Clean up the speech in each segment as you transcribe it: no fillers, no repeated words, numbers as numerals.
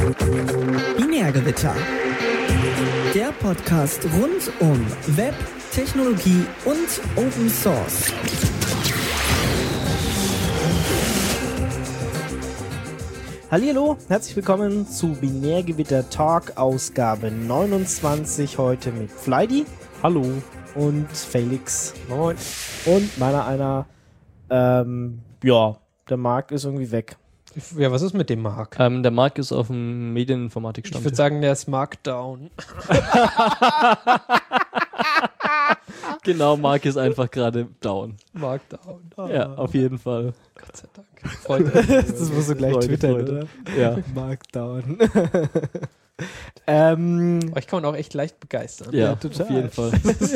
Binärgewitter. Der Podcast rund um Web, Technologie und Open Source. Hallihallo, herzlich willkommen zu Binärgewitter Talk, Ausgabe 29, heute mit Fleidy. Hallo. Und Felix. Moin. Und meiner der Marc ist irgendwie weg. Ja, was ist mit dem Marc? Der Marc ist auf dem Medieninformatik-Stammtisch. Ich würde sagen, der ist Markdown. Genau, Marc ist einfach gerade down. Markdown. Ja, auf jeden Fall. Gott sei Dank. Das musst du gleich twittern, oder? Ja. Markdown. Euch kann man auch echt leicht begeistern. Ja, total. auf jeden Fall.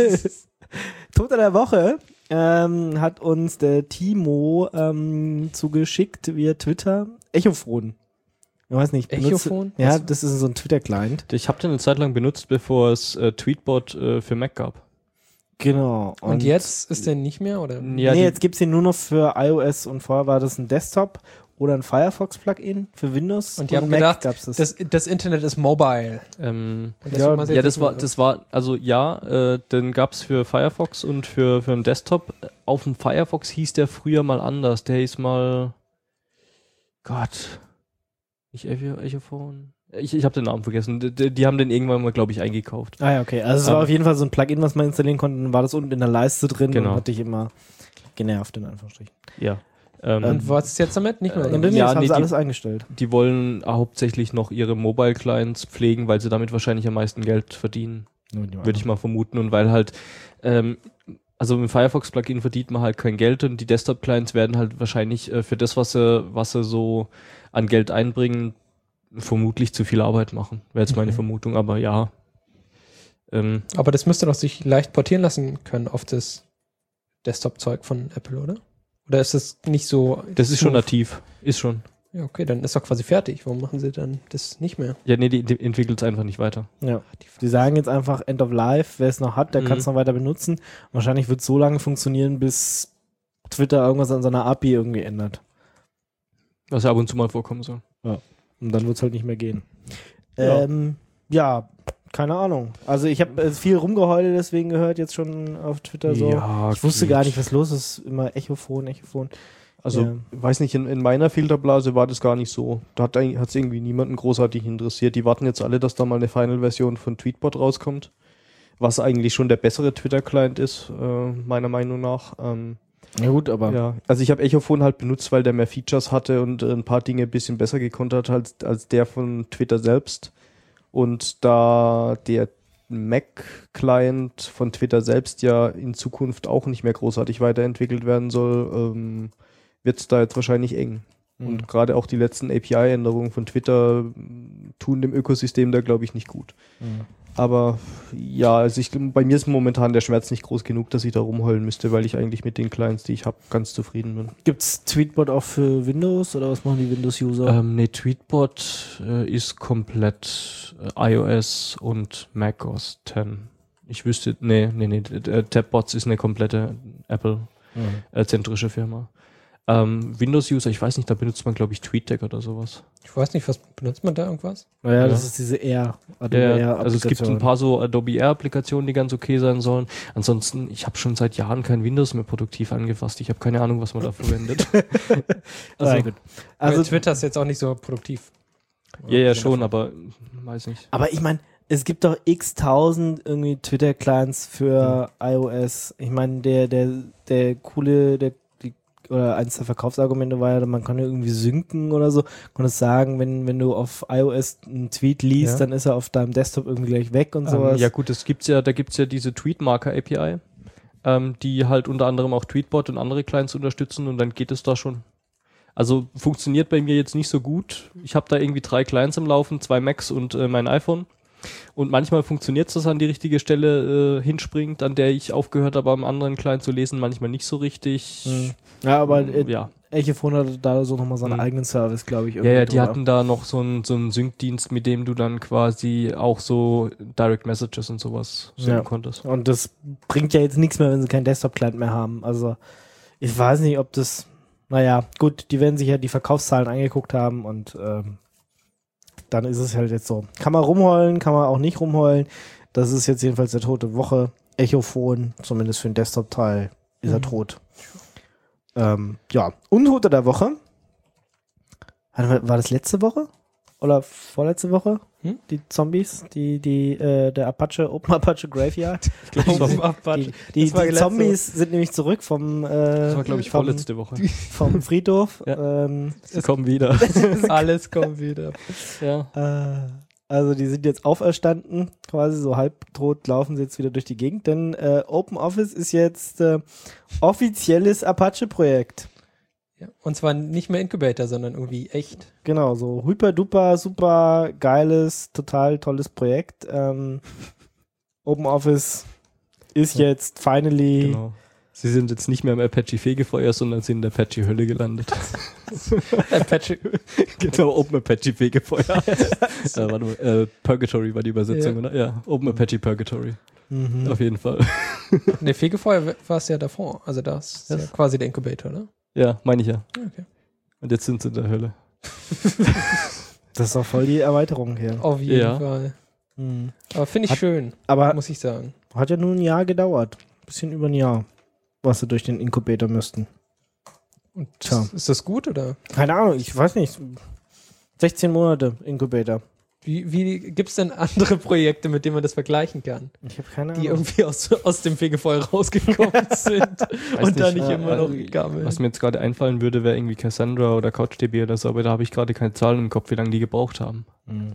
Toter der Woche hat uns der Timo zugeschickt via Twitter. Echophon. Ich weiß nicht. Echophon? Ja, das ist so ein Twitter-Client. Ich habe den eine Zeit lang benutzt, bevor es Tweetbot für Mac gab. Genau. Und jetzt ist der nicht mehr, oder? Ja, nee, jetzt gibt es den nur noch für iOS und vorher war das ein Desktop oder ein Firefox-Plugin für Windows. Und die haben Mac gedacht, gab's das Internet ist mobile. das war, den gab es für Firefox und für einen Desktop. Auf dem Firefox hieß der früher mal anders. Der hieß mal, Gott, nicht Echophon. Ich habe den Namen vergessen. Die haben den irgendwann mal, glaube ich, eingekauft. Ah ja, okay. Also es war auf jeden Fall so ein Plugin, was man installieren konnte. Dann war das unten in der Leiste drin und hat dich immer genervt, in Anführungsstrichen. Ja. Und was ist jetzt damit? Nicht mehr? Haben sie alles eingestellt. Die wollen hauptsächlich noch ihre Mobile-Clients pflegen, weil sie damit wahrscheinlich am meisten Geld verdienen. Würde ich mal vermuten. Und weil halt, also mit dem Firefox-Plugin verdient man halt kein Geld und die Desktop-Clients werden halt wahrscheinlich für das, was sie so an Geld einbringen, vermutlich zu viel Arbeit machen. Wäre jetzt meine Vermutung, aber ja. Aber das müsste doch sich leicht portieren lassen können auf das Desktop-Zeug von Apple, oder? Oder ist das nicht so... Das ist schon nativ. Ist schon. Ja, okay, dann ist doch quasi fertig. Warum machen sie dann das nicht mehr? Ja, nee, die entwickelt es einfach nicht weiter. Ja. Die sagen jetzt einfach End of Life. Wer es noch hat, der kann es noch weiter benutzen. Wahrscheinlich wird es so lange funktionieren, bis Twitter irgendwas an seiner API irgendwie ändert. Was ja ab und zu mal vorkommen soll. Ja. Und dann wird es halt nicht mehr gehen. Ja. Keine Ahnung. Also ich habe viel rumgeheult, deswegen gehört jetzt schon auf Twitter so. Ja, ich wusste gar nicht, was los ist. Immer Echophon. Also, weiß nicht, in meiner Filterblase war das gar nicht so. Da hat es irgendwie niemanden großartig interessiert. Die warten jetzt alle, dass da mal eine Final-Version von Tweetbot rauskommt. Was eigentlich schon der bessere Twitter-Client ist, meiner Meinung nach. Ja gut, aber... Ja, also ich habe Echophon halt benutzt, weil der mehr Features hatte und ein paar Dinge ein bisschen besser gekontert hat als der von Twitter selbst. Und da der Mac-Client von Twitter selbst ja in Zukunft auch nicht mehr großartig weiterentwickelt werden soll, wird es da jetzt wahrscheinlich eng. Und gerade auch die letzten API-Änderungen von Twitter tun dem Ökosystem da, glaube ich, nicht gut. Aber ja, also bei mir ist momentan der Schmerz nicht groß genug, dass ich da rumheulen müsste, weil ich eigentlich mit den Clients, die ich habe, ganz zufrieden bin. Gibt's Tweetbot auch für Windows oder was machen die Windows-User? Nee, Tweetbot ist komplett iOS und Mac OS X. Ich wüsste, Tabbots ist eine komplette Apple-zentrische Firma. Windows-User, ich weiß nicht, da benutzt man, glaube ich, TweetDeck oder sowas. Ich weiß nicht, was benutzt man da irgendwas? Naja, das ist diese Adobe Air. Also es gibt ein paar so Adobe Air-Applikationen, die ganz okay sein sollen. Ansonsten, ich habe schon seit Jahren kein Windows mehr produktiv angefasst. Ich habe keine Ahnung, was man da verwendet. Also Twitter ist jetzt auch nicht so produktiv. Ja, schon, aber weiß nicht. Aber ich meine, es gibt doch x-tausend irgendwie Twitter-Clients für iOS. Ich meine, der coole, oder eins der Verkaufsargumente war ja, man kann ja irgendwie synken oder so. Man kann sagen, wenn du auf iOS einen Tweet liest, dann ist er auf deinem Desktop irgendwie gleich weg und sowas. Ja gut, da gibt's ja diese Tweetmarker-API, die halt unter anderem auch Tweetbot und andere Clients unterstützen und dann geht es da schon. Also funktioniert bei mir jetzt nicht so gut. Ich habe da irgendwie 3 Clients im Laufen, 2 Macs und mein iPhone. Und manchmal funktioniert es, dass an die richtige Stelle hinspringt, an der ich aufgehört habe, am anderen Client zu lesen, manchmal nicht so richtig. Ja, aber Echophon hatte da so nochmal seinen eigenen Service, glaube ich. Ja, die hatten da noch so einen Sync-Dienst, mit dem du dann quasi auch so Direct Messages und sowas senden konntest. Und das bringt ja jetzt nichts mehr, wenn sie keinen Desktop-Client mehr haben. Also ich weiß nicht, ob das, naja, gut, die werden sich ja die Verkaufszahlen angeguckt haben und dann ist es halt jetzt so. Kann man rumheulen, kann man auch nicht rumheulen. Das ist jetzt jedenfalls der tote Woche. Echophon, zumindest für den Desktop-Teil, ist er tot. Ja, Untote der Woche. War das letzte Woche? Oder vorletzte Woche? Die Zombies, der Apache, Open Apache Graveyard. Die Zombies sind nämlich zurück vom das war, glaube ich, vorletzte Woche. Vom Friedhof. Ja. Sie kommen wieder. Alles kommt wieder. Ja. Also die sind jetzt auferstanden, quasi so halbtot laufen sie jetzt wieder durch die Gegend, denn OpenOffice ist jetzt offizielles Apache-Projekt. Ja, und zwar nicht mehr Incubator, sondern irgendwie echt. Genau, so hyper-duper, super geiles, total tolles Projekt. OpenOffice ist jetzt finally... Genau. Sie sind jetzt nicht mehr im Apache-Fegefeuer, sondern sind in der Apache-Hölle gelandet. Apache. Genau, Open Apache-Fegefeuer. Purgatory war die Übersetzung, oder? Ja, Open Apache Purgatory. Mhm. Auf jeden Fall. Ne, Fegefeuer war es ja davor. Also das ist ja quasi der Incubator, ne? Ja, meine ich ja. Okay. Und jetzt sind sie in der Hölle. Das ist doch voll die Erweiterung hier. Auf jeden Fall. Mhm. Aber finde ich schön, Aber muss ich sagen. hat ja nur ein Jahr gedauert. Bisschen über ein Jahr, was sie durch den Inkubator müssten. Und ist das gut, oder? Keine Ahnung, ich weiß nicht. 16 Monate Inkubator. Wie gibt es denn andere Projekte, mit denen man das vergleichen kann? Ich habe keine Die Ahnung. irgendwie aus dem Fegefeuer rausgekommen sind und da nicht immer noch gammeln. Was mir jetzt gerade einfallen würde, wäre irgendwie Cassandra oder CouchDB oder so, aber da habe ich gerade keine Zahlen im Kopf, wie lange die gebraucht haben. Mhm.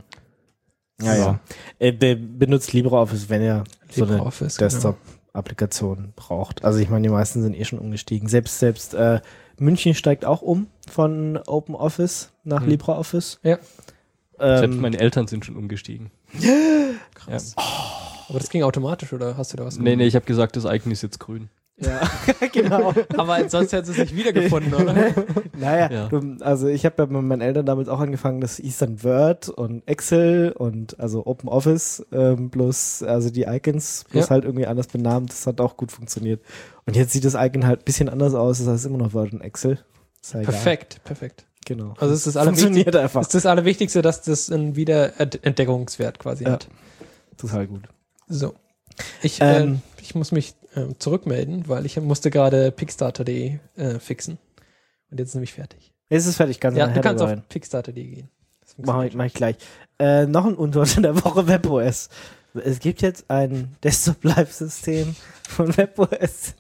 Ja. Benutzt LibreOffice, wenn ihr so eine LibreOffice, Desktop-Applikation braucht. Also ich meine, die meisten sind schon umgestiegen. Selbst München steigt auch um von OpenOffice nach LibreOffice. Ja. Selbst meine Eltern sind schon umgestiegen. Krass. Ja. Aber das ging automatisch, oder hast du da was gemacht? Nee, ich habe gesagt, das Icon ist jetzt grün. Ja, genau. Aber sonst hättest du es nicht wiedergefunden, oder? Naja, also ich habe ja mit meinen Eltern damals auch angefangen, das hieß dann Word und Excel und also OpenOffice bloß, also die Icons bloß halt irgendwie anders benannt. Das hat auch gut funktioniert. Und jetzt sieht das Icon halt ein bisschen anders aus, das heißt immer noch Word und Excel. Perfekt. Genau. Also es ist funktioniert einfach. Das ist das Allerwichtigste, dass das einen Wiederentdeckungswert quasi hat. Total gut. So. Ich muss mich zurückmelden, weil ich musste gerade Pickstarter.de fixen. Und jetzt ist nämlich fertig. Jetzt ist es fertig, kannst du kannst auf Pickstarter.de gehen. Mach ich gleich. Noch ein Untote in der Woche WebOS. Es gibt jetzt ein Desktop-Live-System von WebOS.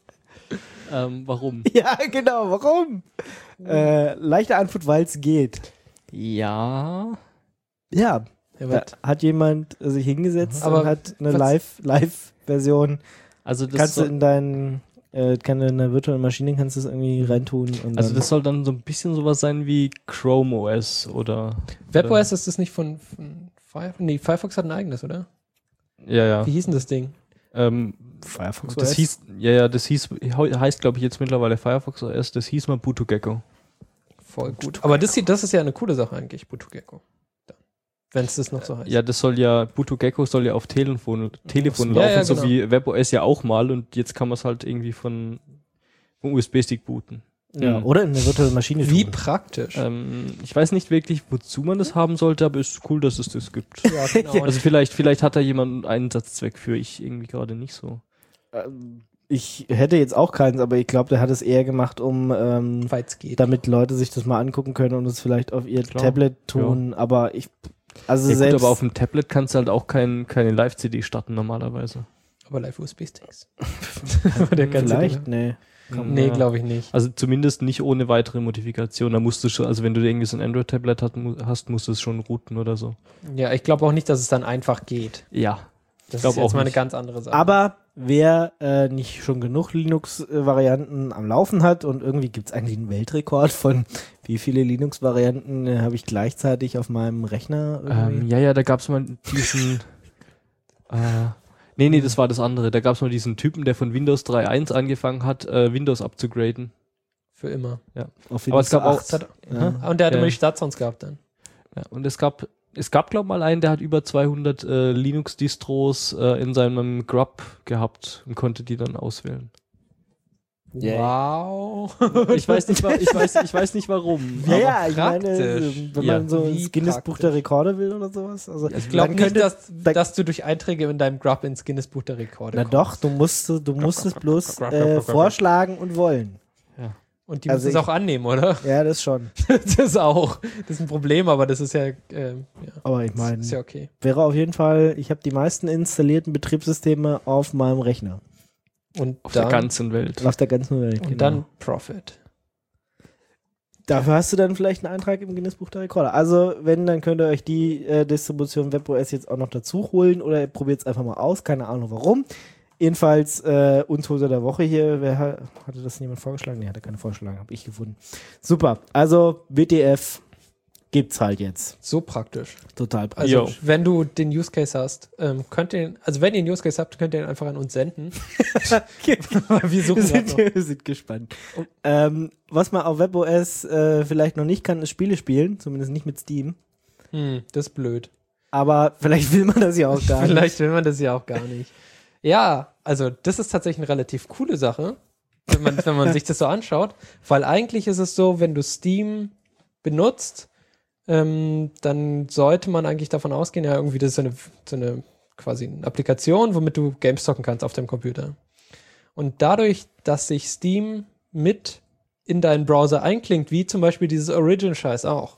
Warum? Ja, genau, warum? Leichte Antwort, weil es geht. Ja. Ja. Da hat jemand sich hingesetzt und hat eine Live-Version. Also das kannst du in deinen in der virtuellen Maschine kannst du es irgendwie reintun. Und also das soll dann so ein bisschen sowas sein wie Chrome OS oder... WebOS ist das nicht von Firefox? Nee, Firefox hat ein eigenes, oder? Ja. Wie hieß denn das Ding? Firefox das OS? heißt glaube ich jetzt mittlerweile Firefox OS, das hieß mal ButoGecko. Voll gut. Aber das ist ja eine coole Sache eigentlich, ButoGecko. Wenn es das noch so heißt. Ja, ButoGecko soll ja auf Telefon laufen, genau. so wie WebOS ja auch mal und jetzt kann man es halt irgendwie von USB-Stick booten. Ja, oder in eine virtuelle Maschine Wie tun. praktisch. Ich weiß nicht wirklich, wozu man das haben sollte, aber es ist cool, dass es das gibt. Ja, genau. Also vielleicht hat da jemand einen Einsatzzweck für, ich irgendwie gerade nicht so. Ich hätte jetzt auch keins, aber ich glaube, der hat es eher gemacht, um damit Leute sich das mal angucken können und es vielleicht auf ihr Tablet tun, aber gut, aber auf dem Tablet kannst du halt auch keine Live-CD starten normalerweise. Aber Live-USB-Sticks. Vielleicht? Nee. Nee, glaube ich nicht. Also zumindest nicht ohne weitere Modifikation. Da musst du schon, also wenn du irgendwie so ein Android-Tablet hast, musst du es schon routen oder so. Ja, ich glaube auch nicht, dass es dann einfach geht. Ja. Das ist jetzt mal eine ganz andere Sache. Aber wer nicht schon genug Linux-Varianten am Laufen hat und irgendwie gibt es eigentlich einen Weltrekord von wie viele Linux-Varianten habe ich gleichzeitig auf meinem Rechner irgendwie? Da gab es mal diesen Nee, das war das andere. Da gab es mal diesen Typen, der von Windows 3.1 angefangen hat, Windows abzugraden. Für immer. Ja. Auf Windows aber es gab 8. auch... Und der hat immer die Startsounds gehabt dann. Ja, und es gab glaube ich mal einen, der hat über 200 Linux-Distros in seinem Grub gehabt und konnte die dann auswählen. Wow. Ich weiß nicht warum. Ja, ich meine, praktisch. wenn Ja. man so Wie ins Guinness-Buch der Rekorde will oder sowas. Also, Ich glaube dann nicht, könnte- dass du durch Einträge in deinem Grub ins Guinness-Buch der Rekorde Na kommst. doch, du musst es bloß vorschlagen und wollen. Und die Also müssen es auch annehmen, oder? Ja, das schon. Das ist auch. Das ist ein Problem, aber das ist ja, Aber ich meine, ist ja okay. wäre auf jeden Fall, ich habe die meisten installierten Betriebssysteme auf meinem Rechner. Und Auf der ganzen Welt. Auf der ganzen Welt. Und dann Profit. Dafür hast du dann vielleicht einen Eintrag im Guinness-Buch der Rekorde. Also, wenn, dann könnt ihr euch die Distribution WebOS jetzt auch noch dazu holen oder ihr probiert es einfach mal aus. Keine Ahnung warum. Jedenfalls Untote der Woche hier. Hatte das jemand vorgeschlagen? Nee, hatte keine vorgeschlagen. Habe ich gefunden. Super. Also, WTF gibt's halt jetzt. So praktisch. Total Also, Jo. wenn du den Use Case hast, wenn ihr einen Use Case habt, könnt ihr ihn einfach an uns senden. Wir suchen grad noch. Wir sind gespannt. Was man auf WebOS vielleicht noch nicht kann, ist Spiele spielen. Zumindest nicht mit Steam. Das ist blöd. Aber vielleicht will man das ja auch gar nicht. Vielleicht will man das ja auch gar nicht. Ja, also das ist tatsächlich eine relativ coole Sache, wenn man sich das so anschaut, weil eigentlich ist es so, wenn du Steam benutzt, dann sollte man eigentlich davon ausgehen, ja irgendwie das ist so eine quasi eine Applikation, womit du Games zocken kannst auf deinem Computer. Und dadurch, dass sich Steam mit in deinen Browser einklingt, wie zum Beispiel dieses Origin-Scheiß auch,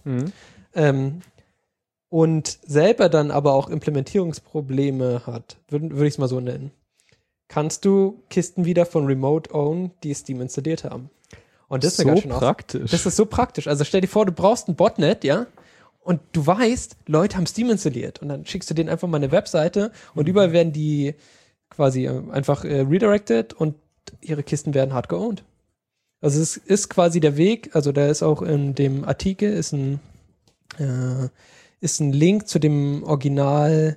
und selber dann aber auch Implementierungsprobleme hat, würde ich es mal so nennen, kannst du Kisten wieder von Remote Own, die Steam installiert haben. Und das ist so ja ganz schön praktisch. Das ist so praktisch. Also stell dir vor, du brauchst ein Botnet, ja, und du weißt, Leute haben Steam installiert und dann schickst du denen einfach mal eine Webseite und überall werden die quasi einfach redirected und ihre Kisten werden hard geowned. Also es ist quasi der Weg, also da ist auch in dem Artikel ist ein Link zu dem Original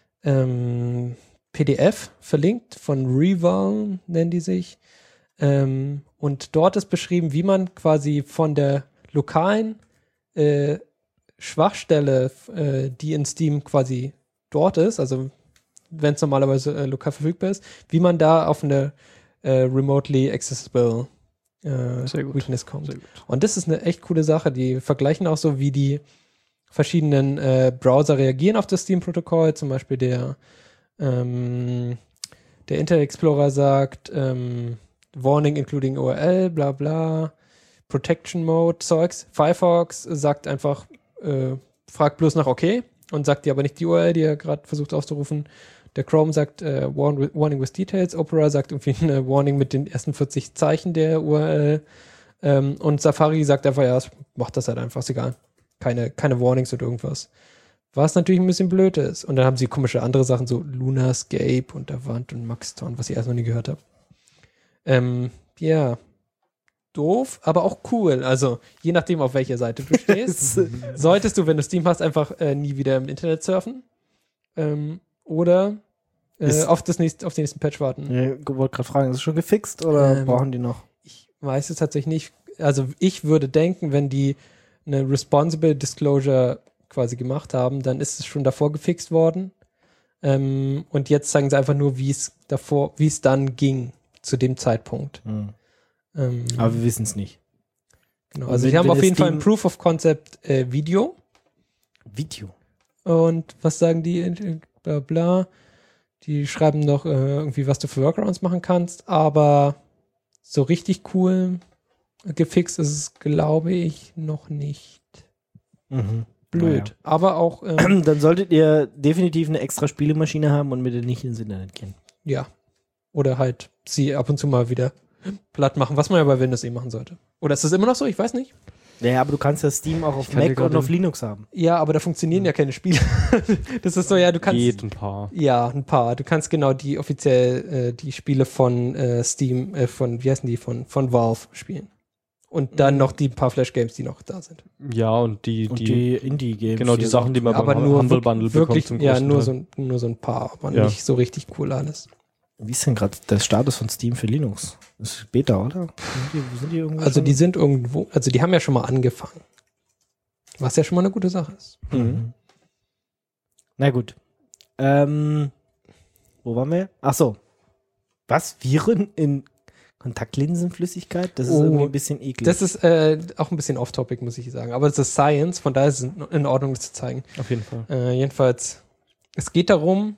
PDF verlinkt von Reval, nennen die sich. Und dort ist beschrieben, wie man quasi von der lokalen Schwachstelle, die in Steam quasi dort ist, also wenn es normalerweise lokal verfügbar ist, wie man da auf eine remotely accessible Weakness kommt. Sehr gut. Und das ist eine echt coole Sache. Die vergleichen auch so, wie die verschiedenen Browser reagieren auf das Steam-Protokoll. Zum Beispiel der Internet Explorer sagt Warning including URL, bla bla, Protection Mode, Zeugs. Firefox sagt einfach, fragt bloß nach OK und sagt dir aber nicht die URL, die er gerade versucht aufzurufen. Der Chrome sagt Warning with Details. Opera sagt irgendwie eine Warning mit den ersten 40 Zeichen der URL. Und Safari sagt einfach, ja, macht das halt einfach, ist egal. Keine Warnings oder irgendwas. Was natürlich ein bisschen blöd ist. Und dann haben sie komische andere Sachen, so Lunascape und Avant und Maxton, was ich erst noch nie gehört habe. Ja, doof, aber auch cool. Also, je nachdem, auf welcher Seite du stehst, solltest du, wenn du Steam hast, einfach nie wieder im Internet surfen. Oder auf den nächsten Patch warten. Ich wollte gerade fragen, ist es schon gefixt oder brauchen die noch? Ich weiß es tatsächlich nicht. Also, ich würde denken, wenn die eine Responsible Disclosure quasi gemacht haben, dann ist es schon davor gefixt worden. Und jetzt sagen sie einfach nur, wie es dann ging zu dem Zeitpunkt. Aber wir wissen es nicht. Genau. Also sie haben auf jeden Fall ein Proof of Concept Video. Und was sagen die? Bla bla. Die schreiben noch irgendwie, was du für Workarounds machen kannst, aber so richtig cool gefixt ist es, glaube ich, noch nicht. Blöd. Naja. Aber auch Dann solltet ihr definitiv eine extra Spielemaschine haben und mit der nicht ins Internet gehen. ja. Oder halt sie ab und zu mal wieder platt machen, was man ja bei Windows machen sollte. Oder ist das immer noch so? Ich weiß nicht. Ja, aber du kannst ja Steam auch auf Mac und auf Linux haben. Ja, aber da funktionieren ja keine Spiele. Das ist so, ja, du kannst... Geht ein paar. Ja, ein paar. Du kannst genau die offiziell die Spiele von Steam, wie heißen die, von Valve spielen. Und dann noch die paar Flash-Games, die noch da sind. Ja, und die Indie-Games. genau, die Sachen, die man aber beim nur Humble Bundle wirklich, bekommt. ja, nur so ein paar, aber Ja. nicht so richtig cool alles. Wie ist denn gerade der Status von Steam für Linux? Das ist Beta, oder? Sind die irgendwo Also schon? die sind irgendwo, also die haben ja schon mal angefangen. Was ja schon mal eine gute Sache ist. Na gut. Wo waren wir? Ach so. Was? Viren in Kontaktlinsenflüssigkeit? Das ist irgendwie ein bisschen eklig. Das ist auch ein bisschen off-topic, muss ich sagen. Aber es ist Science, von daher ist es in Ordnung, das zu zeigen. Auf jeden Fall. Jedenfalls, es geht darum,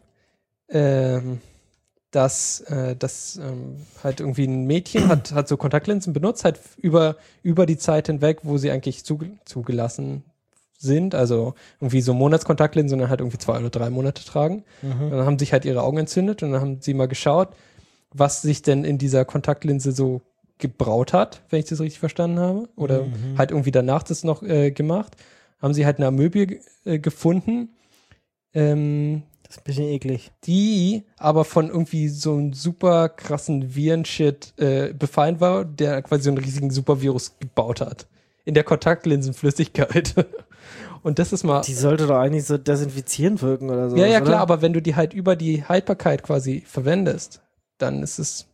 dass halt irgendwie ein Mädchen hat so Kontaktlinsen benutzt, halt über die Zeit hinweg, wo sie eigentlich zugelassen sind, also irgendwie so Monatskontaktlinsen, sondern halt irgendwie 2 oder 3 Monate tragen. Und dann haben sich halt ihre Augen entzündet und dann haben sie mal geschaut, was sich denn in dieser Kontaktlinse so gebraut hat, wenn ich das richtig verstanden habe. Oder halt irgendwie danach das noch gemacht. Haben sie halt eine Amöbie gefunden, das ist ein bisschen eklig. die aber von irgendwie so einem super krassen Virenshit befallen war, der quasi so einen riesigen Supervirus gebaut hat. In der Kontaktlinsenflüssigkeit. Und das ist mal... Die sollte doch eigentlich so desinfizierend wirken oder so. Ja, klar, aber wenn du die halt über die Haltbarkeit quasi verwendest, dann ist es...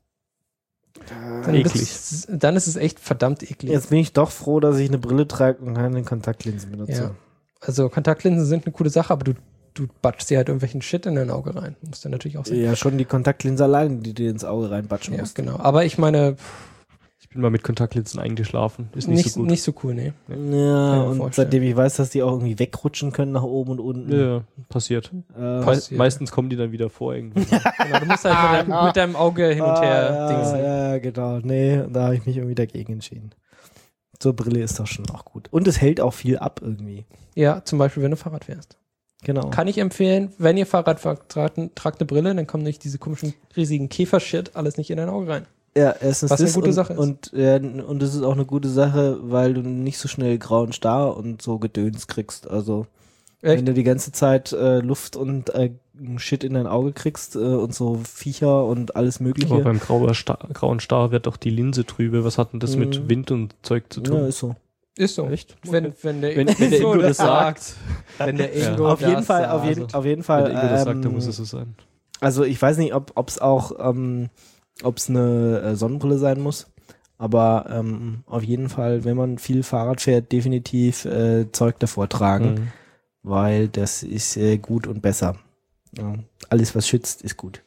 eklig. Dann ist es echt verdammt eklig. Jetzt bin ich doch froh, dass ich eine Brille trage und keine Kontaktlinsen benutze. Ja. Also Kontaktlinsen sind eine coole Sache, aber du batschst dir halt irgendwelchen Shit in dein Auge rein. Muss dann natürlich auch sein. Ja, schon die Kontaktlinse allein, die dir ins Auge reinbatschen Ja, musst. genau. Aber ich meine, Ich bin mal mit Kontaktlinsen eingeschlafen. Ist nicht so gut. nicht so cool, nee. Ja, mir und vorstellen. seitdem ich weiß, dass die auch irgendwie wegrutschen können nach oben und unten. Ja, passiert. Passiert. Meistens kommen die dann wieder vor irgendwie. Genau, du musst halt mit deinem Auge hin und her dingsen. Ja, genau. Nee, da habe ich mich irgendwie dagegen entschieden. So Brille ist doch schon auch gut. Und es hält auch viel ab irgendwie. Ja, zum Beispiel, wenn du Fahrrad fährst. Genau. Kann ich empfehlen, wenn ihr Fahrrad fahrt, tragt eine Brille, dann kommen nicht diese komischen, riesigen Käfer-Shit alles nicht in dein Auge rein. Ja, erstens Was eine das gute und, Sache ist. Und es ist auch eine gute Sache, weil du nicht so schnell grauen Star und so Gedöns kriegst. Also Echt? wenn du die ganze Zeit Luft und Shit in dein Auge kriegst und so Viecher und alles mögliche. Aber beim grauen Star wird doch die Linse trübe. Was hat denn das mit Wind und Zeug zu tun? Ja, ist so. Ist so. Echt? Wenn der Wenn der Ingo das sagt. Wenn der Ja. Ingo Auf jeden das Fall, sagt. auf jeden Wenn Fall. der Ingo das sagt, dann muss es so sein. Also ich weiß nicht, ob es auch, ob es eine Sonnenbrille sein muss, aber auf jeden Fall, wenn man viel Fahrrad fährt, definitiv Zeug davor tragen, weil das ist gut und besser. Ja, alles, was schützt, ist gut.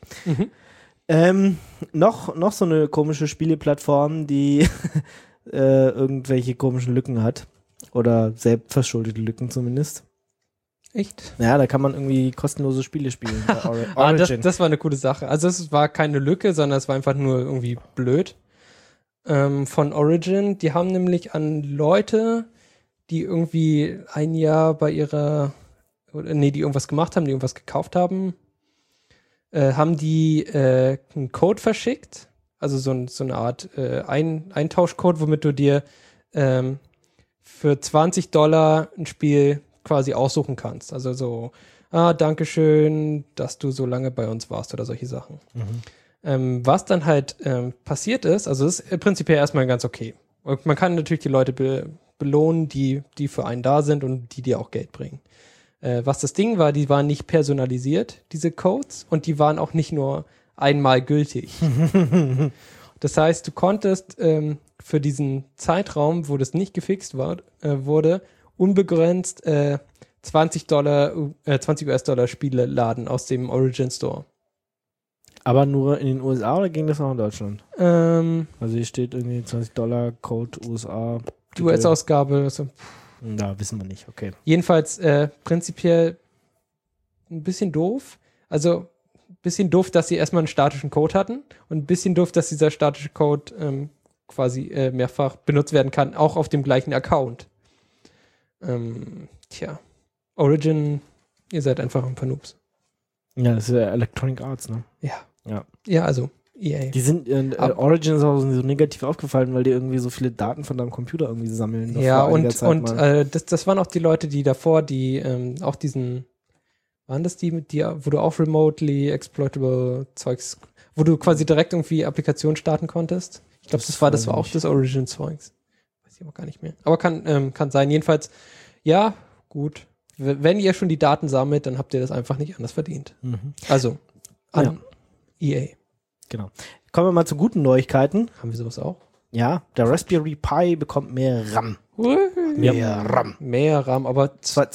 Noch so eine komische Spieleplattform, die irgendwelche komischen Lücken hat. Oder selbstverschuldete Lücken zumindest. Echt? Ja, da kann man irgendwie kostenlose Spiele spielen. bei Origin. Das war eine coole Sache. Also es war keine Lücke, sondern es war einfach nur irgendwie blöd. Von Origin, die haben nämlich an Leute, die irgendwie ein Jahr bei die irgendwas gemacht haben, die irgendwas gekauft haben, haben die einen Code verschickt. Also so eine Art Eintauschcode, womit du dir für $20 ein Spiel quasi aussuchen kannst. Also so, Dankeschön, dass du so lange bei uns warst oder solche Sachen. Was dann halt passiert ist, also ist prinzipiell erstmal ganz okay. Und man kann natürlich die Leute belohnen, die für einen da sind und die dir auch Geld bringen. Was das Ding war, die waren nicht personalisiert, diese Codes, und die waren auch nicht nur einmal gültig. Das heißt, du konntest für diesen Zeitraum, wo das nicht gefixt wurde, unbegrenzt 20 US-Dollar Spiele laden aus dem Origin Store. Aber nur in den USA oder ging das auch in Deutschland? Also hier steht irgendwie $20 Code USA. Die US-Ausgabe. So. Na, wissen wir nicht, okay. Jedenfalls prinzipiell ein bisschen doof. Also ein bisschen doof, dass sie erstmal einen statischen Code hatten und ein bisschen doof, dass dieser statische Code quasi mehrfach benutzt werden kann, auch auf dem gleichen Account. Origin, ihr seid einfach ein paar Noobs. Ja, das ist ja Electronic Arts, ne? Ja, also EA. Die sind, Origin ist auch so negativ aufgefallen, weil die irgendwie so viele Daten von deinem Computer irgendwie sammeln. Ja, und das waren auch die Leute, die davor, die auch diesen, waren das die, wo du auch remotely exploitable Zeugs, wo du quasi direkt irgendwie Applikationen starten konntest? Ich glaube, das war auch das Origin-Zeugs. Weiß ich aber gar nicht mehr. Aber kann sein. Jedenfalls, ja, gut. Wenn ihr schon die Daten sammelt, dann habt ihr das einfach nicht anders verdient. Also, an EA. Genau. Kommen wir mal zu guten Neuigkeiten. Haben wir sowas auch? Ja, der Raspberry Pi bekommt mehr RAM. Mehr RAM, aber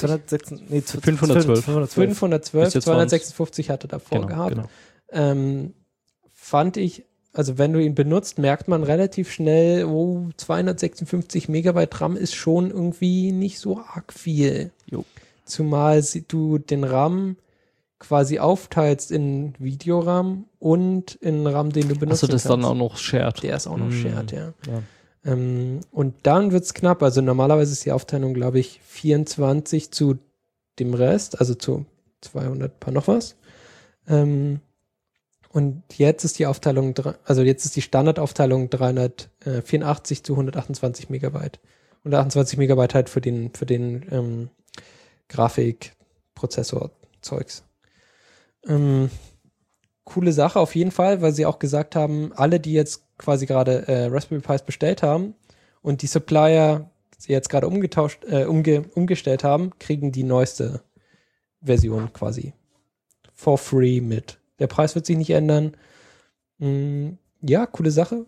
512. 512, 256 hatte davor gehabt. Genau. Fand ich also wenn du ihn benutzt, merkt man relativ schnell, 256 Megabyte RAM ist schon irgendwie nicht so arg viel. Jo. Zumal du den RAM quasi aufteilst in Videoram und in RAM, den du benutzt. Also das kannst. dann auch noch shared. Der ist auch noch shared, ja. Ja. Und dann wird's knapp. Also normalerweise ist die Aufteilung, glaube ich, 24 zu dem Rest, also zu 200 paar noch was. Und jetzt ist die Aufteilung, also jetzt ist die Standardaufteilung 384 zu 128 Megabyte. 128 Megabyte halt für den Grafikprozessor-Zeugs. Coole Sache auf jeden Fall, weil sie auch gesagt haben, alle, die jetzt quasi gerade Raspberry Pis bestellt haben und die Supplier sie jetzt gerade umgestellt haben, kriegen die neueste Version quasi for free mit. Der Preis wird sich nicht ändern. Ja, coole Sache.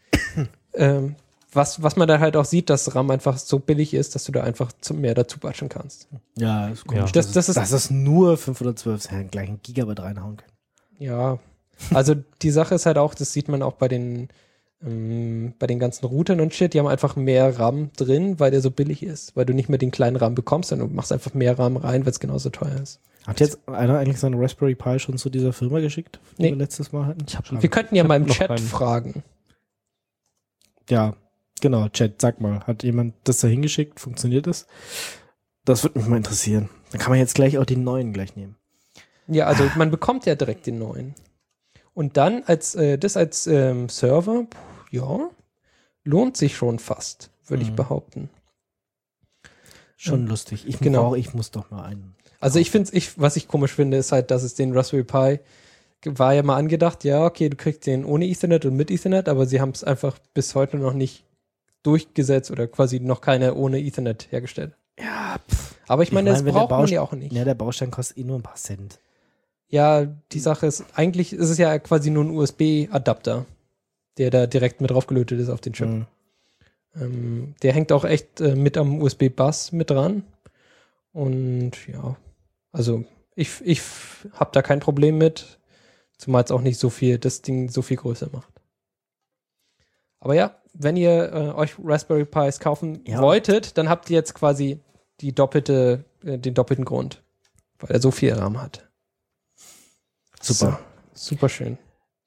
Was man da halt auch sieht, dass RAM einfach so billig ist, dass du da einfach mehr dazu batschen kannst. Ja, ist komisch, Ja. dass es nur 512 gleich ein Gigabyte reinhauen kann. Ja, also die Sache ist halt auch, das sieht man auch bei den ganzen Routern und Shit, die haben einfach mehr RAM drin, weil der so billig ist, weil du nicht mehr den kleinen RAM bekommst, sondern du machst einfach mehr RAM rein, weil es genauso teuer ist. Hat jetzt einer eigentlich seinen Raspberry Pi schon zu dieser Firma geschickt, die Nee. wir letztes Mal hatten? Wir könnten ja mal im noch Chat keinen. fragen. Ja, genau, Chat, sag mal, hat jemand das da hingeschickt? Funktioniert das? Das würde mich mal interessieren. Dann kann man jetzt gleich auch den neuen gleich nehmen. Ja, also man bekommt ja direkt den neuen. Und dann als Server, ja, lohnt sich schon fast, würde ich behaupten. Schon lustig. Ich muss doch mal einen. Also was ich komisch finde, ist halt, dass es den Raspberry Pi war ja mal angedacht, ja, okay, du kriegst den ohne Ethernet und mit Ethernet, aber sie haben es einfach bis heute noch nicht durchgesetzt oder quasi noch keine ohne Ethernet hergestellt. Ja, Aber ich meine, das wenn der braucht man ja auch nicht. Ja, der Baustein kostet nur ein paar Cent. Ja, die Sache ist, eigentlich ist es ja quasi nur ein USB-Adapter, der da direkt mit draufgelötet ist auf den Chip. Der hängt auch echt mit am USB-Bus mit dran. Und ja, also ich habe da kein Problem mit, zumal es auch nicht das Ding so viel größer macht. Aber ja, wenn ihr euch Raspberry Pis kaufen wolltet, dann habt ihr jetzt quasi den doppelten Grund, weil er so viel RAM hat. Super. So, super schön.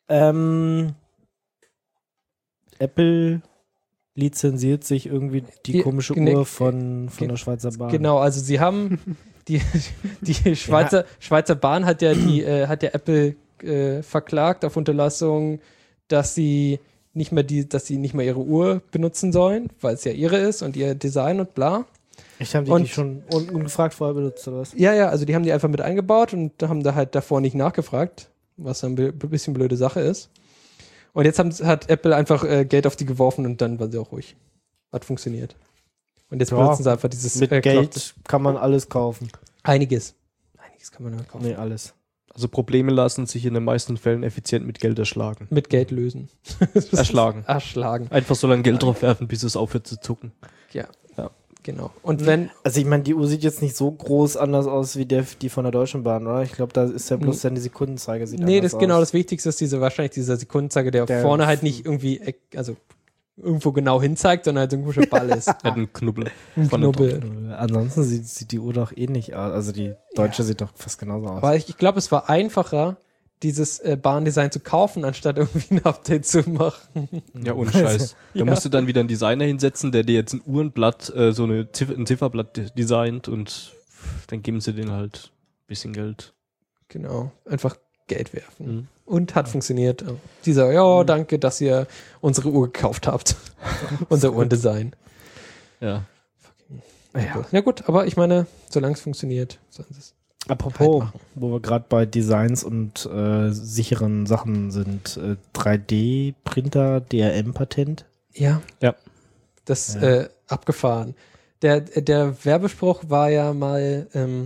Apple lizenziert sich irgendwie die komische Uhr von der Schweizer Bahn. Genau, also sie haben die Schweizer Bahn hat ja Apple verklagt auf Unterlassung, dass sie nicht mehr ihre Uhr benutzen sollen, weil es ja ihre ist und ihr Design und bla. Ich habe die schon ungefragt vorher benutzt oder was? Ja, also die haben die einfach mit eingebaut und haben da halt davor nicht nachgefragt, was ein bisschen blöde Sache ist. Und jetzt hat Apple einfach Geld auf die geworfen und dann waren sie auch ruhig. Hat funktioniert. Und jetzt benutzen sie einfach dieses mit Geld kann man alles kaufen. Einiges kann man kaufen. Nee, alles. Also Probleme lassen sich in den meisten Fällen effizient mit Geld erschlagen. Mit Geld lösen. Erschlagen. Einfach so lange Geld drauf werfen, bis es aufhört zu zucken. Ja. Genau. Und wenn. Also ich meine, die Uhr sieht jetzt nicht so groß anders aus wie die von der Deutschen Bahn, oder? Ich glaube, da ist ja bloß dann die Sekundenzeiger sieht Nee, anders das genau aus. das Wichtigste ist wahrscheinlich dieser Sekundenzeiger, der vorne halt nicht irgendwie, also irgendwo genau hinzeigt, sondern halt so ein komischer Ball ist. Hat einen Knubbel. Ein Knubbel. Ansonsten sieht die Uhr doch ähnlich aus. Also die Deutsche sieht doch fast genauso aus. Aber ich glaube, es war einfacher, dieses Bahndesign zu kaufen, anstatt irgendwie ein Update zu machen. Ja, ohne Scheiß. Da musst du dann wieder einen Designer hinsetzen, der dir jetzt ein Uhrenblatt, ein Zifferblatt designt und dann geben sie denen halt ein bisschen Geld. Genau, einfach Geld werfen. Und hat funktioniert. Danke, dass ihr unsere Uhr gekauft habt. Unser Uhrendesign. Ja. Ja. Na gut, aber ich meine, solange es funktioniert, sollen sie es. Apropos, wo wir gerade bei Designs und sicheren Sachen sind, 3D-Printer, DRM-Patent. Ja. Das abgefahren. Der Werbespruch war ja mal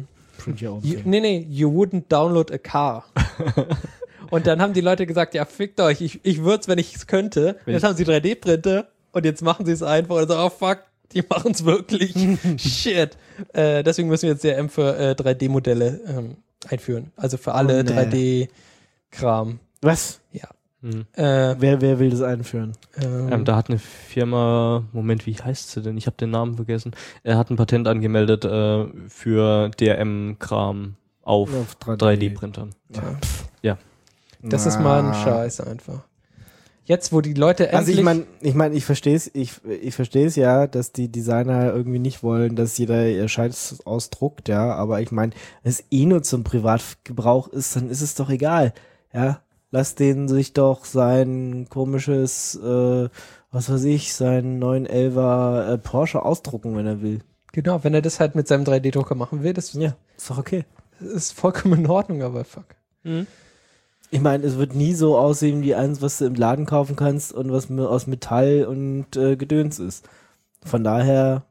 you wouldn't download a car. Und dann haben die Leute gesagt, ja, fickt euch, ich würde es, wenn ich es könnte. Jetzt haben sie 3D-Printer und jetzt machen sie es einfach und sagen, oh fuck, die machen es wirklich. Shit. Deswegen müssen wir jetzt DRM für 3D-Modelle einführen. Also für alle 3D-Kram. Was? Ja. Wer will das einführen? Da hat eine Firma, Moment, wie heißt sie denn? Ich habe den Namen vergessen. Er hat ein Patent angemeldet für DRM-Kram auf 3D-Printern. Ja. Das ist mal ein Scheiß einfach. Jetzt, wo die Leute endlich... Also ich verstehe es ja, dass die Designer irgendwie nicht wollen, dass jeder ihr Scheiß ausdruckt, ja, aber ich meine, wenn es nur zum Privatgebrauch ist, dann ist es doch egal, ja. Lass den sich doch sein komisches, was weiß ich, seinen 911er Porsche ausdrucken, wenn er will. Genau, wenn er das halt mit seinem 3D-Drucker machen will, das ist doch okay. Ist vollkommen in Ordnung, aber fuck. Mhm. Ich meine, es wird nie so aussehen wie eins, was du im Laden kaufen kannst und was aus Metall und Gedöns ist. Von daher,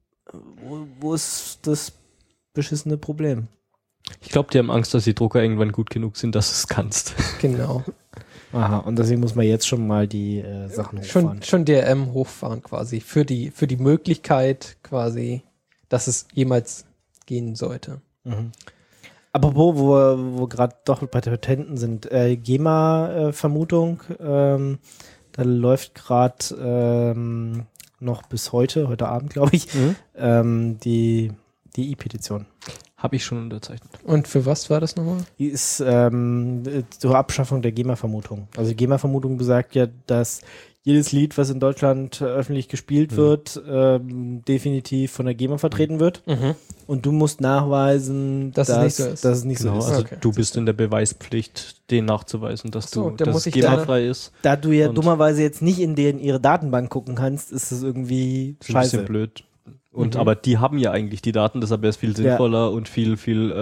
wo ist das beschissene Problem? Ich glaube, die haben Angst, dass die Drucker irgendwann gut genug sind, dass du es kannst. Genau. Aha, und deswegen muss man jetzt schon mal die Sachen hochfahren. Schon DRM hochfahren quasi, für die Möglichkeit quasi, dass es jemals gehen sollte. Mhm. Apropos, wo gerade doch bei Patenten sind, GEMA-Vermutung, da läuft gerade noch bis heute Abend, glaube ich, die E-Petition. Habe ich schon unterzeichnet. Und für was war das nochmal? Die ist zur Abschaffung der GEMA-Vermutung. Also die GEMA-Vermutung besagt ja, dass jedes Lied, was in Deutschland öffentlich gespielt wird, definitiv von der GEMA vertreten wird. Mhm. Und du musst nachweisen, dass es nicht so ist. Also du bist in der Beweispflicht, den nachzuweisen, dass dass es GEMA-frei ist. Da du ja dummerweise jetzt nicht in ihre Datenbank gucken kannst, ist es irgendwie scheiße. Ein bisschen blöd. Und aber die haben ja eigentlich die Daten, deshalb wäre es viel sinnvoller und viel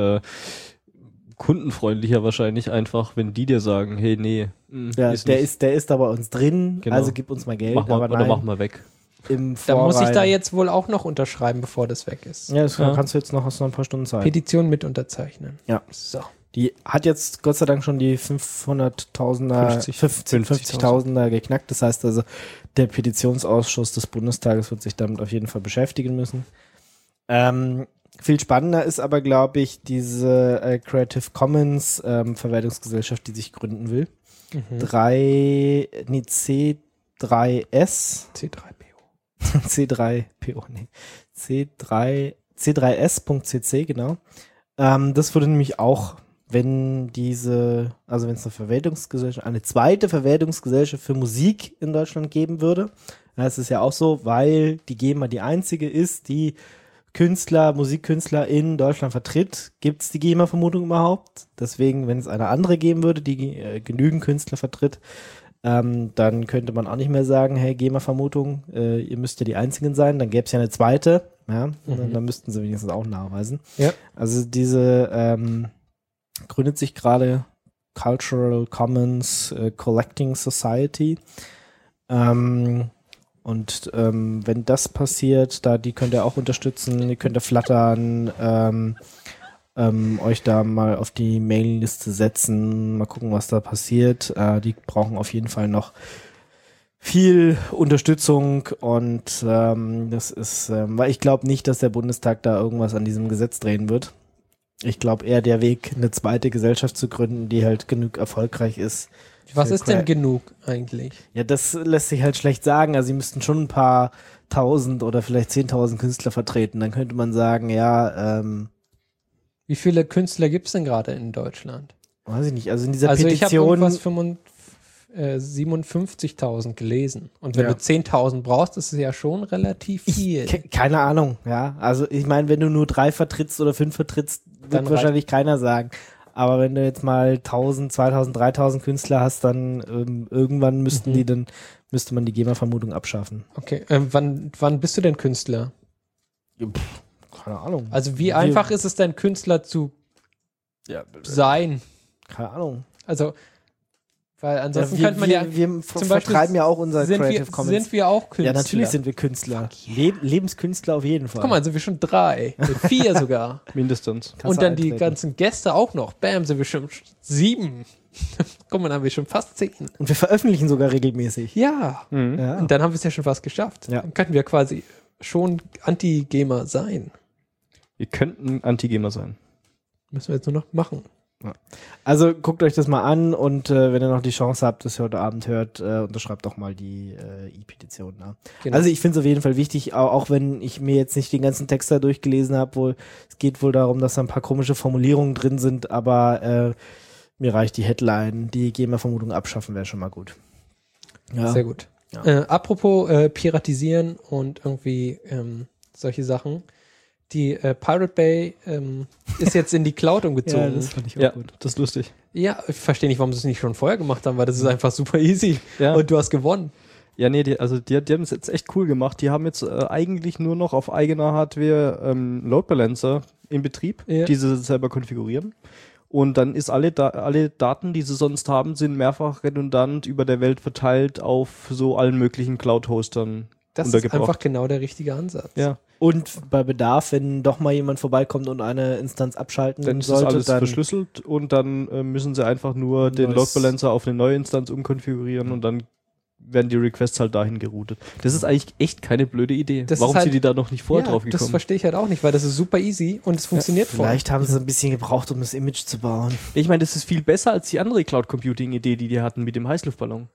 kundenfreundlicher wahrscheinlich einfach, wenn die dir sagen, hey, nee, der ist da bei uns drin, also gib uns mal Geld. Mach mal weg. Da muss ich da jetzt wohl auch noch unterschreiben, bevor das weg ist. Ja, das kannst du jetzt noch aus ein paar Stunden Zeit. Petition mit unterzeichnen. Ja. So. Die hat jetzt Gott sei Dank schon die 50.000er geknackt. Das heißt also, der Petitionsausschuss des Bundestages wird sich damit auf jeden Fall beschäftigen müssen. Viel spannender ist aber, glaube ich, diese Creative Commons Verwertungsgesellschaft, die sich gründen will. C3S. C3S.cc, genau. Das würde nämlich auch, wenn es eine zweite Verwertungsgesellschaft für Musik in Deutschland geben würde. Das ist ja auch so, weil die GEMA die einzige ist, die Musikkünstler in Deutschland vertritt, gibt es die GEMA-Vermutung überhaupt. Deswegen, wenn es eine andere geben würde, die genügend Künstler vertritt, dann könnte man auch nicht mehr sagen, hey, GEMA-Vermutung, ihr müsst ja die Einzigen sein, dann gäbe es ja eine zweite, ja, dann müssten sie wenigstens auch nachweisen. Ja. Also diese gründet sich gerade Cultural Commons Collecting Society. Und wenn das passiert, die könnt ihr auch unterstützen, ihr könnt flattern, euch da mal auf die Mailingliste setzen, mal gucken, was da passiert. Die brauchen auf jeden Fall noch viel Unterstützung und das ist, weil ich glaube nicht, dass der Bundestag da irgendwas an diesem Gesetz drehen wird. Ich glaube eher der Weg, eine zweite Gesellschaft zu gründen, die halt genug erfolgreich ist. Was ist denn genug eigentlich? Ja, das lässt sich halt schlecht sagen. Also sie müssten schon ein paar 1000 oder vielleicht 10.000 Künstler vertreten. Dann könnte man sagen, wie viele Künstler gibt es denn gerade in Deutschland? Weiß ich nicht. Also in dieser Petition... ich habe irgendwas 57.000 gelesen. Und wenn du 10.000 brauchst, ist es ja schon relativ viel. Keine Ahnung, ja. Also ich meine, wenn du nur 3 vertrittst oder 5 vertrittst, wird wahrscheinlich keiner sagen. Aber wenn du jetzt mal 1.000, 2.000, 3.000 Künstler hast, dann irgendwann müsste man die GEMA-Vermutung abschaffen. Okay, wann bist du denn Künstler? Keine Ahnung. Also wie einfach ist es denn, Künstler zu sein? Keine Ahnung. Also, weil ansonsten könnte man wir vertreiben ja auch unser Creative Commons. Sind wir auch Künstler? Ja, natürlich sind wir Künstler. Lebenskünstler auf jeden Fall. Guck mal, sind wir schon 3, 4 sogar. Mindestens. Und dann die ganzen Gäste auch noch. Bam, sind wir schon 7. Guck mal, dann haben wir schon fast 10. Und wir veröffentlichen sogar regelmäßig. Ja. Ja. Und dann haben wir es ja schon fast geschafft. Ja. Dann könnten wir quasi schon Anti-GEMA sein. Wir könnten Anti-GEMA sein. Müssen wir jetzt nur noch machen. Also guckt euch das mal an und wenn ihr noch die Chance habt, das heute Abend hört, unterschreibt doch mal die E-Petition. Ne? Genau. Also ich finde es auf jeden Fall wichtig, auch wenn ich mir jetzt nicht den ganzen Text da durchgelesen habe, es geht wohl darum, dass da ein paar komische Formulierungen drin sind, aber mir reicht die Headline, die GEMA-Vermutung abschaffen wäre schon mal gut. Ja. Sehr gut. Ja. Apropos Piratisieren und irgendwie solche Sachen. Die Pirate Bay ist jetzt in die Cloud umgezogen. das fand ich auch Ja, gut. das ist lustig. Ja, ich verstehe nicht, warum sie es nicht schon vorher gemacht haben, weil das ist einfach super easy. Ja. Und du hast gewonnen. Ja, nee, die haben es jetzt echt cool gemacht. Die haben jetzt eigentlich nur noch auf eigener Hardware Load Balancer in Betrieb, die sie selber konfigurieren. Und dann ist alle Daten, die sie sonst haben, sind mehrfach redundant über der Welt verteilt auf so allen möglichen Cloud-Hostern Das ist untergebracht. einfach genau der richtige Ansatz. Ja, Und bei Bedarf, wenn doch mal jemand vorbeikommt und eine Instanz abschalten dann ist das sollte, alles dann verschlüsselt und dann müssen sie einfach nur den Load Balancer auf eine neue Instanz umkonfigurieren und dann werden die Requests halt dahin geroutet. Das ist eigentlich echt keine blöde Idee. Das Warum ist halt- sind die da noch nicht vorher drauf Das gekommen? verstehe ich halt auch nicht, weil das ist super easy und es funktioniert voll. vielleicht haben sie ein bisschen gebraucht, um das Image zu bauen. Ich meine, das ist viel besser als die andere Cloud-Computing-Idee, die hatten mit dem Heißluftballon.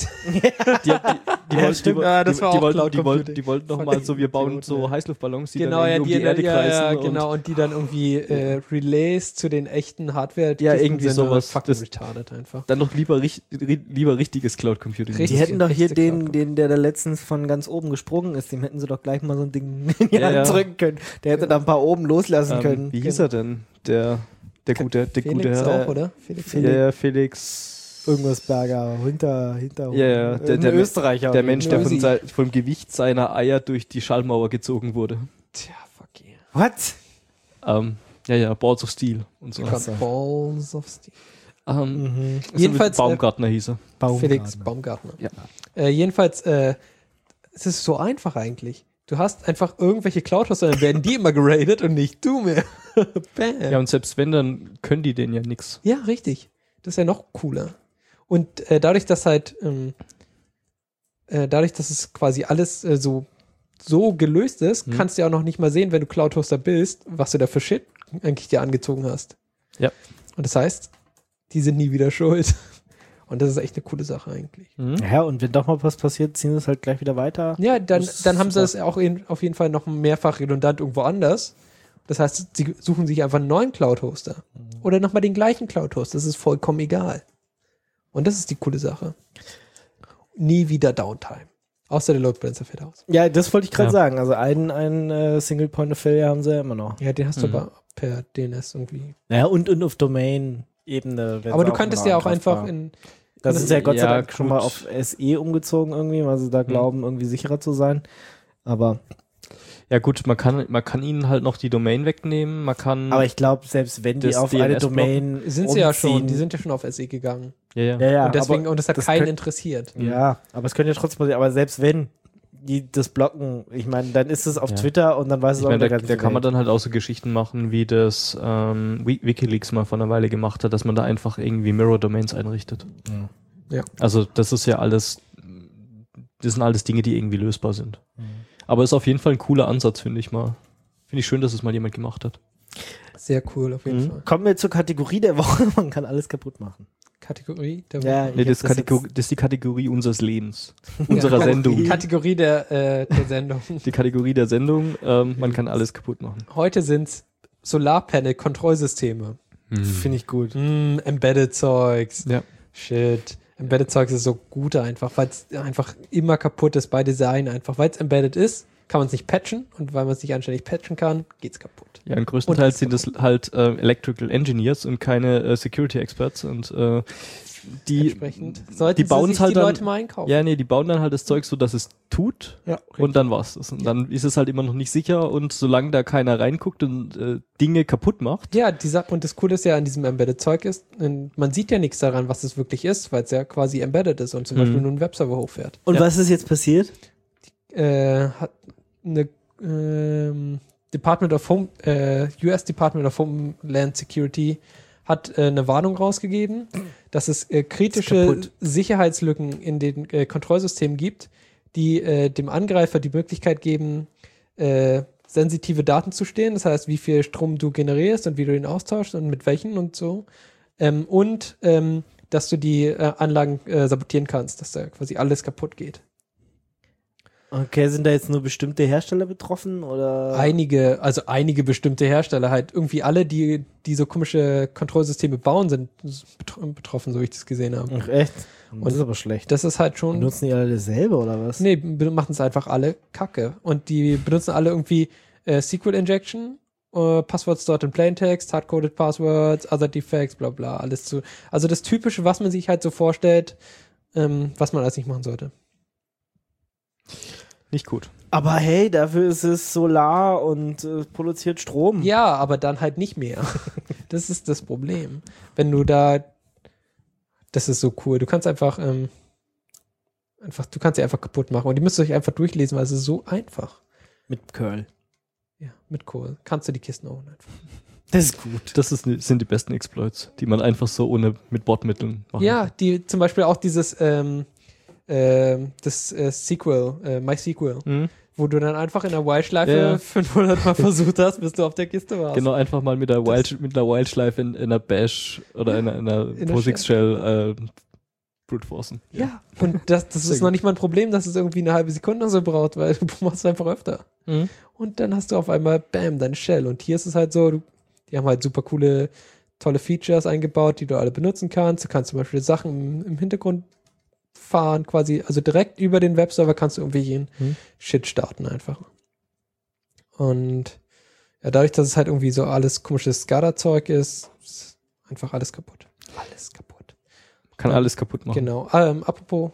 Die wollten noch mal so, wir bauen so Heißluftballons, die Genau, dann ja, irgendwie um die Erde kreisen. Und genau, und die dann irgendwie Relays zu den echten Hardware Ja, irgendwie sind sowas. fucking Das- retarded einfach. dann noch lieber richtiges Cloud-Computing. Richtig. Die hätten doch hier richtige den der da letztens von ganz oben gesprungen ist, dem hätten sie doch gleich mal so ein Ding in die Ja, Hand ja. drücken können. Der hätte da ein paar oben loslassen können. Wie hieß er denn? Der gute Felix Herr. auch, oder? Felix. Ja, Felix. Irgendwas Berger, hinter Ja, der Österreicher. Der Mensch, der Ösi. vom Gewicht seiner Eier durch die Schallmauer gezogen wurde. Tja, fuck yeah. What? Balls of Steel und so. Krass. Balls of Steel. Jedenfalls Baumgartner hieß er. Felix Baumgartner. Ja. Jedenfalls, es ist so einfach eigentlich. Du hast einfach irgendwelche Cloud-Hoster, dann werden die immer geradet und nicht du mehr. Bam. Ja, und selbst wenn, dann können die denen ja nix. Ja, richtig. Das ist ja noch cooler. Und dadurch, dass halt, dadurch, dass es quasi alles so gelöst ist, kannst du ja auch noch nicht mal sehen, wenn du Cloud-Hoster bist, was du da für Shit eigentlich dir angezogen hast. Ja. Und das heißt, die sind nie wieder schuld. Und das ist echt eine coole Sache eigentlich. Ja, und wenn doch mal was passiert, ziehen sie es halt gleich wieder weiter. Ja, dann Das haben sie ist es auch auf jeden Fall noch mehrfach redundant irgendwo anders. Das heißt, sie suchen sich einfach einen neuen Cloud-Hoster. Oder nochmal den gleichen Cloud-Hoster. Das ist vollkommen egal. Und das ist die coole Sache. Nie wieder Downtime. Außer der Load Balancer fährt aus. Ja, das wollte ich gerade Ja. sagen. Also einen Single Point of Failure haben sie ja immer noch. Ja, den hast du aber per DNS irgendwie. Ja, und auf Domain-Ebene. Aber du könntest ja auch einfach Das ist ja Gott sei Ja, Dank schon mal gut. auf SE umgezogen irgendwie, weil sie da glauben, irgendwie sicherer zu sein. Aber Ja gut, man kann ihnen halt noch die Domain wegnehmen, man kann... ich glaube, selbst wenn die Das auf eine DNS Domain sind sie ja schon, umziehen- die sind ja schon auf SE gegangen. ja. ja, Und deswegen, aber und das hat das keinen könnt- interessiert. Ja, aber es könnte ja trotzdem passieren. Aber selbst wenn die das blocken, ich meine, dann ist es auf Ja. Twitter und dann weiß es Ich auch meine, der da kann man dann halt auch so Geschichten machen, wie das WikiLeaks mal vor einer Weile gemacht hat, dass man da einfach irgendwie Mirror-Domains einrichtet. Ja. Also das ist ja alles, das sind alles Dinge, die irgendwie lösbar sind. Aber ist auf jeden Fall ein cooler Ansatz, finde ich mal. Finde ich schön, dass es mal jemand gemacht hat. Sehr cool, auf jeden Fall. Kommen wir zur Kategorie der Woche. Man kann alles kaputt machen. Kategorie der Ja, Woche. Nee, ich das, hab das das ist die Kategorie unseres Lebens. Unserer Sendung. Kategorie der Sendung. Die Kategorie der Sendung, man kann alles kaputt machen. Heute sind es Solarpanel-Kontrollsysteme. Finde ich gut. Embedded-Zeugs. Ja. Shit. Embedded-Zeugs ist so gut einfach, weil es einfach immer kaputt ist bei Design einfach. Weil es embedded ist, kann man es nicht patchen und weil man es nicht anständig patchen kann, geht's kaputt. Ja, im größtenteils sind es halt Electrical Engineers und keine Security Experts und die Entsprechend sollten bauen sich es halt die dann- Leute mal einkaufen. ja, nee, die bauen dann halt das Zeug so, dass es tut Ja, und dann war's das. Und dann ist es halt immer noch nicht sicher und solange da keiner reinguckt und Dinge kaputt macht. Ja, und das Coole ist ja an diesem Embedded-Zeug ist, man sieht ja nichts daran, was es wirklich ist, weil es ja quasi embedded ist und zum Beispiel nur ein Webserver hochfährt. Und Ja. was ist jetzt passiert? Hat eine US Department of Homeland Security hat eine Warnung rausgegeben, dass es kritische kaputt. Sicherheitslücken in den Kontrollsystemen gibt, die dem Angreifer die Möglichkeit geben, sensitive Daten zu stehlen, das heißt, wie viel Strom du generierst und wie du ihn austauschst und mit welchen und so. Und dass du die Anlagen sabotieren kannst, dass da quasi alles kaputt geht. Okay, sind da jetzt nur bestimmte Hersteller betroffen oder? Einige bestimmte Hersteller halt, irgendwie alle, die so komische Kontrollsysteme bauen, sind betroffen, so wie ich das gesehen habe. Ach echt? Und Das ist aber schlecht. Das ist halt schon... Benutzen die alle dasselbe oder was? Nee, machen es einfach alle Kacke. Und die benutzen alle irgendwie SQL Injection, Password stored in Plaintext, hardcoded Passwords, other defects, bla bla, alles zu. Also das Typische, was man sich halt so vorstellt, was man alles nicht machen sollte. Nicht gut. Aber hey, dafür ist es Solar und produziert Strom. Ja, aber dann halt nicht mehr. Das ist das Problem. Wenn du da, das ist so cool. Du kannst einfach, du kannst sie einfach kaputt machen. Und die müsst ihr euch einfach durchlesen, weil es ist so einfach. Mit Curl. Ja, mit Curl. Kannst du die Kisten auch einfach. Das ist gut. Sind die besten Exploits, die man einfach so ohne mit Botmitteln machen Ja, kann. die zum Beispiel auch dieses SQL, MySQL, wo du dann einfach in der While-Schleife 500 Mal versucht hast, bis du auf der Kiste warst. Genau, einfach mal mit einer While-Schleife in einer Bash oder in einer POSIX-Shell brute forcen. Ja, und das ist noch nicht mal ein Problem, dass es irgendwie eine halbe Sekunde so braucht, weil du machst es einfach öfter. Und dann hast du auf einmal, bam, deine Shell. Und hier ist es halt so, die haben halt super coole, tolle Features eingebaut, die du alle benutzen kannst. Du kannst zum Beispiel Sachen im Hintergrund fahren, quasi, also direkt über den Webserver kannst du irgendwie jeden Shit starten einfach. Und ja, dadurch, dass es halt irgendwie so alles komisches SCADA-Zeug ist einfach alles kaputt. Alles kaputt. Kann alles kaputt machen. Genau. Apropos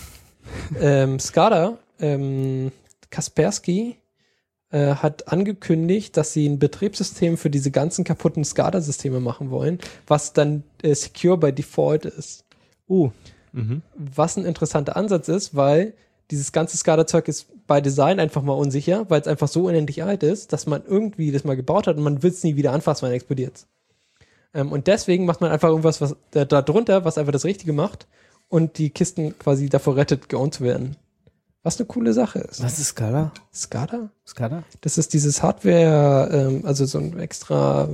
SCADA, Kaspersky hat angekündigt, dass sie ein Betriebssystem für diese ganzen kaputten SCADA-Systeme machen wollen, was dann secure by default ist. Was ein interessanter Ansatz ist, weil dieses ganze SCADA-Zeug ist bei Design einfach mal unsicher, weil es einfach so unendlich alt ist, dass man irgendwie das mal gebaut hat und man will es nie wieder anfassen, weil dann explodiert. Und deswegen macht man einfach irgendwas, was da drunter, was einfach das Richtige macht und die Kisten quasi davor rettet, geowned zu werden. Was eine coole Sache ist. Was ist SCADA? SCADA? SCADA? Das ist dieses Hardware, also so ein extra,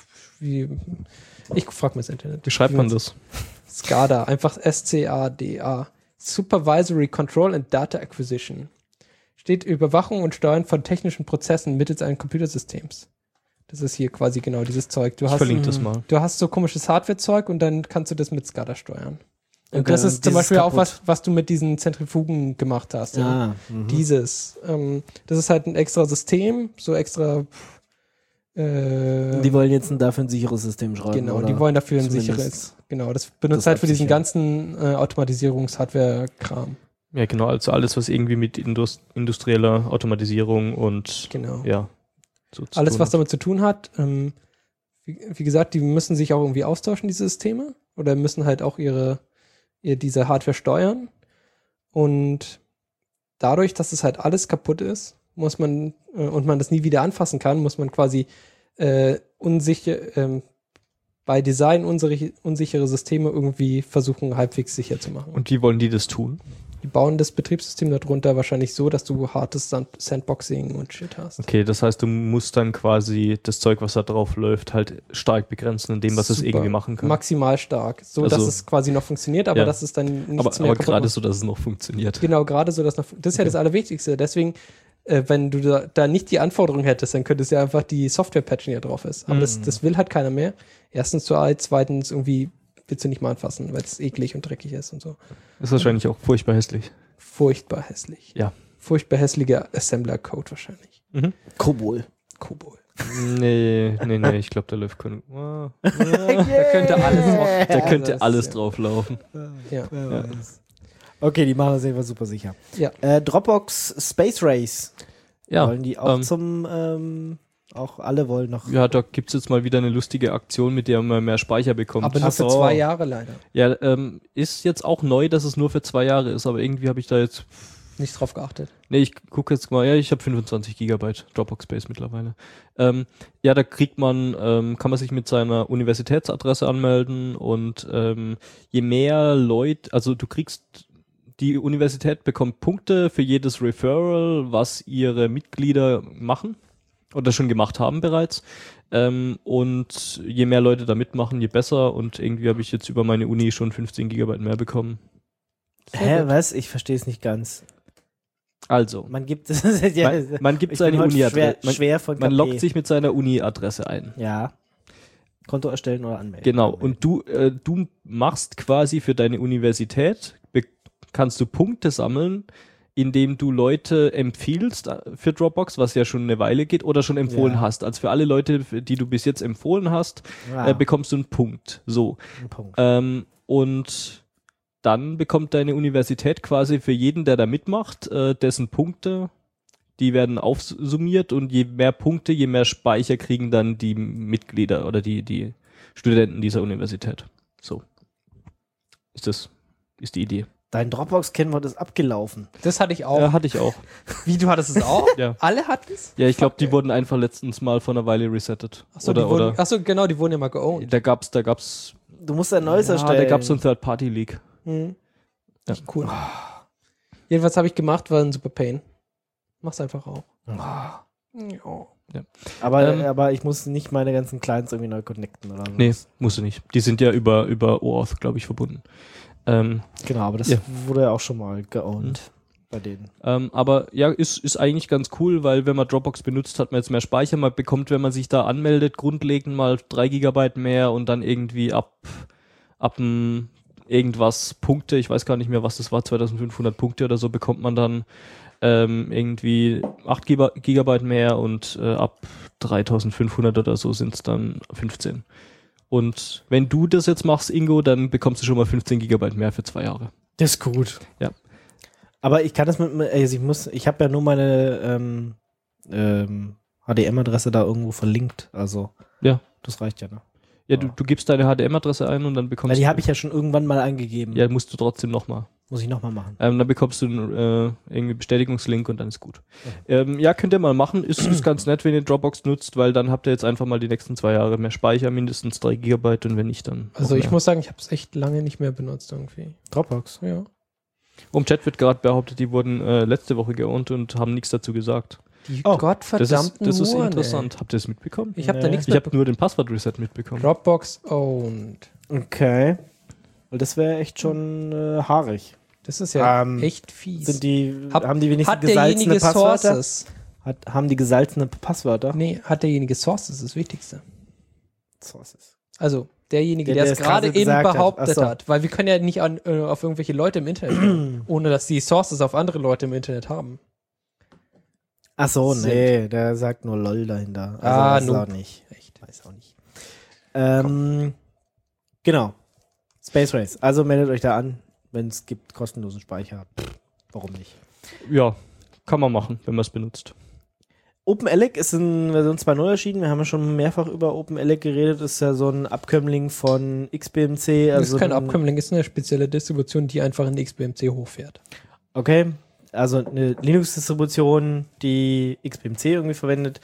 ich frage mal das Internet. Wie schreibt man das? SCADA, einfach SCADA. Supervisory Control and Data Acquisition. Steht Überwachung und Steuern von technischen Prozessen mittels eines Computersystems. Das ist hier quasi genau dieses Zeug. Ich verlinke das mal. Du hast so komisches Hardware-Zeug und dann kannst du das mit SCADA steuern. Und Okay, das ist zum Beispiel kaputt. auch was du mit diesen Zentrifugen gemacht hast. Ja. Dieses. Das ist halt ein extra System, so extra. Die wollen jetzt dafür ein sicheres System schreiben. Genau, oder? die wollen dafür ein Zumindest sicheres. Genau, das benutzt das halt für diesen absichern. ganzen Automatisierungs-Hardware-Kram. Ja, genau, also alles, was irgendwie mit industrieller Automatisierung und Genau. ja, so zu Alles, tun was hat. damit zu tun hat. Wie gesagt, die müssen sich auch irgendwie austauschen, diese Systeme. Oder müssen halt auch diese Hardware steuern. Und dadurch, dass es halt alles kaputt ist, muss man, und man das nie wieder anfassen kann, muss man quasi bei Design unsichere Systeme irgendwie versuchen, halbwegs sicher zu machen. Und wie wollen die das tun? Die bauen das Betriebssystem darunter wahrscheinlich so, dass du hartes Sandboxing und Shit hast. Okay, das heißt, du musst dann quasi das Zeug, was da drauf läuft, halt stark begrenzen in dem, was es Super. irgendwie machen kann. Maximal stark. So, Also, dass es quasi noch funktioniert, aber ja. dass es dann nichts aber mehr gerade macht. so, dass es noch funktioniert. Genau, gerade so, dass noch, das ist ja das Allerwichtigste. Deswegen, wenn du da nicht die Anforderung hättest, dann könntest du ja einfach die Software patchen, die da drauf ist. Aber das will halt keiner mehr. Erstens zu alt, zweitens irgendwie willst du nicht mal anfassen, weil es eklig und dreckig ist und so. Ist wahrscheinlich auch furchtbar hässlich. Furchtbar hässlich. Ja. Furchtbar hässlicher Assembler-Code wahrscheinlich. Kobol. Kobol. Nee, ich glaube, da läuft kein. Da könnte alles drauf. Da könnte das- alles ja. drauf laufen. Ja. Ja. Okay, die machen das jedenfalls super sicher. Ja. Dropbox Space Race. Ja, Wollen die auch auch alle wollen noch. ja, da gibt es jetzt mal wieder eine lustige Aktion, mit der man mehr Speicher bekommt. Aber nur Ach für so. 2 Jahre leider. Ja, ist jetzt auch neu, dass es nur für 2 Jahre ist, aber irgendwie habe ich da jetzt. Nicht drauf geachtet. Nee, ich gucke jetzt mal, ja, ich habe 25 Gigabyte Dropbox Space mittlerweile. Ja, da kriegt man, kann man sich mit seiner Universitätsadresse anmelden und je mehr Leute, also du kriegst, die Universität bekommt Punkte für jedes Referral, was ihre Mitglieder machen. oder schon gemacht haben bereits. Und je mehr Leute da mitmachen, je besser. Und irgendwie habe ich jetzt über meine Uni schon 15 Gigabyte mehr bekommen. Hä, was? Ich verstehe es nicht ganz. Also, Man gibt man gibt ich seine bin heute Uni-Adresse. schwer von Man KP. loggt sich mit seiner Uni-Adresse ein. Ja. Konto erstellen oder anmelden. Genau. Und du machst quasi für deine Universität, kannst du Punkte sammeln, indem du Leute empfiehlst für Dropbox, was ja schon eine Weile geht, oder schon empfohlen hast. Also für alle Leute, die du bis jetzt empfohlen hast, bekommst du einen Punkt. So. Ein Punkt. Und dann bekommt deine Universität quasi für jeden, der da mitmacht, dessen Punkte, die werden aufsummiert und je mehr Punkte, je mehr Speicher kriegen dann die Mitglieder oder die Studenten dieser Universität. So. Ist die Idee. Dein Dropbox-Kennwort ist abgelaufen. Das hatte ich auch. Ja, hatte ich auch. Wie, du hattest es auch? Ja. Alle hatten es? Ja, ich glaube, die wurden einfach letztens mal vor einer Weile resettet. Achso, genau, die wurden ja mal geowned. Da gab's Du musst ein neues erstellen. da gab's so ein Third-Party-Leak. Mhm. Ja. Cool. Jedenfalls habe ich gemacht, war ein super Pain. Mach's einfach auch. Ja. Aber ich muss nicht meine ganzen Clients irgendwie neu connecten oder so. Nee, musst du nicht. Die sind ja über OAuth, glaube ich, verbunden. Genau, aber das wurde ja auch schon mal geowned bei denen. Aber ja, ist eigentlich ganz cool, weil wenn man Dropbox benutzt, hat man jetzt mehr Speicher. Man bekommt, wenn man sich da anmeldet, grundlegend mal 3 Gigabyte mehr und dann irgendwie ab irgendwas Punkte, ich weiß gar nicht mehr, was das war, 2500 Punkte oder so, bekommt man dann irgendwie 8 Gigabyte mehr und ab 3500 oder so sind es dann 15. Und wenn du das jetzt machst, Ingo, dann bekommst du schon mal 15 Gigabyte mehr für 2 Jahre. Das ist gut. Ja. Aber ich kann das ich habe ja nur meine HDM-Adresse da irgendwo verlinkt. Also, ja, das reicht ja, ne? Ja, du gibst deine HDM-Adresse ein und dann bekommst Weil die habe ich ja schon irgendwann mal eingegeben. Ja, musst du trotzdem nochmal. Muss ich nochmal machen. Dann bekommst du einen irgendwie Bestätigungslink und dann ist gut. Ja, könnt ihr mal machen. Ist ganz nett, wenn ihr Dropbox nutzt, weil dann habt ihr jetzt einfach mal die nächsten 2 Jahre mehr Speicher, mindestens 3 Gigabyte und wenn nicht, dann Also ich muss sagen, ich habe es echt lange nicht mehr benutzt irgendwie. Dropbox? Ja. Im Chat wird gerade behauptet, die wurden letzte Woche geowned und haben nichts dazu gesagt. Die gottverdammten Das ist Huren, interessant. ey. Habt ihr das mitbekommen? Ich habe da nichts Ich habe nur den Passwort-Reset mitbekommen. Dropbox owned. Okay. Weil das wäre echt schon haarig. Das ist ja Ähm, echt fies. Haben die wenigstens hat gesalzene derjenige Passwörter? Sources? Haben die gesalzene Passwörter? Nee, hat derjenige Sources, das ist das Wichtigste. Sources. Also derjenige, Der der es es gerade quasi eben gesagt hat. behauptet Ach so. hat. Weil wir können ja nicht auf irgendwelche Leute im Internet schauen, ohne dass die Sources auf andere Leute im Internet haben. Ach so, Sind. nee, der sagt nur LOL dahinter. Also weiß auch nicht. Echt. Weiß auch nicht. Genau. Space Race. Also meldet euch da an, wenn es gibt kostenlosen Speicher. Warum nicht? Ja, kann man machen, wenn man es benutzt. OpenELEC ist in Version 2.0 erschienen. Wir haben ja schon mehrfach über OpenELEC geredet. Das ist ja so ein Abkömmling von XBMC. Das Also ist kein Abkömmling, ist eine spezielle Distribution, die einfach in XBMC hochfährt. Okay, also eine Linux-Distribution, die XBMC irgendwie verwendet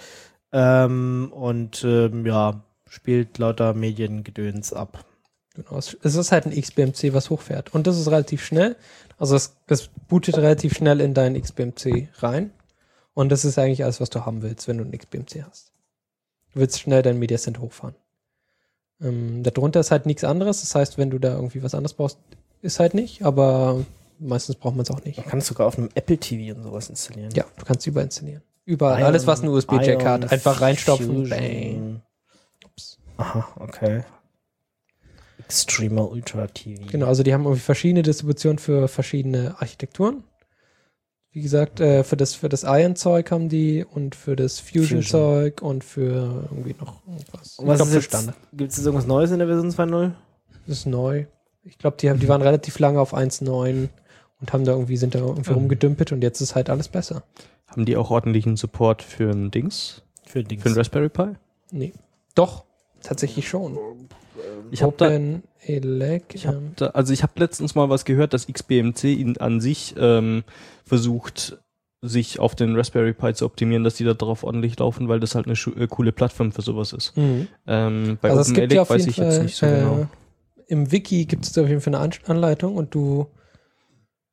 ja, spielt lauter Mediengedöns ab. Genau, es ist halt ein XBMC, was hochfährt. Und das ist relativ schnell. Also es bootet relativ schnell in deinen XBMC rein. Und das ist eigentlich alles, was du haben willst, wenn du einen XBMC hast. Du willst schnell dein Mediacenter hochfahren. Darunter ist halt nichts anderes. Das heißt, wenn du da irgendwie was anderes brauchst, ist halt nicht. Aber meistens braucht man es auch nicht. Man kann es sogar auf einem Apple TV und sowas installieren. Ja, du kannst überall installieren. Überall. Alles, was einen USB-Jack hat. Einfach reinstopfen. Bang. Ups. Aha, okay. Extremer Ultra TV. Genau, also die haben irgendwie verschiedene Distributionen für verschiedene Architekturen. Wie gesagt, für das Iron-Zeug haben die und für das Fusion-Zeug und für irgendwie noch irgendwas. Und was ist für jetzt, Standard. gibt es jetzt irgendwas Neues in der Version 2.0? Das ist neu. Ich glaube, die waren relativ lange auf 1.9 und sind da irgendwie rumgedümpelt und jetzt ist halt alles besser. Haben die auch ordentlichen Support für ein Dings? Für Dings. Für ein Raspberry Pi? Nee. Doch, tatsächlich schon. Ich habe da, OpenELEC. ich habe letztens mal was gehört, dass XBMC an sich versucht, sich auf den Raspberry Pi zu optimieren, dass die da drauf ordentlich laufen, weil das halt eine coole Plattform für sowas ist. Mhm. Bei Also es gibt ja auf weiß jeden ich Fall, jetzt nicht so genau. Im Wiki gibt es auf jeden Fall eine Anleitung und du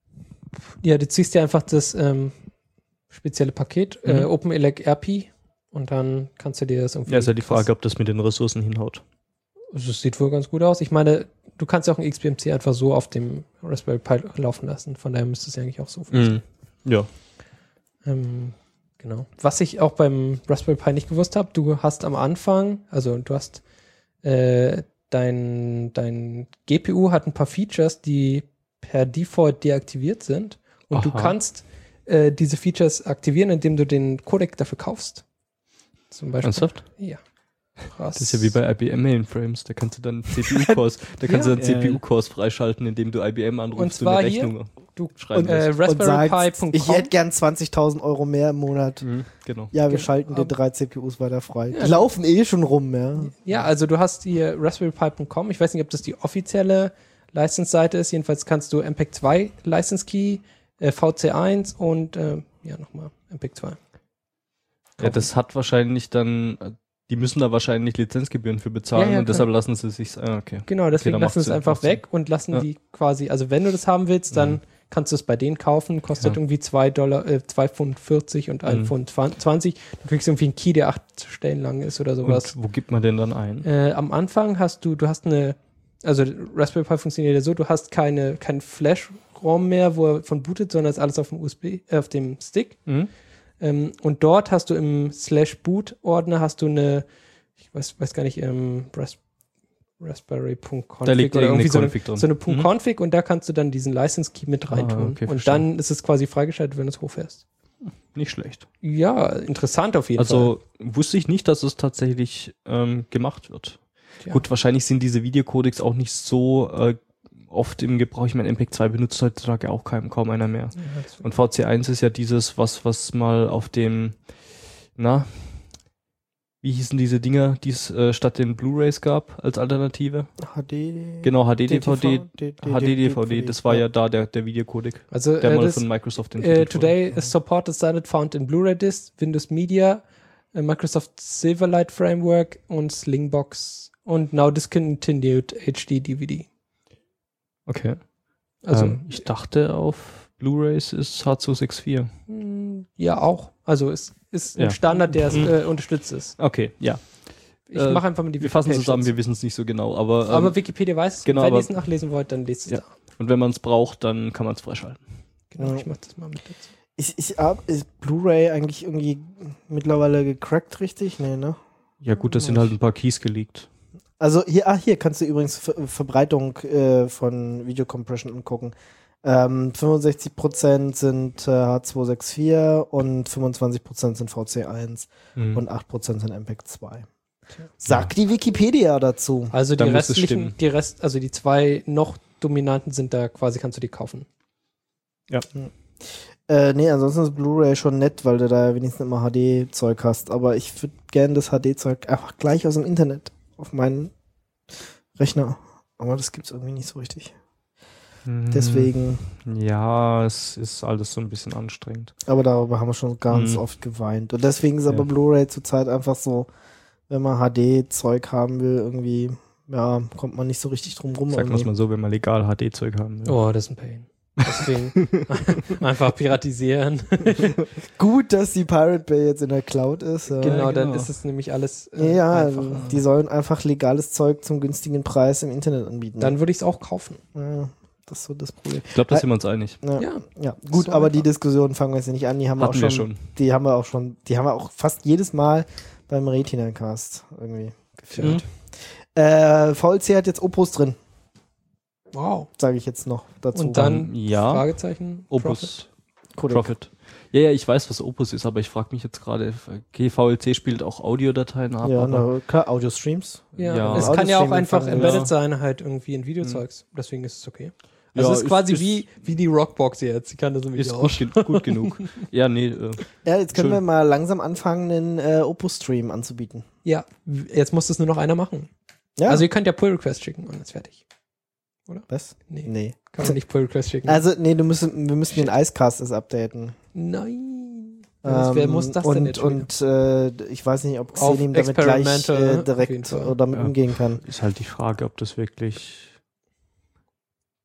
ziehst dir einfach das spezielle Paket, OpenELEC RP und dann kannst du dir das irgendwie... Ja, ist ja die Frage, ob das mit den Ressourcen hinhaut. Also es sieht wohl ganz gut aus. Ich meine, du kannst ja auch ein XBMC einfach so auf dem Raspberry Pi laufen lassen. Von daher müsste es ja eigentlich auch so funktionieren. Ja. Genau. Was ich auch beim Raspberry Pi nicht gewusst habe, du hast am Anfang, also du hast dein GPU hat ein paar Features, die per Default deaktiviert sind. Und du kannst diese Features aktivieren, indem du den Codec dafür kaufst. Zum Beispiel. Ernsthaft? Ja. Krass. Das ist ja wie bei IBM Mainframes, da kannst du dann CPU-Cores, CPU-Cores freischalten, indem du IBM anrufst und zwar eine Rechnung schreiben lässt. Raspberry-Pi.com. Ich hätte gern 20.000 Euro mehr im Monat. Genau. Ja, wir schalten die 3 CPUs weiter frei. Ja, die laufen eh schon rum, ja. Ja, also du hast hier Raspberry-Pi.com. Ich weiß nicht, ob das die offizielle License-Seite ist. Jedenfalls kannst du MPEG 2 License-Key, VC1 und nochmal MPEG 2. Ja, das hat wahrscheinlich dann, die müssen da wahrscheinlich Lizenzgebühren für bezahlen und deshalb lassen sie sich, okay. Genau, deswegen lassen sie es einfach Sinn. weg und lassen die quasi, also wenn du das haben willst, dann kannst du es bei denen kaufen, kostet irgendwie $2,40 und $1,20. Du kriegst irgendwie einen Key, der 8 Stellen lang ist oder sowas. Und wo gibt man den dann ein? Am Anfang hast du hast also Raspberry Pi funktioniert ja so, du hast keinen Flash-ROM mehr, wo er von bootet, sondern ist alles auf dem auf dem Stick. Und dort hast du im /boot-Ordner hast du ich weiß gar nicht, Raspberry.config da liegt oder irgendwie so Config drin. so eine .config und da kannst du dann diesen License-Key mit reintun. Okay, und dann ist es quasi freigeschaltet, wenn du es hochfährst. Nicht schlecht. Ja, interessant auf jeden Fall. Also wusste ich nicht, dass es tatsächlich gemacht wird. Tja. Gut, wahrscheinlich sind diese Videocodecs auch nicht so oft im Gebrauch. Ich meine, MPEG 2 benutzt heutzutage auch kaum einer mehr. Ja, Und VC1 ist ja dieses, was mal auf dem, wie hießen diese Dinger, die es statt den Blu-Rays gab als Alternative? HD. Genau, HD-DVD. DTV, HD-DVD, das war ja da der Videocodec, Also der mal von Microsoft entwickelt wurde. Today is supported standard found in Blu-ray Disc, Windows Media, Microsoft Silverlight Framework und Slingbox und now discontinued HD DVD. Okay. Also ich dachte, auf Blu-rays ist H264. Ja, auch. Also es ist ein Standard, der es unterstützt ist. Okay, ja. Ich mache einfach mal die Wir fassen Wikipedia zusammen, dazu. wir wissen es nicht so genau. Aber Wikipedia weiß es. genau, Wenn ihr aber- es nachlesen wollt, dann lest es da. Und wenn man es braucht, dann kann man es freischalten. Genau, Ja. ich mach das mal mit dazu. Ist Blu-ray eigentlich irgendwie mittlerweile gecrackt, richtig? Nee, ne? Ja gut, das sind halt ein paar Keys geleakt. Also hier kannst du übrigens Verbreitung von Videocompression angucken. 65% sind H264 und 25% sind VC1 und 8% sind MPEG 2. Sagt die Wikipedia dazu. Also die Dann muss es restlichen, stimmen. also die zwei noch dominanten sind da quasi, kannst du die kaufen. Ja. Nee, ansonsten ist Blu-ray schon nett, weil du da ja wenigstens immer HD-Zeug hast. Aber ich würde gerne das HD-Zeug einfach gleich aus dem Internet auf meinen Rechner. Aber das gibt's irgendwie nicht so richtig. Deswegen, Ja, es ist alles so ein bisschen anstrengend. aber darüber haben wir schon ganz oft geweint. Und deswegen ist aber Blu-ray zurzeit einfach so, wenn man HD-Zeug haben will, irgendwie, ja, kommt man nicht so richtig drum rum. Sagen wir es mal so, wenn man legal HD-Zeug haben will. Oh, das ist ein Pain. Deswegen einfach piratisieren. Gut, dass die Pirate Bay jetzt in der Cloud ist. Genau, dann genau. ist es nämlich alles Ja, einfacher. die sollen einfach legales Zeug zum günstigen Preis im Internet anbieten. Dann würde ich es auch kaufen. Ja, das ist so das Problem. Ich glaube, da sind wir uns einig. Ja. Gut, So aber einfach. die Diskussion fangen wir jetzt nicht an. Die haben wir Hatten auch wir schon, schon. Die haben wir auch fast jedes Mal beim Retina-Cast irgendwie geführt. VLC hat jetzt Opus drin, Wow. sage ich jetzt noch dazu. Und dann Ja, Fragezeichen. Opus. Codec. Profit. Ja, ich weiß, was Opus ist, aber ich frage mich jetzt gerade, VLC spielt auch Audiodateien ab, Ja, aber klar, Audio-Streams. Ja, Ja. es kann ja auch Audio-Streaming einfach fangen, embedded ja. sein, halt irgendwie in Videozeugs. Deswegen ist es okay. Also Ja, es ist quasi ist- wie die Rockbox jetzt. Sie kann das irgendwie ist auch. gut genug. Ja, nee, Ja, jetzt können Schön. wir mal langsam anfangen, einen Opus-Stream anzubieten. Ja, jetzt muss das nur noch einer machen. Ja, Also ihr könnt ja Pull-Request schicken und dann ist fertig. was? Nee, Nee. kann man nicht Pull-Request schicken. Also, nee, wir müssen den Icecast updaten. Nein. Wer muss das denn jetzt schon Und ich weiß nicht, ob Auf Xenim damit gleich Experimental auf jeden direkt Fall. damit Ja. umgehen kann. ist halt die Frage, ob das wirklich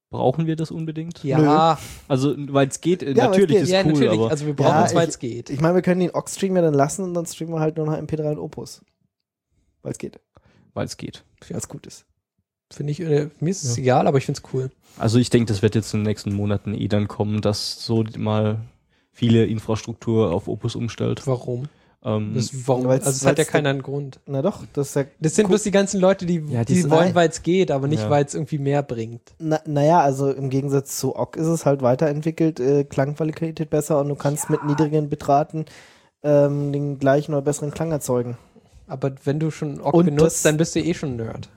brauchen wir das unbedingt? Ja, Also, weil es geht, Ja, natürlich weil es ist ja, cool, natürlich. aber Also wir brauchen Ja, es, weil es geht. Ich meine, wir können den Aux-Stream ja dann lassen und dann streamen wir halt nur noch MP3 und Opus. Weil es geht. weil es geht. Weil es gut ist. Finde ich, mir ist es egal, aber ich finde es cool. Also ich denke, das wird jetzt in den nächsten Monaten dann kommen, dass so mal viele Infrastruktur auf Opus umstellt. Warum? Ähm, Warum? Weil's- Also es hat ja weil's- keinen Grund. Na doch, das ist ja. Das sind bloß die ganzen Leute, die die wollen, sind- weil es geht, aber nicht, Ja. weil es irgendwie mehr bringt. Naja, also im Gegensatz zu OGG ist es halt weiterentwickelt, Klangqualität besser und du kannst mit niedrigen Bitraten den gleichen oder besseren Klang erzeugen. Aber wenn du schon OGG Und benutzt, das- dann bist du eh schon Nerd.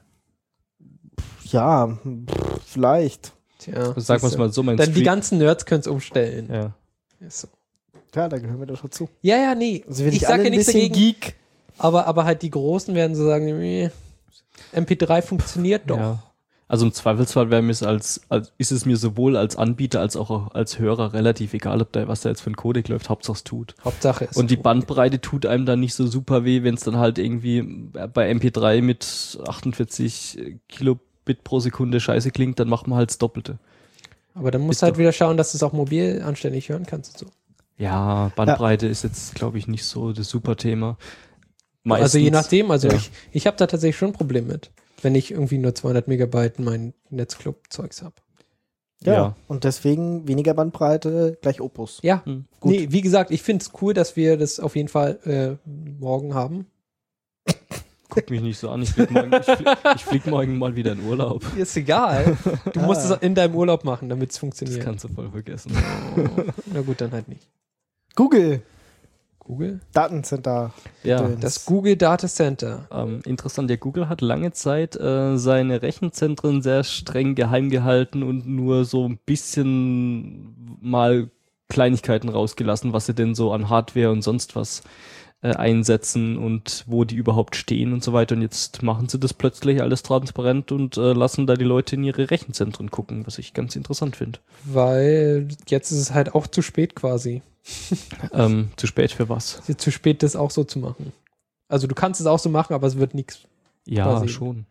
Ja, vielleicht. Tja, Sagen wir es siehste. mal so, mein Dann die Stream- ganzen Nerds können es umstellen. ja. Ist so. Ja, da gehören wir doch schon zu. Ja, nee. Also wir Ich nicht sage alle ja ein nichts bisschen dagegen, Geek. aber halt die Großen werden so sagen, nee, MP3 funktioniert doch. Ja. Also im Zweifelsfall wäre mir ist es mir sowohl als Anbieter als auch als Hörer relativ egal, was da jetzt für ein Codec läuft, Hauptsache es tut. Hauptsache ist Und die gut. Bandbreite tut einem dann nicht so super weh, wenn es dann halt irgendwie bei MP3 mit 48 Kilobit pro Sekunde scheiße klingt, dann macht man halt das Doppelte. Aber dann musst Ist du halt doch- wieder schauen, dass du es auch mobil anständig hören kannst und so. Ja, Bandbreite ist jetzt, glaube ich, nicht so das super Thema. Also je nachdem, also ja. ich habe da tatsächlich schon ein Problem mit, wenn ich irgendwie nur 200 Megabyte mein Netzclub-Zeugs habe. Ja. Ja. Und deswegen weniger Bandbreite gleich Opus. Ja, Hm, gut. nee, wie gesagt, ich finde es cool, dass wir das auf jeden Fall morgen haben. Guck mich nicht so an, ich flieg morgen mal wieder in Urlaub. Ist egal. Du musst es in deinem Urlaub machen, damit es Das funktioniert. kannst du voll vergessen. Na gut, dann halt nicht. Google, Google? Datencenter. Ja, Das Google Data Center. interessant. Ja, Google hat lange Zeit seine Rechenzentren sehr streng geheim gehalten und nur so ein bisschen mal Kleinigkeiten rausgelassen, was sie denn so an Hardware und sonst was einsetzen und wo die überhaupt stehen und so weiter. Und jetzt machen sie das plötzlich alles transparent und lassen da die Leute in ihre Rechenzentren gucken, was ich ganz interessant finde. Weil jetzt ist es halt auch zu spät quasi. Zu spät für was? Es ist zu spät, das auch so zu machen. Also du kannst es auch so machen, aber es wird nichts. Ja, quasi. schon.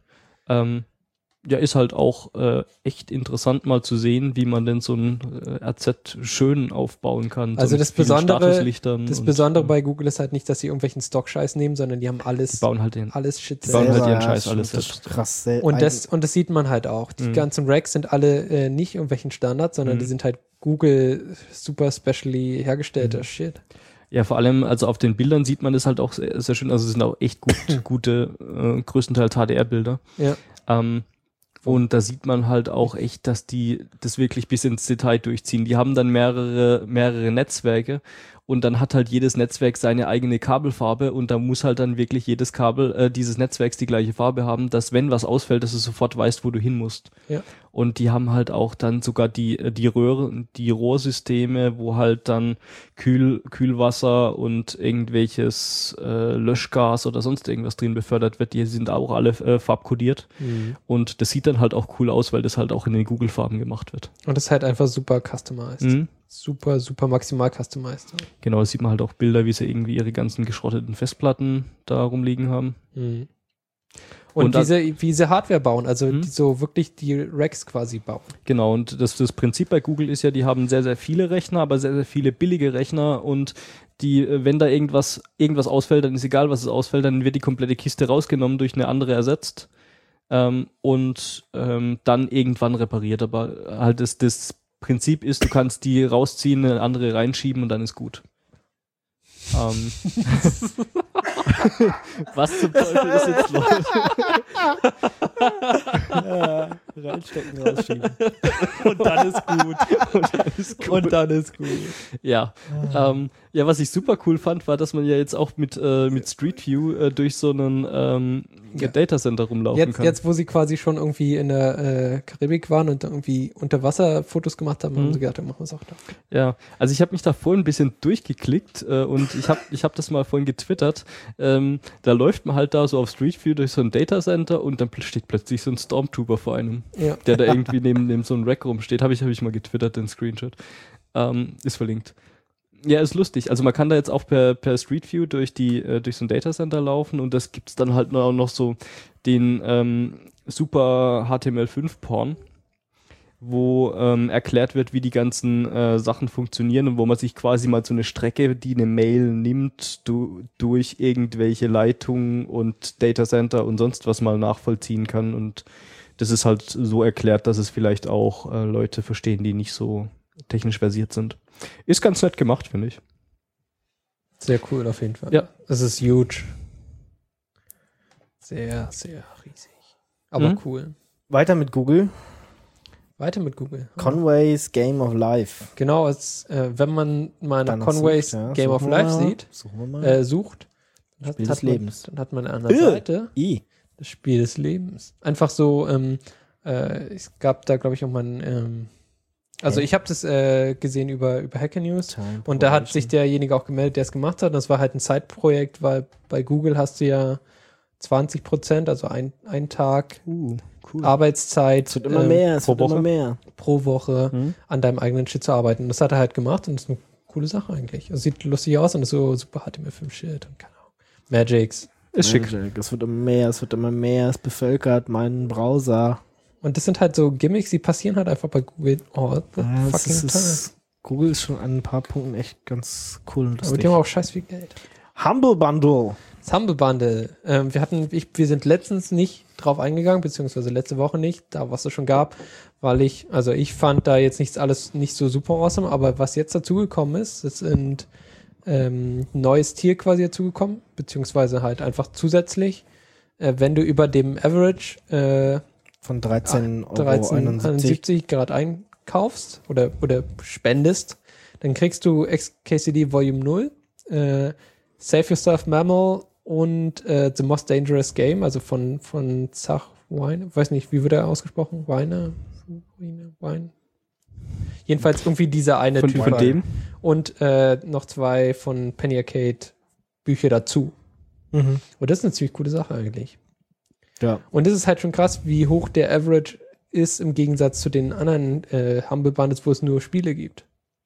Ja, ist halt auch echt interessant mal zu sehen, wie man denn so ein RZ schön aufbauen kann. Also mit das vielen Besondere- Statuslichtern Das und, Besondere bei Google ist halt nicht, dass sie irgendwelchen Stock-Scheiß nehmen, sondern die haben die alles, bauen halt den. alles Shit bauen selber. halt ihren Selber, Scheiß ja, alles das ist selbst. krass. Und das sieht man halt auch. Die Mhm. ganzen Racks sind alle nicht irgendwelchen Standards, sondern Mhm. die sind halt Google super specially hergestellter Mhm. Shit. Ja, vor allem, also auf den Bildern sieht man das halt auch sehr, sehr schön. Also es sind auch echt gute, größtenteils HDR-Bilder. Ja. Und da sieht man halt auch echt, dass die das wirklich bis ins Detail durchziehen. Die haben dann mehrere Netzwerke und dann hat halt jedes Netzwerk seine eigene Kabelfarbe und da muss halt dann wirklich jedes Kabel dieses Netzwerks die gleiche Farbe haben, dass wenn was ausfällt, dass du sofort weißt, wo du hin musst. Ja. Und die haben halt auch dann sogar die Rohrsysteme, wo halt dann Kühlwasser und irgendwelches Löschgas oder sonst irgendwas drin befördert wird, die sind auch alle farbkodiert. Mhm. Und das sieht dann halt auch cool aus, weil das halt auch in den Google-Farben gemacht wird. Und das ist halt einfach super customized. Mhm. Super, super maximal customized. Genau, da sieht man halt auch Bilder, wie sie irgendwie ihre ganzen geschrotteten Festplatten da rumliegen haben. Mhm. Und Und wie sie Hardware bauen, also Mhm. die so wirklich die Racks quasi bauen. Genau, und das Prinzip bei Google ist ja, die haben sehr, sehr viele Rechner, aber sehr, sehr viele billige Rechner und die, wenn da irgendwas ausfällt, dann ist egal, was es ausfällt, dann wird die komplette Kiste rausgenommen, durch eine andere ersetzt und dann irgendwann repariert. Aber halt das Prinzip ist, du kannst die rausziehen, eine andere reinschieben und dann ist gut. Was zum Teufel ist jetzt los? Reinstecken, rausschieben. Und dann ist gut. Und dann ist gut. Ja. Ja, was ich super cool fand, war, dass man ja jetzt auch mit Street View durch so einen Ja. Datacenter rumlaufen kann. Jetzt, wo sie quasi schon irgendwie in der Karibik waren und irgendwie Unterwasserfotos gemacht haben, haben sie gedacht, dann machen wir es auch da. Ja, also ich habe mich da vorhin ein bisschen durchgeklickt und ich hab das mal vorhin getwittert. Da läuft man halt da so auf Street View durch so ein Datacenter und dann steht plötzlich so ein Stormtrooper vor einem, Ja. der da irgendwie neben so einem Rack rumsteht. Hab ich mal getwittert, den Screenshot. Ist verlinkt. Ja, ist lustig. Also man kann da jetzt auch per Street View durch so ein Datacenter laufen und das gibt's dann halt noch so den super HTML5 Porn. wo erklärt wird, wie die ganzen Sachen funktionieren und wo man sich quasi mal so eine Strecke, die eine Mail nimmt, durch irgendwelche Leitungen und Datacenter und sonst was mal nachvollziehen kann. Und das ist halt so erklärt, dass es vielleicht auch Leute verstehen, die nicht so technisch versiert sind. Ist ganz nett gemacht, finde ich. Sehr cool auf jeden Fall. Ja. Es ist huge. Sehr, sehr riesig. Aber cool. Weiter mit Google. Weiter mit Google. Conway's Game of Life. Genau, wenn man mal nach Danach Conway's sucht, ja. Game of Suchen wir Life mal. sieht, Suchen wir mal. sucht, Spiel des Lebens. Dann hat man an der Seite das Spiel des Lebens. Einfach so, es gab da, glaube ich, auch mal ein, also ich habe das gesehen über Hacker News und da hat sich derjenige auch gemeldet, der es gemacht hat. Das war halt ein Zeitprojekt, weil bei Google hast du ja 20%, also ein Tag Cool. Arbeitszeit Es wird immer mehr, es pro wird immer Woche. mehr. pro Woche an deinem eigenen Shit zu arbeiten. Und das hat er halt gemacht und das ist eine coole Sache eigentlich. Also sieht lustig aus und ist so super HTML5-Shit und keine Ahnung. Magics. Ist schick. Es wird immer mehr, es wird immer mehr, es befölkert meinen Browser. Und das sind halt so Gimmicks, die passieren halt einfach bei Google all the fucking time. Google ist schon an ein paar Punkten echt ganz cool und Aber lustig. die haben auch scheiß viel Geld. Humble Bundle. Das Humble Bundle. Wir sind letztens nicht drauf eingegangen, beziehungsweise letzte Woche nicht, da was es schon gab, weil ich fand da jetzt alles nicht so super awesome, aber was jetzt dazugekommen ist, es sind neues Tier quasi dazugekommen, beziehungsweise halt einfach zusätzlich, wenn du über dem Average Von 13,71 13,71 gerade einkaufst oder spendest, dann kriegst du XKCD Volume 0, Save Yourself Mammal und The Most Dangerous Game, also von Zach Weiner, weiß nicht, wie wird er ausgesprochen? Weiner? Jedenfalls irgendwie dieser eine Typ. Von dem? Und noch 2 von Penny Arcade Bücher dazu. Mhm. Und das ist eine ziemlich coole Sache eigentlich. Ja. Und das ist halt schon krass, wie hoch der Average ist im Gegensatz zu den anderen Humble Bundles, wo es nur Spiele gibt.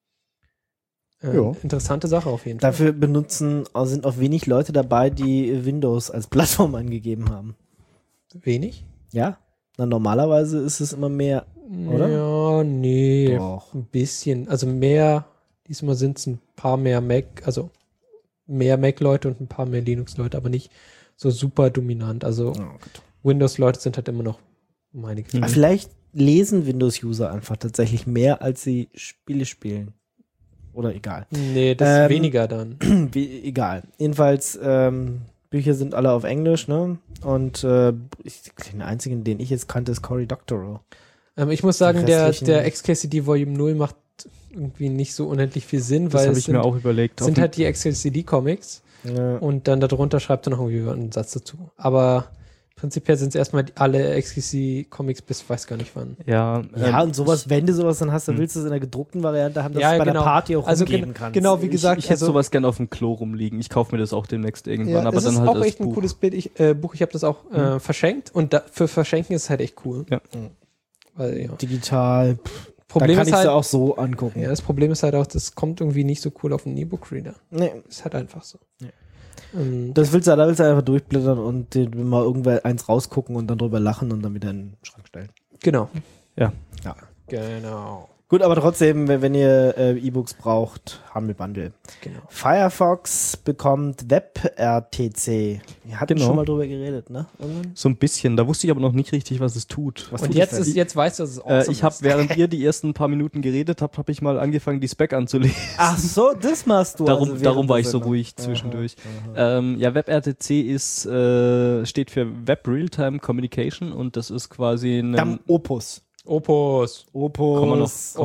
Ja. Interessante Sache auf jeden Fall. Dafür sind auch wenig Leute dabei, die Windows als Plattform angegeben haben. Wenig? Ja? Na, normalerweise ist es immer mehr, oder? Ja, nee. Doch. Ein bisschen. Also diesmal sind es ein paar mehr also mehr Mac-Leute und ein paar mehr Linux-Leute, aber nicht so super dominant. Also Oh, gut. Windows-Leute sind halt immer noch meine Aber vielleicht lesen Windows-User einfach tatsächlich mehr, als sie Spiele spielen. Oder egal. Nee, das ist weniger dann. Egal. Jedenfalls, Bücher sind alle auf Englisch, ne? Und den einzigen, den ich jetzt kannte, ist Cory Doctorow. Ich muss sagen, Die der restlichen- XKCD Volume 0 macht irgendwie nicht so unendlich viel Sinn, Das weil habe es ich mir auch überlegt. sind halt die XKCD-Comics Ja. und dann darunter schreibt er noch irgendwie einen Satz dazu. Aber prinzipiell sind es erstmal alle XKCD-Comics bis weiß gar nicht wann. ja, Ja, und sowas, wenn du sowas dann hast, dann willst du es in der gedruckten Variante haben, dass du es bei der Party auch also rumgeben kannst. genau, wie gesagt, ich hätte sowas gerne auf dem Klo rumliegen. Ich kaufe mir das auch demnächst irgendwann, ja, aber das dann ist halt auch als echt ein Buch. cooles Buch. Ich habe das auch verschenkt und für Verschenken ist es halt echt cool. Ja. Weil, ja. Digital, da Problem kann ist ich halt, sie auch so angucken. ja, das Problem ist halt auch, das kommt irgendwie nicht so cool auf einen E-Book-Reader. Nee, Ist halt einfach so. Ja. Und da willst du einfach durchblättern und den mal irgendwer eins rausgucken und dann drüber lachen und dann wieder in den Schrank stellen. genau. Ja. Ja. Genau. Gut, aber trotzdem, wenn ihr E-Books braucht, Humble Bundle. Genau. Firefox bekommt WebRTC. Wir hatten Genau. schon mal drüber geredet, ne? Irgendwann? So ein bisschen. Da wusste ich aber noch nicht richtig, was es tut. Was Und tut jetzt das? jetzt weißt du, dass es awesome Ich habe, ist. während ihr die ersten paar Minuten geredet habt, habe ich mal angefangen, die Spec anzulesen. Ach so, das machst du. Darum, also darum war ich während so der ruhig Sendung. zwischendurch. Aha. Ja, WebRTC steht für Web Real-Time Communication und das ist quasi ein Opus. Opus. Kommen wir noch zu.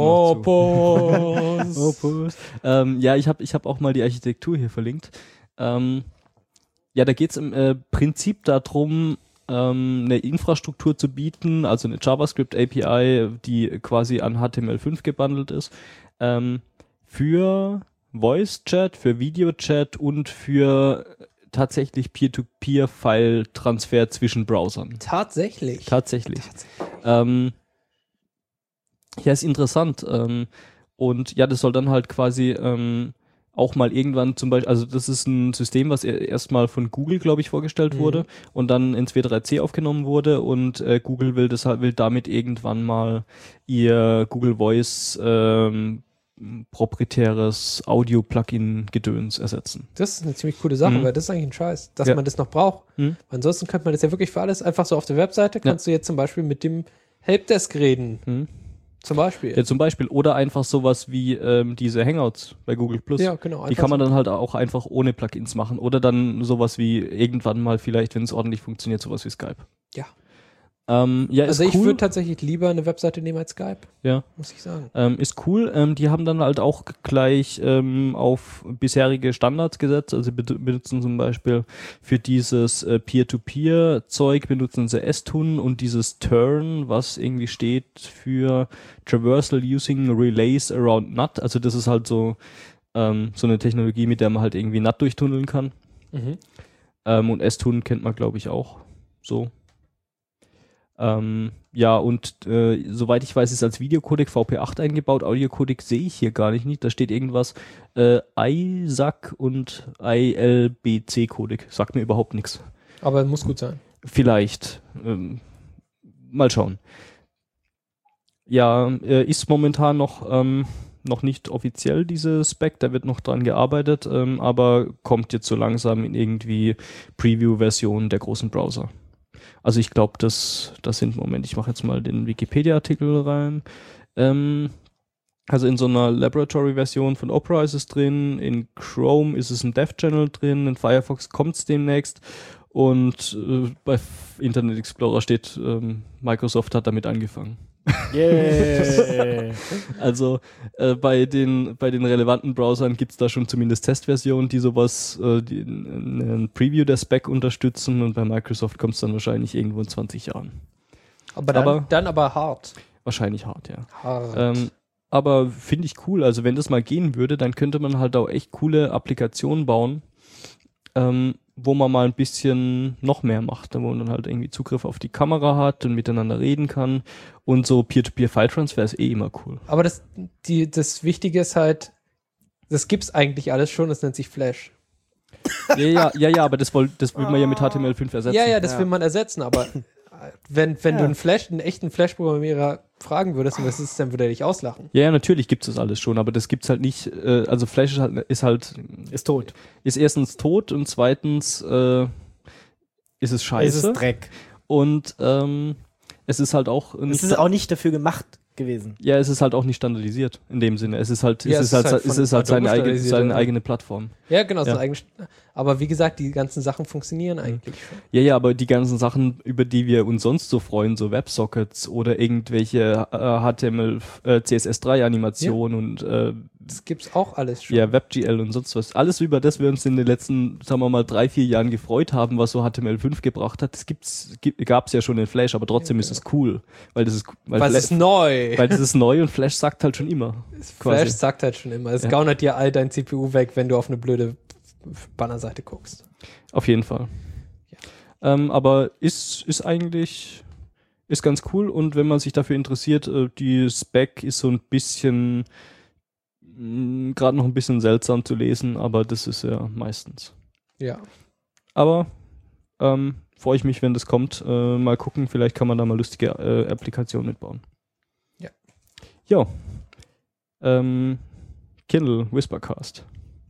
Opus. Opus. Ja, ich hab auch mal die Architektur hier verlinkt. Ja, da geht's im Prinzip darum, eine Infrastruktur zu bieten, also eine JavaScript API, die quasi an HTML5 gebundelt ist, für Voice Chat, für Video Chat und für tatsächlich Peer-to-Peer-File-Transfer zwischen Browsern. Tatsächlich. Tatsächlich. Ja, ist interessant. Und ja, das soll dann halt quasi auch mal irgendwann zum Beispiel, also das ist ein System, was erstmal von Google, glaube ich, vorgestellt wurde und dann in 2.3c aufgenommen wurde und Google will damit irgendwann mal ihr Google Voice proprietäres Audio-Plugin-Gedöns ersetzen. Das ist eine ziemlich coole Sache, weil das ist eigentlich ein Scheiß, dass man das noch braucht. Ansonsten könnte man das ja wirklich für alles einfach so auf der Webseite, kannst du jetzt zum Beispiel mit dem Helpdesk reden. Zum Beispiel. Ja, zum Beispiel. Oder einfach sowas wie diese Hangouts bei Google Plus. Ja, genau. Die kann man dann halt auch einfach ohne Plugins machen. Oder dann sowas wie irgendwann mal vielleicht, wenn es ordentlich funktioniert, sowas wie Skype. Ja. Ja, also ist ich cool. würde tatsächlich lieber eine Webseite nehmen als Skype. Ja. Muss ich sagen. Ist cool. Die haben dann halt auch gleich auf bisherige Standards gesetzt. Also benutzen zum Beispiel für dieses Peer-to-Peer-Zeug benutzen sie S-Tun und dieses Turn, was irgendwie steht für Traversal Using Relays Around NAT. Also das ist halt so eine Technologie, mit der man halt irgendwie NAT durchtunneln kann. Und S-Tun kennt man, glaube ich, auch so. Ja, und soweit ich weiß, ist als Videocodec VP8 eingebaut. Audiocodec sehe ich hier gar nicht. Da steht irgendwas ISAC und ILBC-Codec. Sagt mir überhaupt nichts. Aber muss gut sein. Vielleicht. Mal schauen. Ja, ist momentan noch nicht offiziell diese Spec. Da wird noch dran gearbeitet, aber kommt jetzt so langsam in irgendwie Preview-Version der großen Browser. Also ich glaube, das sind, Moment, ich mache jetzt mal den Wikipedia-Artikel rein. Also in so einer Laboratory-Version von Opera ist es drin, in Chrome ist es ein Dev-Channel drin, in Firefox kommt es demnächst und bei Internet Explorer steht, Microsoft hat damit angefangen. Yeah. Also bei den relevanten Browsern gibt es da schon zumindest Testversionen, die sowas, die ein Preview der Spec unterstützen und bei Microsoft kommt es dann wahrscheinlich irgendwo in 20 Jahren. Aber dann aber hart. Wahrscheinlich hart, ja. Hart. Aber finde ich cool, also wenn das mal gehen würde, dann könnte man halt auch echt coole Applikationen bauen, wo man mal ein bisschen noch mehr macht, wo man dann halt irgendwie Zugriff auf die Kamera hat und miteinander reden kann und so Peer-to-Peer-File-Transfer ist immer cool. Aber das Wichtige ist halt, das gibt's eigentlich alles schon, das nennt sich Flash. Ja, aber das will man ja mit HTML5 ersetzen. Ja, das will man ersetzen, aber wenn du einen echten Flash-Programmierer fragen würdest, und was ist, dann würde er dich auslachen. Ja, natürlich gibt es das alles schon, aber das gibt's halt nicht, also Flash ist tot. Ist erstens tot und zweitens ist es scheiße. Es ist Dreck. Und es ist halt auch es ist auch nicht dafür gemacht gewesen. Ja, es ist halt auch nicht standardisiert in dem Sinne. Es ist halt seine eigene Plattform. Ja, genau, so eigene. Aber wie gesagt, die ganzen Sachen funktionieren eigentlich schon. Ja, aber die ganzen Sachen, über die wir uns sonst so freuen, so Websockets oder irgendwelche HTML, CSS3 Animationen und das gibt's auch alles schon. Ja, WebGL und sonst was. Alles, über das wir uns in den letzten, sagen wir mal, 3-4 Jahren gefreut haben, was so HTML5 gebracht hat, das gab's ja schon in Flash, aber trotzdem ist es cool. Weil es ist neu. Weil das ist neu und Flash sagt halt schon immer. Flash sagt halt schon immer. Es gaunert dir all dein CPU weg, wenn du auf eine blöde Bannerseite guckst. Auf jeden Fall. Ja. Aber ist eigentlich ganz cool und wenn man sich dafür interessiert, die Spec ist so ein bisschen gerade noch ein bisschen seltsam zu lesen, aber das ist ja meistens. Ja. Aber freue ich mich, wenn das kommt. Mal gucken, vielleicht kann man da mal lustige Applikationen mitbauen. Ja. Ja. Kindle Whispercast.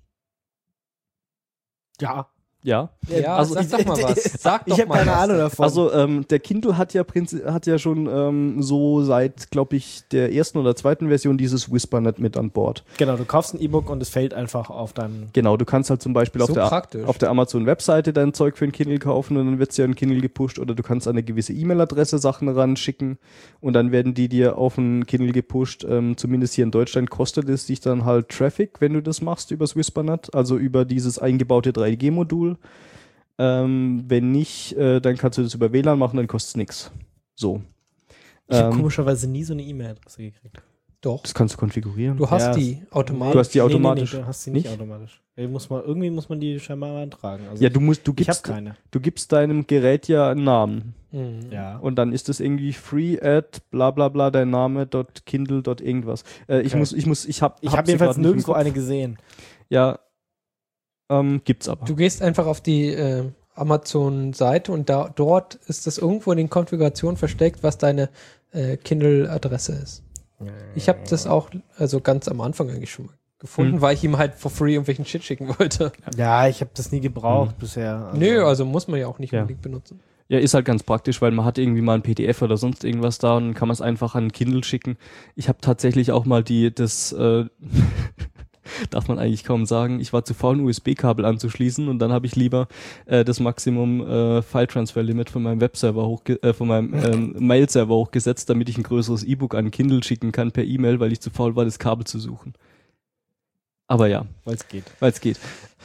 Ja. Ja. Also, sag doch mal was. Ich habe keine Ahnung davon. Also der Kindle hat ja schon so seit, glaube ich, der ersten oder zweiten Version dieses WhisperNet mit an Bord. Genau, du kaufst ein E-Book und es fällt einfach auf deinem... Genau, du kannst halt zum Beispiel auf der Amazon-Webseite dein Zeug für ein Kindle kaufen und dann wird es ja ein Kindle gepusht oder du kannst an eine gewisse E-Mail-Adresse Sachen ranschicken und dann werden die dir auf ein Kindle gepusht. Zumindest hier in Deutschland kostet es dich dann halt Traffic, wenn du das machst übers WhisperNet, also über dieses eingebaute 3G-Modul. Wenn nicht, dann kannst du das über WLAN machen, dann kostet es nichts. So. Ich habe komischerweise nie so eine E-Mail-Adresse gekriegt. Doch. Das kannst du konfigurieren. Du hast die automatisch. Du hast die automatisch. Nee, du hast sie nicht automatisch. Irgendwie muss man die scheinbar eintragen. Also ja, du ich habe keine. Du gibst deinem Gerät ja einen Namen. Ja. Und dann ist das irgendwie free at bla bla bla dein Name .kindle irgendwas. Ich habe jedenfalls nirgendwo eine gesehen. Ja, gibt's aber. Du gehst einfach auf die Amazon-Seite und dort ist das irgendwo in den Konfigurationen versteckt, was deine Kindle-Adresse ist. Ich habe das auch, also ganz am Anfang eigentlich schon mal gefunden, weil ich ihm halt for free irgendwelchen Shit schicken wollte. Ja, ich habe das nie gebraucht bisher. Nö, also muss man ja auch nicht unbedingt benutzen. Ja, ist halt ganz praktisch, weil man hat irgendwie mal ein PDF oder sonst irgendwas da und dann kann man es einfach an Kindle schicken. Ich habe tatsächlich auch mal darf man eigentlich kaum sagen, ich war zu faul, ein USB-Kabel anzuschließen und dann habe ich lieber das Maximum File-Transfer-Limit von meinem Webserver von meinem Mail-Server hochgesetzt, damit ich ein größeres E-Book an Kindle schicken kann per E-Mail, weil ich zu faul war, das Kabel zu suchen. Aber ja. Weil es geht. Ist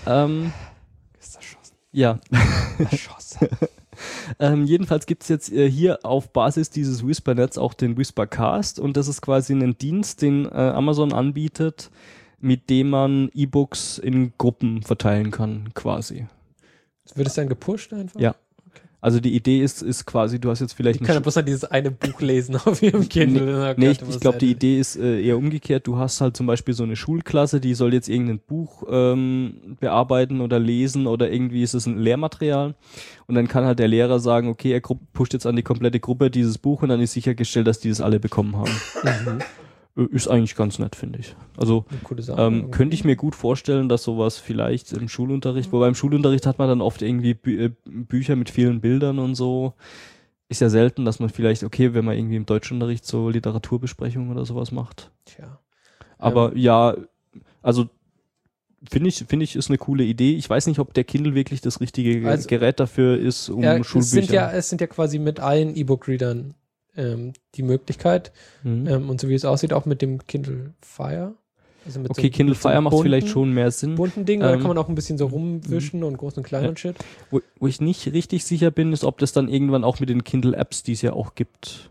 erschossen. Ja. Erschossen. Jedenfalls gibt's jetzt hier auf Basis dieses Whisper-Netz auch den Whispercast und das ist quasi ein Dienst, den Amazon anbietet, mit dem man E-Books in Gruppen verteilen kann, quasi. Wird es dann gepusht einfach? Ja. Also die Idee ist quasi, du hast jetzt vielleicht Ich kann ja bloß halt dieses eine Buch lesen auf ihrem Kindle. Nee, ich glaube, die Idee ist eher umgekehrt. Du hast halt zum Beispiel so eine Schulklasse, die soll jetzt irgendein Buch bearbeiten oder lesen oder irgendwie ist es ein Lehrmaterial. Und dann kann halt der Lehrer sagen, okay, er pusht jetzt an die komplette Gruppe dieses Buch und dann ist sichergestellt, dass die das alle bekommen haben. Ist eigentlich ganz nett, finde ich. Also könnte ich mir gut vorstellen, dass sowas vielleicht im Schulunterricht, wobei im Schulunterricht hat man dann oft irgendwie Bücher mit vielen Bildern und so. Ist ja selten, dass man vielleicht, okay, wenn man irgendwie im Deutschunterricht so Literaturbesprechungen oder sowas macht. Tja. Aber ja, also finde ich, ist eine coole Idee. Ich weiß nicht, ob der Kindle wirklich das richtige Gerät dafür ist, um Schulbücher. Es sind ja quasi mit allen E-Book-Readern die Möglichkeit und so wie es aussieht, auch mit dem Kindle Fire. Also mit okay, Kindle Fire macht vielleicht schon mehr Sinn. Bunten Ding, da kann man auch ein bisschen so rumwischen und groß und klein und shit. Wo ich nicht richtig sicher bin, ist, ob das dann irgendwann auch mit den Kindle-Apps, die es ja auch gibt.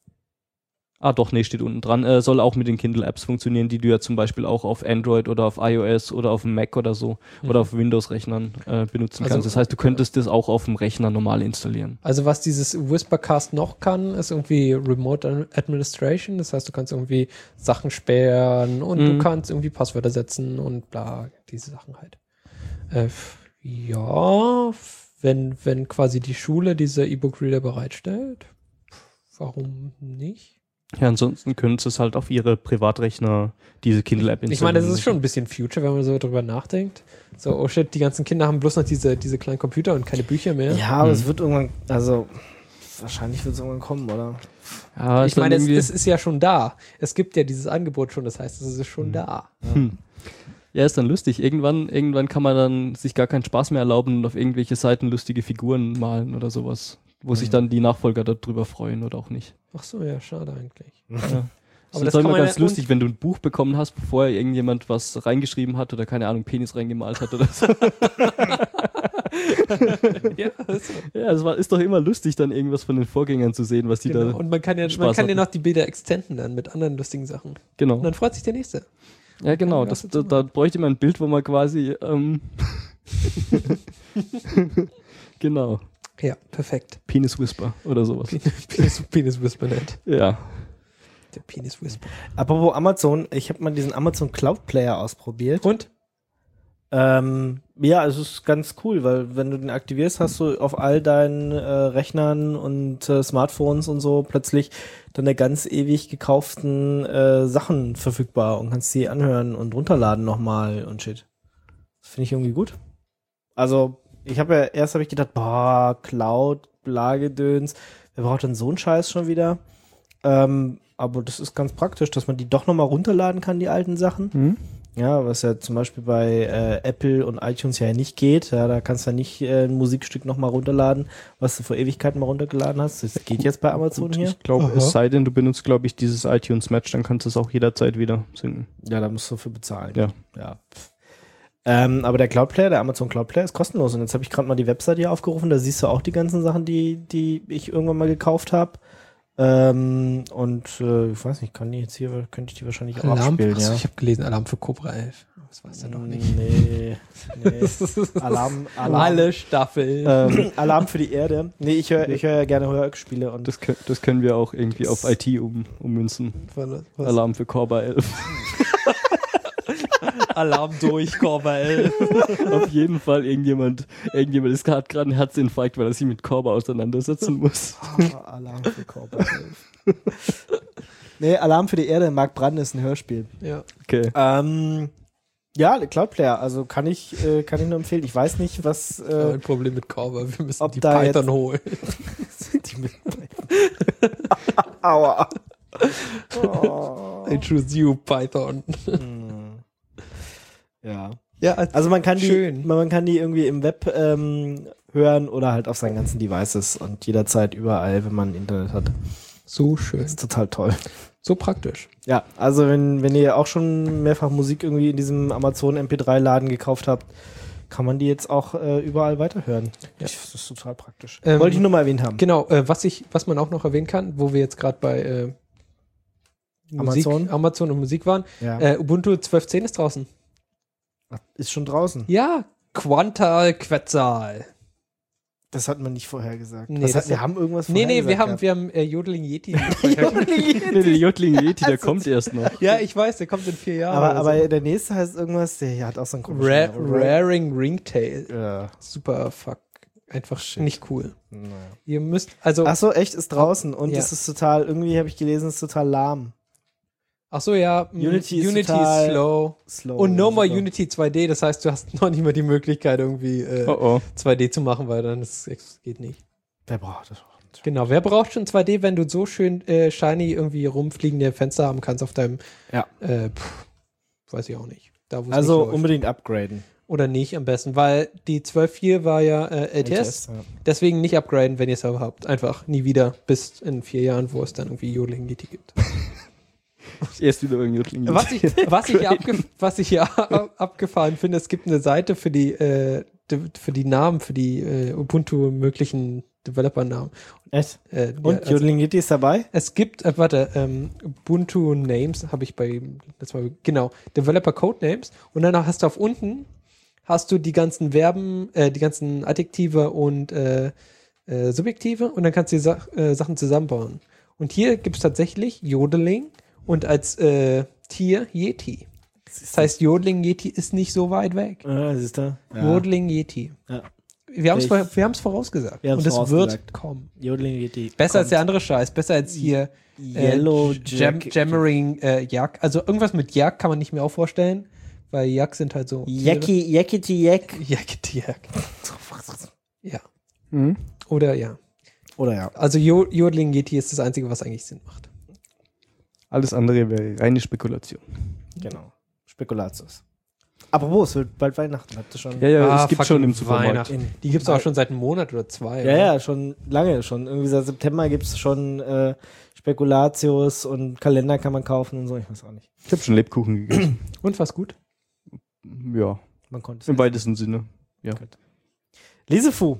Ah doch, nee, steht unten dran. Soll auch mit den Kindle-Apps funktionieren, die du ja zum Beispiel auch auf Android oder auf iOS oder auf dem Mac oder so oder auf Windows-Rechnern benutzen kannst. Das heißt, du könntest das auch auf dem Rechner normal installieren. Also was dieses Whispercast noch kann, ist irgendwie Remote Administration. Das heißt, du kannst irgendwie Sachen sperren und du kannst irgendwie Passwörter setzen und bla, diese Sachen halt. Ja, wenn quasi die Schule diese E-Book-Reader bereitstellt, warum nicht? Ja, ansonsten können sie es halt auf ihre Privatrechner, diese Kindle-App installieren. Ich meine, das ist schon ein bisschen Future, wenn man so drüber nachdenkt. So, oh shit, die ganzen Kinder haben bloß noch diese kleinen Computer und keine Bücher mehr. Ja, aber es wird irgendwann, also wahrscheinlich wird es irgendwann kommen, oder? Ja, ich meine, es ist ja schon da. Es gibt ja dieses Angebot schon, das heißt, es ist schon da. Ja, ist dann lustig. Irgendwann kann man dann sich gar keinen Spaß mehr erlauben und auf irgendwelche Seiten lustige Figuren malen oder sowas, wo sich dann die Nachfolger darüber freuen oder auch nicht. Ach so, ja, schade eigentlich. Ja. Aber das ist immer ganz lustig, wenn du ein Buch bekommen hast, bevor irgendjemand was reingeschrieben hat oder keine Ahnung, Penis reingemalt hat oder so. Ja, ist doch immer lustig, dann irgendwas von den Vorgängern zu sehen, was die da. Und man kann ja noch die Bilder extenden dann mit anderen lustigen Sachen. Genau. Und dann freut sich der Nächste. Ja, genau. Da bräuchte man ein Bild, wo man quasi genau. Ja, perfekt. Penis Whisper oder sowas. Penis Whisper nennt. Ja. Der Penis Whisper. Apropos Amazon, ich habe mal diesen Amazon Cloud Player ausprobiert. Und? Ja, es ist ganz cool, weil wenn du den aktivierst, hast du auf all deinen Rechnern und Smartphones und so plötzlich deine ganz ewig gekauften Sachen verfügbar und kannst sie anhören und runterladen nochmal und shit. Das finde ich irgendwie gut. Also erst habe ich gedacht, boah, Cloud, Blagedöns, wer braucht denn so einen Scheiß schon wieder? Aber das ist ganz praktisch, dass man die doch nochmal runterladen kann, die alten Sachen. Ja, was ja zum Beispiel bei Apple und iTunes ja nicht geht. Ja, da kannst du ja nicht ein Musikstück nochmal runterladen, was du vor Ewigkeiten mal runtergeladen hast. Das geht jetzt bei Amazon hier. Ich glaube, es sei denn, du benutzt, glaube ich, dieses iTunes Match, dann kannst du es auch jederzeit wieder synken. Ja, da musst du für bezahlen. Ja. Aber der Cloud Player, der Amazon Cloud Player ist kostenlos. Und jetzt habe ich gerade mal die Webseite hier aufgerufen. Da siehst du auch die ganzen Sachen, die ich irgendwann mal gekauft habe. Und ich weiß nicht, könnte ich die wahrscheinlich auch abspielen, Achso, ja. ich habe gelesen, Alarm für Cobra 11. Das war's dann doch nicht. Nee. Alarm. Alle Staffeln. Alarm für die Erde. Nee, ich höre ja gerne Hörspiele und Das können wir auch irgendwie auf IT ummünzen. Was? Alarm für Cobra 11. Alarm durch Cobra 11. Auf jeden Fall, irgendjemand hat gerade einen Herzinfarkt, weil er sich mit Cobra auseinandersetzen muss. Alarm für Cobra 11. Nee, Alarm für die Erde, Marc Brand ist ein Hörspiel. Ja. Okay. Ja, Cloudplayer, also kann ich nur empfehlen. Ich weiß nicht, was Ein Problem mit Cobra, wir müssen ob die da Python jetzt- holen. die mit Aua. Oh. I choose you, Python. Ja. Ja, Also man kann schön. die irgendwie im Web hören oder halt auf seinen ganzen Devices und jederzeit überall, wenn man Internet hat. So schön. Das ist total toll. So praktisch. Ja, also wenn ihr auch schon mehrfach Musik irgendwie in diesem Amazon MP3-Laden gekauft habt, kann man die jetzt auch überall weiterhören. Ja. Das ist total praktisch. Ähm, Wollte ich nur mal erwähnt haben. Genau, was man auch noch erwähnen kann, wo wir jetzt gerade bei Amazon und Musik waren, Ja. Ubuntu 12.10 ist draußen. Ist schon draußen. Ja, Quantal Quetzal. Das hat man nicht vorher gesagt. Nee, wir haben irgendwas Nee, vorher wir gesagt haben Jodeling Yeti. Nee, der Jodling Yeti, der kommt erst noch. Ja, ich weiß, der kommt in 4 Jahren. aber der nächste heißt irgendwas, der hat auch so einen komischen Namen. Raring Ringtail. Ja. Super fuck. Einfach Shit. nicht cool. Naja. Ihr müsst, also, Ach so, echt, ist draußen und Ja. das ist total, irgendwie habe ich gelesen, ist total lahm. ach so, ja, Unity ist total slow. Slow. Und no more Super. Unity 2D, das heißt, du hast noch nicht mal die Möglichkeit, irgendwie Oh. 2D zu machen, weil dann es geht nicht. Wer braucht das? Genau, wer braucht schon 2D, wenn du so schön shiny irgendwie rumfliegende Fenster haben kannst auf deinem, Ja. weiß ich auch nicht. Da, wo es Also nicht läuft. unbedingt upgraden. Oder nicht am besten, weil die 12.4 war ja LTS, Ja. deswegen nicht upgraden, wenn ihr es habt. Einfach nie wieder, bis in 4 Jahren, wo es dann irgendwie Jodeling Yeti gibt. Erst wieder beim Jodling Yeti. Was ich hier abgefahren finde, es gibt eine Seite für die Namen, für die Ubuntu möglichen Developer-Namen. Echt? Ja, Und also, Jodeling Yeti ist dabei? es gibt, Ubuntu Names habe ich genau, Developer Code Names und dann hast du auf unten hast du die ganzen Verben, die ganzen Adjektive und Subjektive und dann kannst du die Sachen zusammenbauen. Und hier gibt es tatsächlich Jodeling und als Tier Yeti. Das heißt, Jodeling Yeti ist nicht so weit weg. Siehst du? Ja. Jodeling Yeti. Ja. Wir haben es vorausgesagt. Wir haben's Und es wird vorausgesagt. kommen. Jodeling Yeti. Besser als der andere Scheiß. Besser als hier Yellow Jack. Jammering Yak. Also irgendwas mit Yak kann man nicht mehr auch vorstellen, weil Yak sind halt so Yakety Yak. Yak. Ja. Mhm. Oder ja. Oder ja. Also Jodeling Yeti ist das Einzige, was eigentlich Sinn macht. Alles andere wäre reine Spekulation. Genau. Spekulatius. Apropos, es wird bald Weihnachten. Habt ihr schon? Ja, es gibt schon im fucking Supermarkt. Weihnachten. Die gibt es auch schon seit einem Monat oder 2. Ja, ja, schon lange schon. Irgendwie seit September gibt es schon Spekulatius und Kalender kann man kaufen und so. Ich weiß auch nicht. Ich habe schon Lebkuchen gegessen. Und was gut? Ja, Man konnte es. im weitesten Sinne. Ja. Lesefu.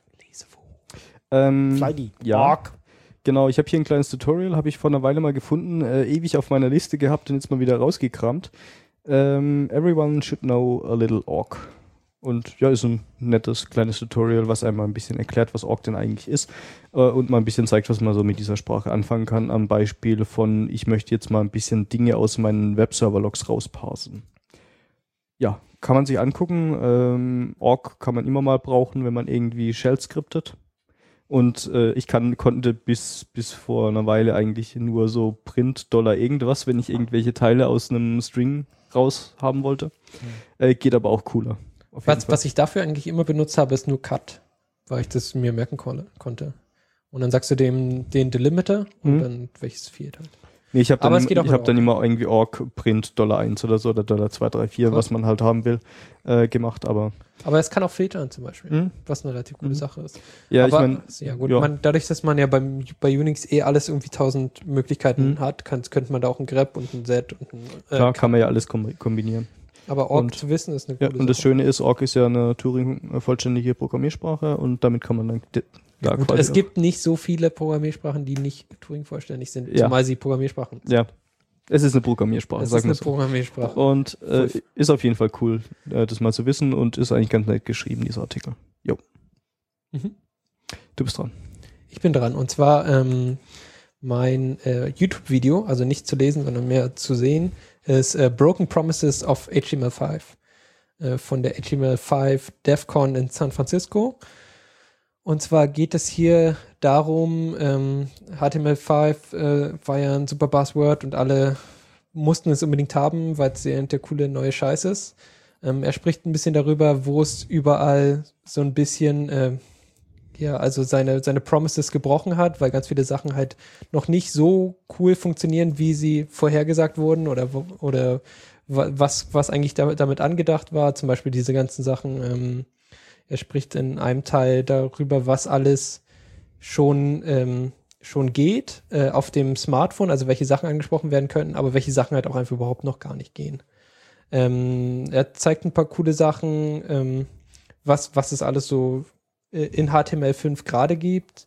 Lesefu. Ja. Genau, ich habe hier ein kleines Tutorial, habe ich vor einer Weile mal gefunden, ewig auf meiner Liste gehabt und jetzt mal wieder rausgekramt. Everyone should know a little Orc. Und ja, ist ein nettes kleines Tutorial, was einmal ein bisschen erklärt, was Orc denn eigentlich ist und mal ein bisschen zeigt, was man so mit dieser Sprache anfangen kann, am Beispiel von, ich möchte jetzt mal ein bisschen Dinge aus meinen Webserver-Logs rausparsen. Ja, kann man sich angucken. Orc kann man immer mal brauchen, wenn man irgendwie Shell skriptet. Und ich konnte bis vor einer Weile eigentlich nur so Print $, irgendwas, wenn ich irgendwelche Teile aus einem String raus haben wollte. Geht aber auch cooler. Auf jeden Fall. Was ich dafür eigentlich immer benutzt habe, ist nur Cut, weil ich das mir merken konnte. Und dann sagst du dem den Delimiter und dann welches fehlt halt. Nee, ich habe Aber dann, es geht auch ich mit hab dann Orc. immer irgendwie Orc Print $1 oder so oder $234, Cool. was man halt haben will, gemacht. Aber Aber es kann auch filtern zum Beispiel, Mhm. was eine relativ coole Sache ist. ja, Aber, ich meine, ja gut, ja. dadurch, dass man ja bei Unix alles irgendwie 1000 Möglichkeiten hat, könnte man da auch ein grep und ein set und ein klar kann man ja alles kombinieren. aber Org und- zu wissen ist eine Ja, coole und das Sache. Schöne ist, Orc ist ja eine Turing-vollständige Programmiersprache und damit kann man dann da Gut, quasi es gibt nicht so viele Programmiersprachen, die nicht Turing-vollständig sind, Ja. zumal sie Programmiersprachen sind. Ja, es ist eine Programmiersprache, Es ist sagen wir eine so. Programmiersprache. Und ist auf jeden Fall cool, das mal zu wissen und ist eigentlich ganz nett geschrieben, dieser Artikel. Jo. Mhm. Du bist dran. Ich bin dran. Und zwar mein YouTube-Video, also nicht zu lesen, sondern mehr zu sehen, ist Broken Promises of HTML5 von der HTML5 DevCon in San Francisco. Und zwar geht es hier darum, HTML5 war ja ein super Buzzword und alle mussten es unbedingt haben, weil es der coole neue Scheiß ist. Er spricht ein bisschen darüber, wo es überall so ein bisschen also seine Promises gebrochen hat, weil ganz viele Sachen halt noch nicht so cool funktionieren, wie sie vorhergesagt wurden oder was eigentlich damit angedacht war. Zum Beispiel diese ganzen Sachen. Er spricht in einem Teil darüber, was alles schon geht auf dem Smartphone, also welche Sachen angesprochen werden könnten, aber welche Sachen halt auch einfach überhaupt noch gar nicht gehen. Er zeigt ein paar coole Sachen, was es alles so in HTML5 gerade gibt.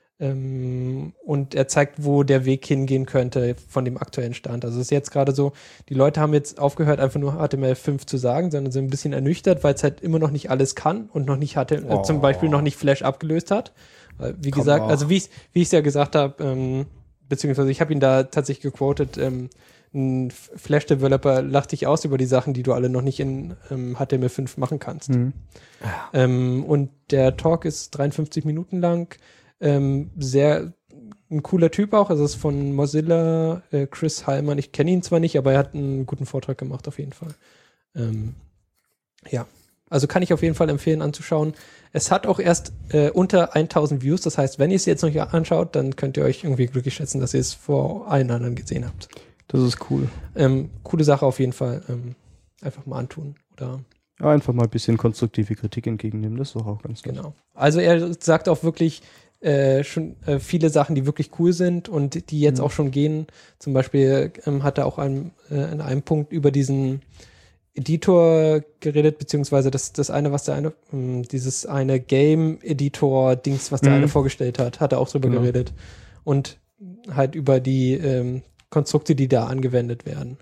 Und er zeigt, wo der Weg hingehen könnte von dem aktuellen Stand. Also es ist jetzt gerade so, die Leute haben jetzt aufgehört, einfach nur HTML5 zu sagen, sondern sind ein bisschen ernüchtert, weil es halt immer noch nicht alles kann und noch nicht zum Beispiel noch nicht Flash abgelöst hat. Wie gesagt, also wie ich es ja gesagt habe, beziehungsweise ich habe ihn da tatsächlich gequotet, ein Flash-Developer lacht dich aus über die Sachen, die du alle noch nicht in HTML5 machen kannst. Mhm. Und der Talk ist 53 Minuten lang. Sehr ein cooler Typ auch. Also es ist von Mozilla, Chris Heilmann. Ich kenne ihn zwar nicht, aber er hat einen guten Vortrag gemacht auf jeden Fall. Ja, also kann ich auf jeden Fall empfehlen anzuschauen. Es hat auch erst unter 1000 Views. Das heißt, wenn ihr es jetzt noch nicht anschaut, dann könnt ihr euch irgendwie glücklich schätzen, dass ihr es vor allen anderen gesehen habt. Das ist cool. Coole Sache auf jeden Fall. Einfach mal antun. Oder Ja, einfach mal ein bisschen konstruktive Kritik entgegennehmen, das ist doch auch ganz nett. genau. Also er sagt auch wirklich schon viele Sachen, die wirklich cool sind und die jetzt auch schon gehen. Zum Beispiel hat er auch in einem Punkt über diesen Editor geredet, beziehungsweise das eine, was der eine, dieses eine Game-Editor-Dings, was der eine vorgestellt hat er auch drüber geredet. Und halt über die Konstrukte, die da angewendet werden.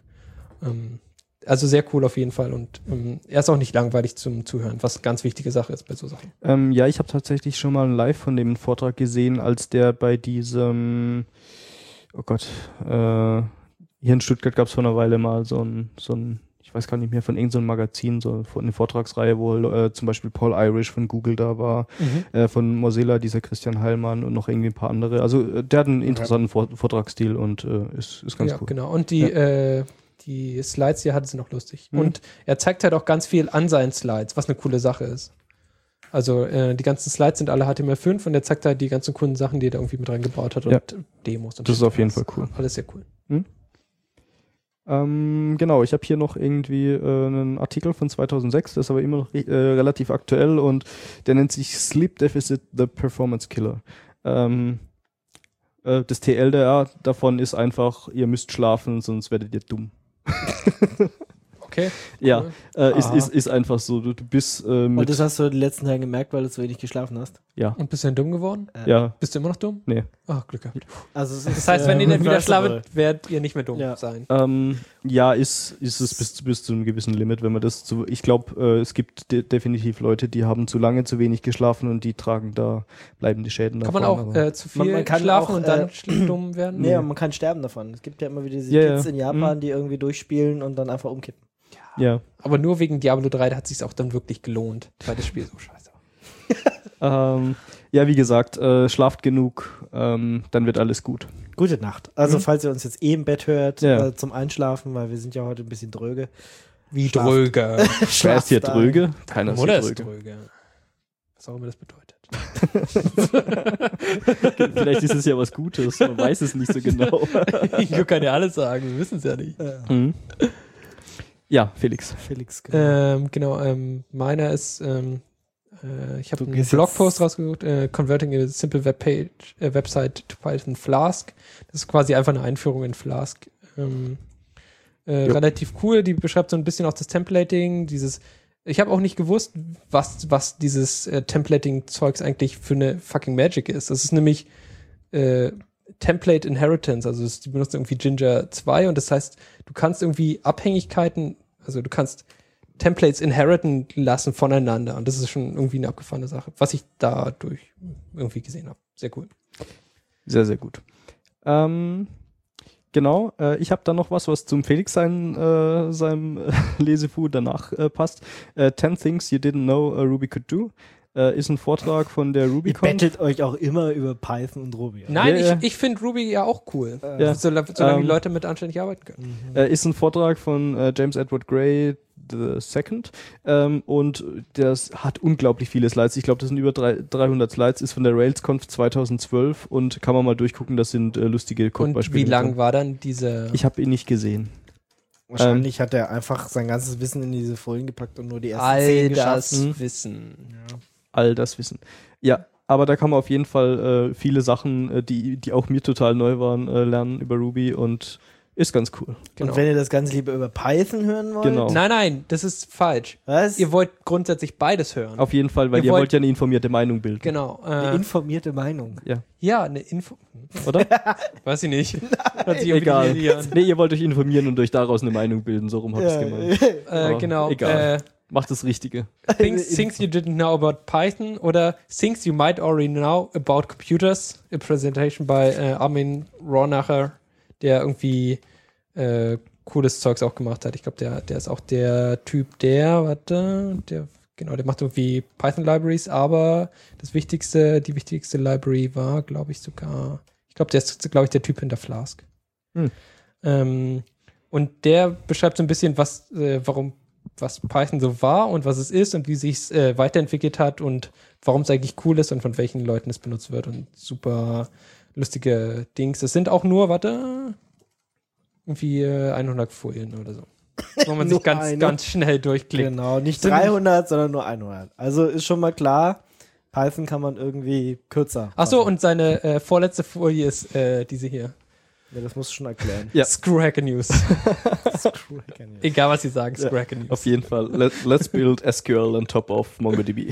Also sehr cool auf jeden Fall und er ist auch nicht langweilig zum Zuhören, was ganz wichtige Sache ist bei so Sachen. Ja, ich habe tatsächlich schon mal live von dem Vortrag gesehen, als der bei diesem, oh Gott, hier in Stuttgart gab es vor einer Weile mal so ein, ich weiß gar nicht mehr, von irgendeinem Magazin, so eine Vortragsreihe, wo zum Beispiel Paul Irish von Google da war, von Mozilla, dieser Christian Heilmann und noch irgendwie ein paar andere. Also der hat einen interessanten Vortragsstil und ist ganz cool. Genau. Und die Slides, die er hat, sind auch lustig. Und er zeigt halt auch ganz viel an seinen Slides, was eine coole Sache ist. Also die ganzen Slides sind alle HTML5 und er zeigt halt die ganzen coolen Sachen, die er da irgendwie mit reingebaut hat und Demos. Und das ist auf jeden Fall cool. Alles sehr cool. Genau, ich habe hier noch irgendwie einen Artikel von 2006, der ist aber immer noch relativ aktuell und der nennt sich Sleep Deficit, the Performance Killer. Das TLDR davon ist einfach, ihr müsst schlafen, sonst werdet ihr dumm. Okay. Ja, ist einfach so. Du bist und das hast du die letzten Tage gemerkt, weil du so wenig geschlafen hast? Ja. Und bist du denn dumm geworden? Ja. Bist du immer noch dumm? Nee. Ach, Glück gehabt. Also es Das heißt, wenn ihr dann wieder schlaft, werdet ihr nicht mehr dumm sein. Ja, ist es bis zu einem gewissen Limit, wenn man das so. Ich glaube, es gibt definitiv Leute, die haben zu lange zu wenig geschlafen und die tragen da bleibende Schäden davon. Kann man auch zu viel schlafen und dann dumm werden? Nee, man kann sterben davon. Es gibt ja immer wieder diese Kids in Japan, die irgendwie durchspielen und dann einfach umkippen. Ja. Aber nur wegen Diablo 3, da hat es sich auch dann wirklich gelohnt, weil das Spiel so scheiße war. Ja, wie gesagt, schlaft genug, dann wird alles gut. Gute Nacht. Also falls ihr uns jetzt im Bett hört zum Einschlafen, weil wir sind ja heute ein bisschen dröge. Wie dröge. Wer ist hier dröge? Keiner ist hier dröge. Was auch immer das bedeutet. Vielleicht ist es ja was Gutes, man weiß es nicht so genau. Ich kann ja alles sagen, wir wissen es ja nicht. Ja, Felix. Genau, meiner ist, ich habe einen Blogpost rausgesucht, Converting a Simple Website to Python Flask. Das ist quasi einfach eine Einführung in Flask. Relativ cool, die beschreibt so ein bisschen auch das Templating, dieses Ich habe auch nicht gewusst, was dieses Templating-Zeugs eigentlich für eine fucking Magic ist. Das ist nämlich Template Inheritance, also die benutzen irgendwie Ginger 2 und das heißt, du kannst irgendwie Abhängigkeiten, also du kannst Templates inheriten lassen voneinander und das ist schon irgendwie eine abgefahrene Sache, was ich dadurch irgendwie gesehen habe. Sehr cool. Sehr, sehr gut. Genau, ich habe da noch was zum Felix seinem Lesefu danach passt. 10 Things You Didn't Know Ruby Could Do. Ist ein Vortrag von der RubyCon. Ihr bettelt euch auch immer über Python und Ruby. Nein, Ja. ich finde Ruby ja auch cool. Ja. Solange die Leute mit anständig arbeiten können. Ist ein Vortrag von James Edward Gray II. Und das hat unglaublich viele Slides. Ich glaube, das sind über 300 Slides. Ist von der RailsConf 2012 und kann man mal durchgucken. Das sind lustige Codebeispiele. Und wie lang war dann diese... Ich habe ihn nicht gesehen. Wahrscheinlich hat er einfach sein ganzes Wissen in diese Folien gepackt und nur die ersten 10 all geschafft. das Wissen. Ja. All das Wissen. Ja, aber da kann man auf jeden Fall viele Sachen, die auch mir total neu waren, lernen über Ruby und ist ganz cool. Genau. Und wenn ihr das Ganze lieber über Python hören wollt? Genau. Nein, das ist falsch. Was? Ihr wollt grundsätzlich beides hören. Auf jeden Fall, weil Ihr ihr wollt- wollt ja eine informierte Meinung bilden. Genau. Eine informierte Meinung. Ja, eine Info. Oder? Weiß ich nicht. Hört sich irgendwie Egal. nicht an. Nee, ihr wollt euch informieren und euch daraus eine Meinung bilden. So rum hab ich's gemeint. Aber Genau. egal. Macht das Richtige. Things you didn't know about Python oder Things you might already know about computers. A presentation by Armin Rohnacher, der irgendwie cooles Zeugs auch gemacht hat. Ich glaube, der ist auch der Typ, der macht irgendwie Python-Libraries, aber die wichtigste Library war, glaube ich, der ist, glaube ich, der Typ hinter Flask. Und der beschreibt so ein bisschen, was Python so war und was es ist und wie sich weiterentwickelt hat und warum es eigentlich cool ist und von welchen Leuten es benutzt wird und super lustige Dings. Es sind auch nur, irgendwie 100 Folien oder so. Wo man sich ganz schnell durchklickt. Genau, nicht 300, sondern nur 100. Also ist schon mal klar, Python kann man irgendwie kürzer. Achso, und seine vorletzte Folie ist diese hier. Ja, das musst du schon erklären. Ja. Screw Hacker News. Egal, was sie sagen, Screw Hacker News. Auf jeden Fall. Let's build SQL on top of MongoDB.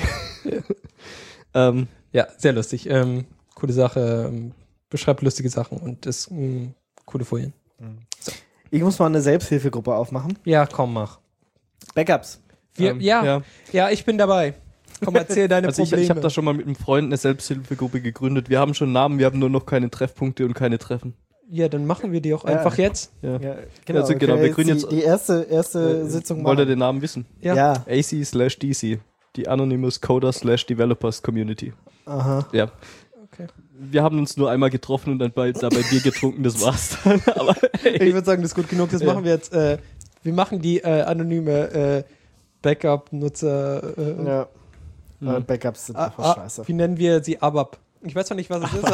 Ja, sehr lustig. Coole Sache. Beschreibt lustige Sachen und ist coole Folien. Ich muss mal eine Selbsthilfegruppe aufmachen. Ja, komm, mach. Backups. Ja, ich bin dabei. Komm, erzähl deine Also Probleme. ich habe da schon mal mit einem Freund eine Selbsthilfegruppe gegründet. Wir haben schon Namen, wir haben nur noch keine Treffpunkte und keine Treffen. Ja, dann machen wir die auch einfach jetzt. Ja. Ja, Also genau, wir gründen jetzt- die erste Sitzung Wollt ihr machen. den Namen wissen? Ja. AC/DC. Die Anonymous Coder/Developers Community. Aha. Ja. Okay. Wir haben uns nur einmal getroffen und dann dabei Bier getrunken, das war's dann. Aber Ich würde sagen, das ist gut genug. Das Ja. machen wir jetzt. Wir machen die anonyme Backup-Nutzer. Ja. Backups sind einfach scheiße. Wie nennen wir sie? ABAP. Ich weiß noch nicht, was es ist.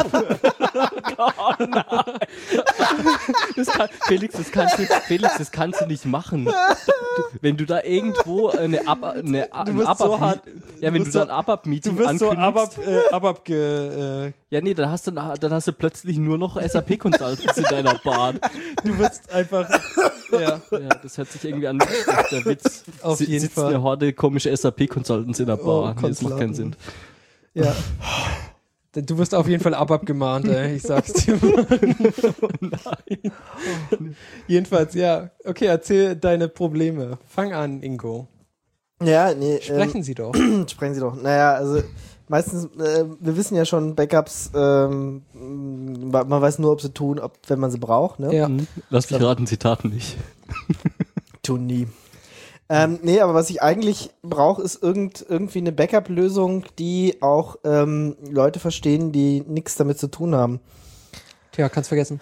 Felix, das kannst du nicht machen. Wenn du da irgendwo ein bist ABAP, so hart. ja, wenn du da ein ABAP-Meeting Du wirst so ankündigst, ABAP ja, nee, dann hast du plötzlich nur noch SAP-Consultants in deiner Bahn. Du wirst einfach. Ja. Ja, das hört sich irgendwie an wie der Witz. Auf jeden Sitzt Fall. eine Horde komische SAP-Consultants in der Bar. Nee, das macht keinen Sinn. Ja. Du wirst auf jeden Fall ABAP gemahnt, ey. Ich sag's dir. Jedenfalls, ja. Okay, erzähl deine Probleme. Fang an, Ingo. Ja, nee. Sprechen Sie doch. Sprechen Sie doch. Naja, also meistens, wir wissen ja schon, Backups, man weiß nur, ob sie tun, wenn man sie braucht, ne? Ja. Lass mich raten, Zitaten nicht. Tun nie. Nee, aber was ich eigentlich brauche, ist irgendwie eine Backup-Lösung, die auch Leute verstehen, die nichts damit zu tun haben. Tja, kannst vergessen.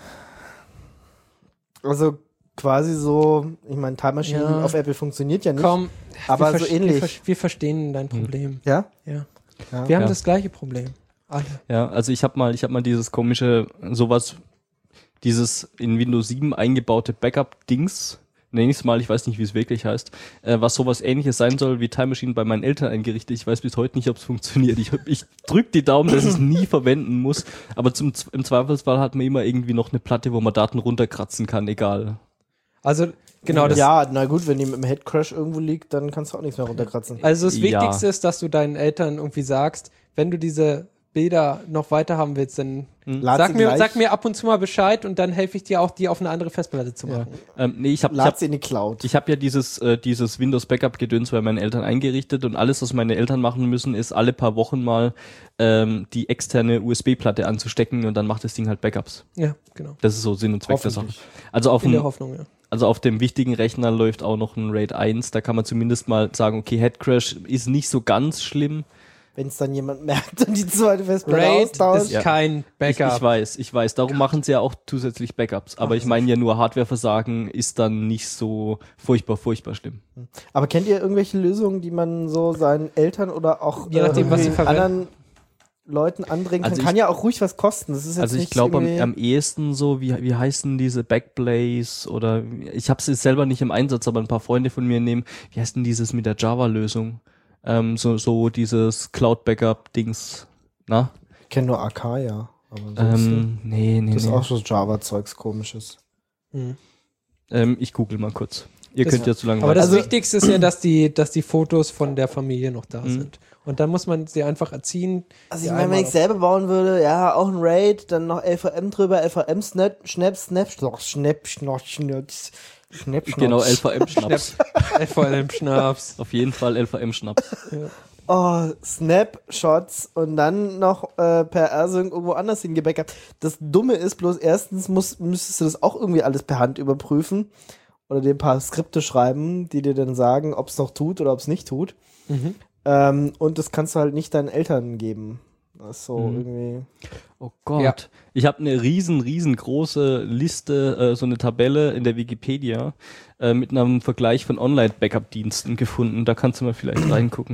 Also quasi so, ich meine, Time Machine Ja. auf Apple funktioniert ja nicht. Komm, aber wir so verste- ähnlich. Wir verstehen dein Problem. Ja? Ja. Ja. Wir haben Ja. das gleiche Problem. Alle. Ja, also ich hab mal dieses komische, dieses in Windows 7 eingebaute Backup-Dings, nenne ich es mal, ich weiß nicht, wie es wirklich heißt, was sowas ähnliches sein soll wie Time Machine bei meinen Eltern eingerichtet. Ich weiß bis heute nicht, ob es funktioniert. Ich drück die Daumen, dass ich es nie verwenden muss, aber im Zweifelsfall hat man immer irgendwie noch eine Platte, wo man Daten runterkratzen kann, egal. Also, Genau, das Ja, na gut, wenn die mit dem Headcrash irgendwo liegt, dann kannst du auch nichts mehr runterkratzen. Also das Ja. Wichtigste ist, dass du deinen Eltern irgendwie sagst, wenn du diese Bilder noch weiter haben willst, dann Lad sag sie gleich- mir ab und zu mal Bescheid und dann helfe ich dir auch, die auf eine andere Festplatte zu machen. Nee, ich Lad sie in die Cloud. Ich habe ja dieses Windows Backup Gedöns bei meinen Eltern eingerichtet und alles, was meine Eltern machen müssen, ist alle paar Wochen mal die externe USB-Platte anzustecken und dann macht das Ding halt Backups. Ja, genau. Das ist so Sinn und Zweck der Sache. Hoffentlich. Also auf In der dem, Hoffnung, ja. also auf dem wichtigen Rechner läuft auch noch ein RAID 1, da kann man zumindest mal sagen, okay, Headcrash ist nicht so ganz schlimm. Wenn es dann jemand merkt und die zweite Festplatte RAID austauscht. ist kein Backup. Ich weiß, darum machen sie ja auch zusätzlich Backups. Aber ich meine ja nur Hardwareversagen ist dann nicht so furchtbar schlimm. Aber kennt ihr irgendwelche Lösungen, die man so seinen Eltern oder auch Je nachdem, was sie irgendwie verwenden. anderen Leuten andrehen kann? Also Kann ja auch ruhig was kosten. Das ist jetzt Also ich nicht glaube irgendwie- am ehesten so, wie heißen diese Backblaze oder ich habe es jetzt selber nicht im Einsatz, aber ein paar Freunde von mir nehmen, wie heißt denn dieses mit der Java-Lösung? So dieses Cloud-Backup-Dings, na? Ich kenne nur AK, ja. Aber ansonsten, Nee. das ist auch so Java-Zeugs komisches. Ich google mal kurz. Ihr Das- könnt ja zu lange Aber das Also- Wichtigste ist ja, dass die Fotos von der Familie noch da Mhm. sind. Und dann muss man sie einfach erziehen. Also die ich meine, wenn einmal ich selber bauen würde, ja, auch ein RAID, dann noch LVM drüber, LVM Schnapp, Genau, LVM-Schnaps. LVM Schnaps. Auf jeden Fall LVM-Schnaps. Oh, Snapshots und dann noch per R-Sync irgendwo anders hingebackupt. Das Dumme ist bloß, erstens müsstest du das auch irgendwie alles per Hand überprüfen oder dir ein paar Skripte schreiben, die dir dann sagen, ob es noch tut oder ob es nicht tut. Mhm. Und das kannst du halt nicht deinen Eltern geben. Das ist so irgendwie... Oh Gott. Ja. Ich habe eine riesengroße Liste, so eine Tabelle in der Wikipedia mit einem Vergleich von Online-Backup-Diensten gefunden. Da kannst du mal vielleicht reingucken.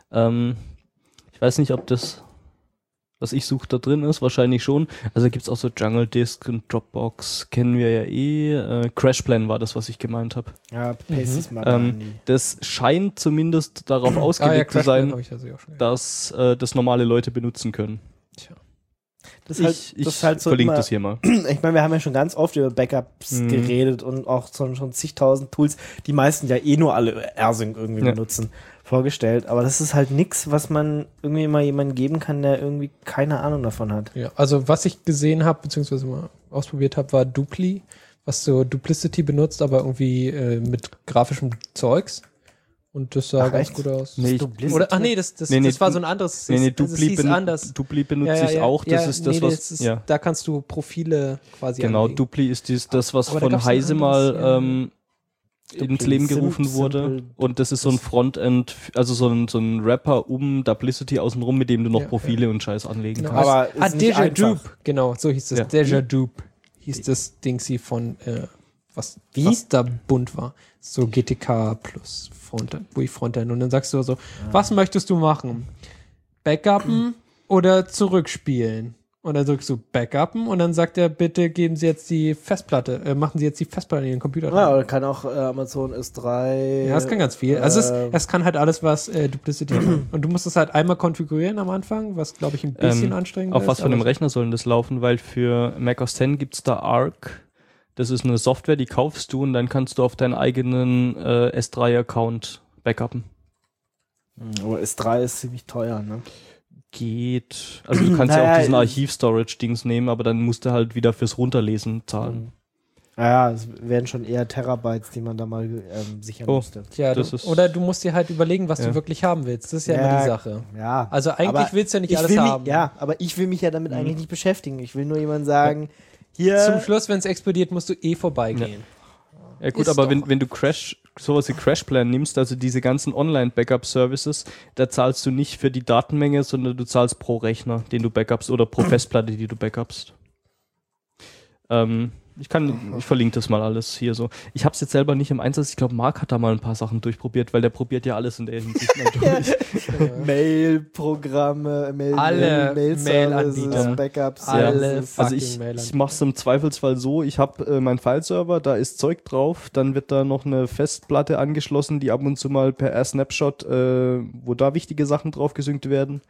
Ich weiß nicht, ob das, was ich suche, da drin ist. Wahrscheinlich schon. Also gibt's auch so Jungle Disk und Dropbox. Kennen wir ja eh. Crashplan war das, was ich gemeint habe. Ja, paste es mal da an die. Das scheint zumindest darauf ausgelegt zu Crashplan sein, habe ich also auch schon. dass das normale Leute benutzen können. Das ist halt, Ich das ist halt so verlinke immer, das hier mal. Ich meine, wir haben ja schon ganz oft über Backups geredet und auch schon zigtausend Tools, die meisten ja eh nur alle R-Sync irgendwie Ja. benutzen, vorgestellt. Aber das ist halt nix, was man irgendwie mal jemandem geben kann, der irgendwie keine Ahnung davon hat. Ja, also was ich gesehen habe, beziehungsweise mal ausprobiert habe, war Dupli, was so Duplicity benutzt, aber irgendwie mit grafischem Zeugs. Und das sah Ach, ganz echt? gut aus. Nee, Oder, ach nee, das war so ein anderes. Nee, das hieß anders. Dupli benutze ich auch. Das ist das, nee, was. Ja. Da kannst du Profile quasi Genau, anlegen. Dupli ist das, was Aber da von gab's ein Heise anderes, mal Dupli, ins Leben gerufen simple wurde. Und das ist so ein Frontend, also so ein Wrapper um Duplicity außenrum, mit dem du noch Ja, Profile und Scheiß anlegen Genau. kannst. Aber ist nicht Deja einfach. Dupe, genau, so hieß das. Ja. Deja Dupe hieß das Dingsy von was Wie? da bunt war. So GTK plus Frontend, GUI Frontend. Und dann sagst du so, was möchtest du machen? Backuppen oder zurückspielen? Und dann drückst du Backuppen und dann sagt er, bitte geben Sie jetzt die Festplatte, machen Sie jetzt die Festplatte in Ihren Computer rein. Ja, oder kann auch Amazon S3. Ja, das kann ganz viel. Also ähm, es kann halt alles, was Duplicity kann. Und du musst es halt einmal konfigurieren am Anfang, was, glaube ich, ein bisschen anstrengend ist. Auf was für einem aber- Rechner sollen das laufen? Weil für Mac OS X gibt's da Arc. Das ist eine Software, die kaufst du und dann kannst du auf deinen eigenen S3-Account backuppen. Aber S3 ist ziemlich teuer, ne? Geht. Also du kannst ja Naja, auch diesen Archiv-Storage-Dings nehmen, aber dann musst du halt wieder fürs Runterlesen zahlen. Naja, es werden schon eher Terabytes, die man da mal sichern Oh. müsste. Tja, Das ist- oder du musst dir halt überlegen, was Ja. du wirklich haben willst. Das ist ja Ja, immer die Sache. Ja. Also eigentlich Aber willst du ja nicht ich alles will haben. mich, ja, aber ich will mich ja damit eigentlich nicht beschäftigen. Ich will nur jemand sagen, hier. Zum Schluss, wenn es explodiert, musst du vorbeigehen. Ja gut, Ist aber doch. wenn du sowas wie Crashplan nimmst, also diese ganzen Online-Backup-Services, da zahlst du nicht für die Datenmenge, sondern du zahlst pro Rechner, den du backupst oder pro Festplatte, die du backupst. Ich verlinke das mal alles hier so. Ich habe es jetzt selber nicht im Einsatz. Ich glaube, Marc hat da mal ein paar Sachen durchprobiert, weil der probiert ja alles in der Hinsicht mal durch. Mail-Programme, Alle Mail-Services, Mail-Anbieter. Backups. Alle Services. Also fucking ich Mail-Anbieter. mache es im Zweifelsfall so, ich habe meinen File-Server, da ist Zeug drauf, dann wird da noch eine Festplatte angeschlossen, die ab und zu mal per R-Snapshot, wo da wichtige Sachen drauf gesynkt werden.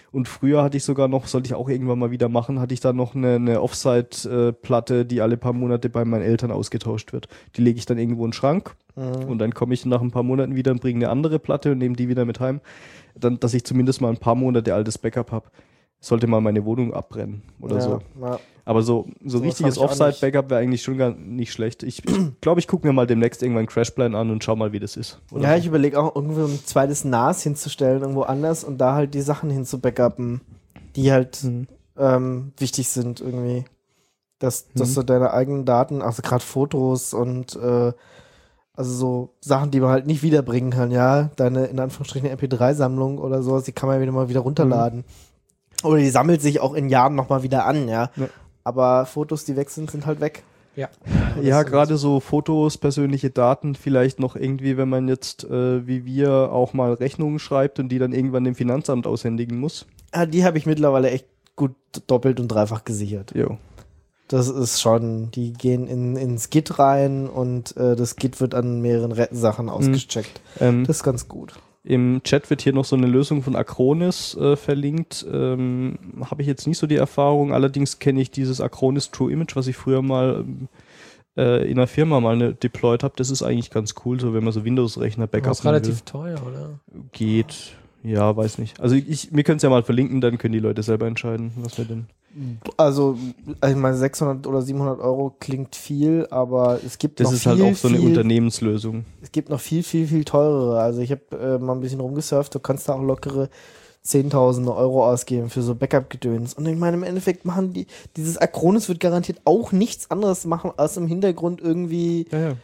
Und früher hatte ich sogar noch, sollte ich auch irgendwann mal wieder machen, hatte ich da noch eine Offside-Platte, die alle paar Monate bei meinen Eltern ausgetauscht wird. Die lege ich dann irgendwo in den Schrank und dann komme ich nach ein paar Monaten wieder und bringe eine andere Platte und nehme die wieder mit heim. Dann, dass ich zumindest mal ein paar Monate altes Backup habe. Sollte mal meine Wohnung abbrennen oder so. Ja. Aber so richtiges Offside-Backup wäre eigentlich schon gar nicht schlecht. Ich glaube, ich gucke mir mal demnächst irgendwann Crashplan an und schau mal, wie das ist. Oder Ja, so. ich überlege auch, irgendwie ein zweites NAS hinzustellen, irgendwo anders und da halt die Sachen hinzubackuppen, die halt wichtig sind irgendwie. Dass du deine eigenen Daten, also gerade Fotos und also so Sachen, die man halt nicht wiederbringen kann, ja, deine in Anführungsstrichen MP3-Sammlung oder sowas, die kann man ja wieder runterladen. Oder die sammelt sich auch in Jahren nochmal wieder an, ja. Aber Fotos, die weg sind halt weg. Ja, gerade so Fotos, persönliche Daten, vielleicht noch irgendwie, wenn man jetzt wie wir auch mal Rechnungen schreibt und die dann irgendwann dem Finanzamt aushändigen muss. Ja, die habe ich mittlerweile echt gut doppelt und dreifach gesichert. Jo. Das ist schon, die gehen ins Git rein und das Git wird an mehreren Sachen ausgecheckt. Das ist ganz gut. Im Chat wird hier noch so eine Lösung von Acronis verlinkt. Habe ich jetzt nicht so die Erfahrung. Allerdings kenne ich dieses Acronis True Image, was ich früher mal in einer Firma mal deployed habe. Das ist eigentlich ganz cool, so wenn man so Windows-Rechner Backup ist relativ teuer, oder? Geht. Ja, weiß nicht. Also wir können es ja mal verlinken, dann können die Leute selber entscheiden, was wir denn... Also ich meine 600 oder 700 Euro klingt viel, aber es gibt das noch ist halt auch so eine Unternehmenslösung. Es gibt noch viel teurere. Also ich habe mal ein bisschen rumgesurft, du kannst da auch lockere 10.000 Euro ausgeben für so Backup-Gedöns. Und ich meine, im Endeffekt machen dieses Acronis wird garantiert auch nichts anderes machen, als im Hintergrund irgendwie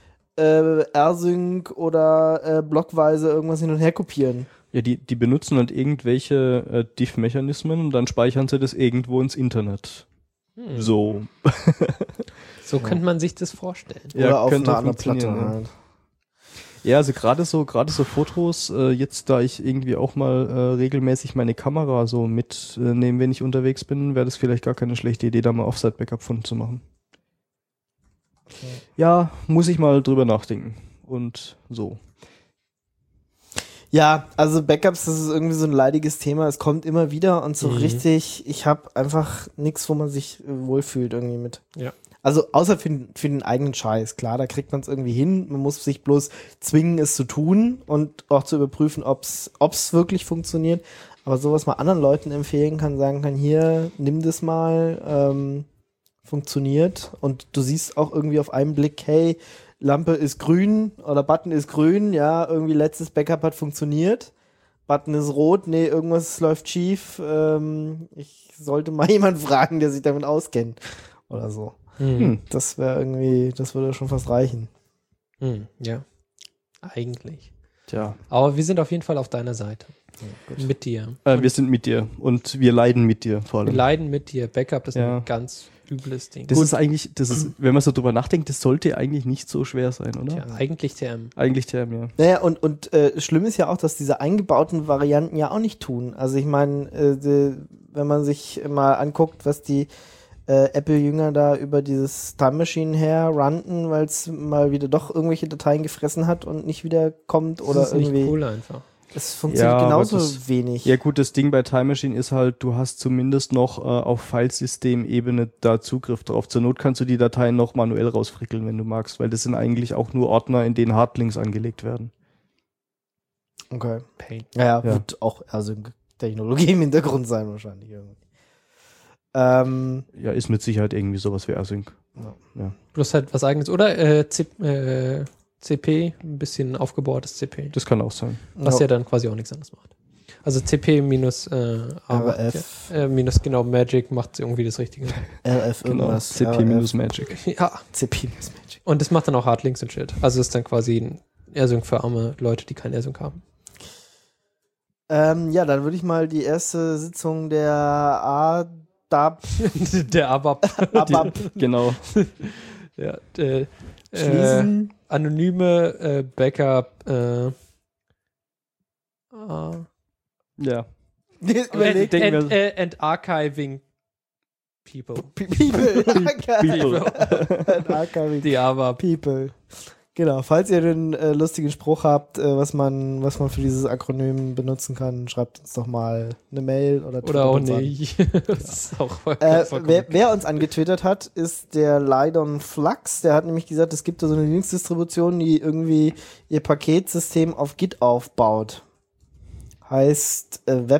R-Sync oder blockweise irgendwas hin und her kopieren. Ja, die benutzen halt irgendwelche Diff-Mechanismen und dann speichern sie das irgendwo ins Internet. So. So könnte man sich das vorstellen. Oder Ja, auf könnte einer anderen Platte funktionieren, halt. Ja, also gerade so Fotos, jetzt da ich irgendwie auch mal regelmäßig meine Kamera so mitnehme, wenn ich unterwegs bin, wäre das vielleicht gar keine schlechte Idee, da mal Offside-Backup von zu machen. Okay. Ja, muss ich mal drüber nachdenken. Und so. Ja, also Backups, das ist irgendwie so ein leidiges Thema. Es kommt immer wieder und so richtig, ich habe einfach nichts, wo man sich wohlfühlt irgendwie mit. Ja. Also außer für den eigenen Scheiß. Klar, da kriegt man es irgendwie hin. Man muss sich bloß zwingen, es zu tun und auch zu überprüfen, ob's wirklich funktioniert. Aber sowas mal anderen Leuten empfehlen kann, sagen kann, hier, nimm das mal, funktioniert. Und du siehst auch irgendwie auf einen Blick, hey, Lampe ist grün oder Button ist grün, ja, irgendwie letztes Backup hat funktioniert. Button ist rot, nee, irgendwas läuft schief. Ich sollte mal jemanden fragen, der sich damit auskennt. Oder so. Das wäre irgendwie, das würde schon fast reichen. Ja, eigentlich. Tja. Aber wir sind auf jeden Fall auf deiner Seite. Ja, mit dir. Wir sind mit dir und wir leiden mit dir vor allem. Wir leiden mit dir. Backup ist ein ganz übles Ding. Das ist eigentlich, wenn man so drüber nachdenkt, das sollte eigentlich nicht so schwer sein, oder? Tja, eigentlich TM. Eigentlich TM, ja. Naja, und schlimm ist ja auch, dass diese eingebauten Varianten ja auch nicht tun. Also ich meine, wenn man sich mal anguckt, was die Apple-Jünger da über dieses Time Machine her ranten, weil es mal wieder doch irgendwelche Dateien gefressen hat und nicht wieder kommt oder das ist irgendwie. Nicht cool einfach. Es funktioniert genauso wenig. Ja gut, das Ding bei Time Machine ist halt, du hast zumindest noch auf Filesystem-Ebene da Zugriff drauf. Zur Not kannst du die Dateien noch manuell rausfrickeln, wenn du magst, weil das sind eigentlich auch nur Ordner, in denen Hardlinks angelegt werden. Okay. Pain. Ja, wird auch Async-Technologie im Hintergrund sein wahrscheinlich irgendwie. Ja, ist mit Sicherheit irgendwie sowas wie Async. Ja. Plus halt was eigenes. Oder CP, ein bisschen aufgebohrtes CP. Das kann auch sein. Was ja dann quasi auch nichts anderes macht. Also CP minus RF. Minus genau Magic macht irgendwie das Richtige. RF irgendwas. Genau, CP minus Magic. Ja. CP minus Magic. Und das macht dann auch Hardlinks und Shit. Also ist dann quasi ein AirSync für arme Leute, die kein AirSync haben. Ja, dann würde ich mal die erste Sitzung der ADAP der ABAP. Genau. Ja, schließen. Anonyme Backup Ja. and archiving people. People. People. And archiving Die ABAP. people. Genau, falls ihr einen lustigen Spruch habt, was man für dieses Akronym benutzen kann, schreibt uns doch mal eine Mail oder Oder auch uns an. nicht. Das ist auch Wer uns angetwittert hat, ist der Lydon Flux. Der hat nämlich gesagt, es gibt da so eine Linux-Distribution, die irgendwie ihr Paketsystem auf Git aufbaut. Heißt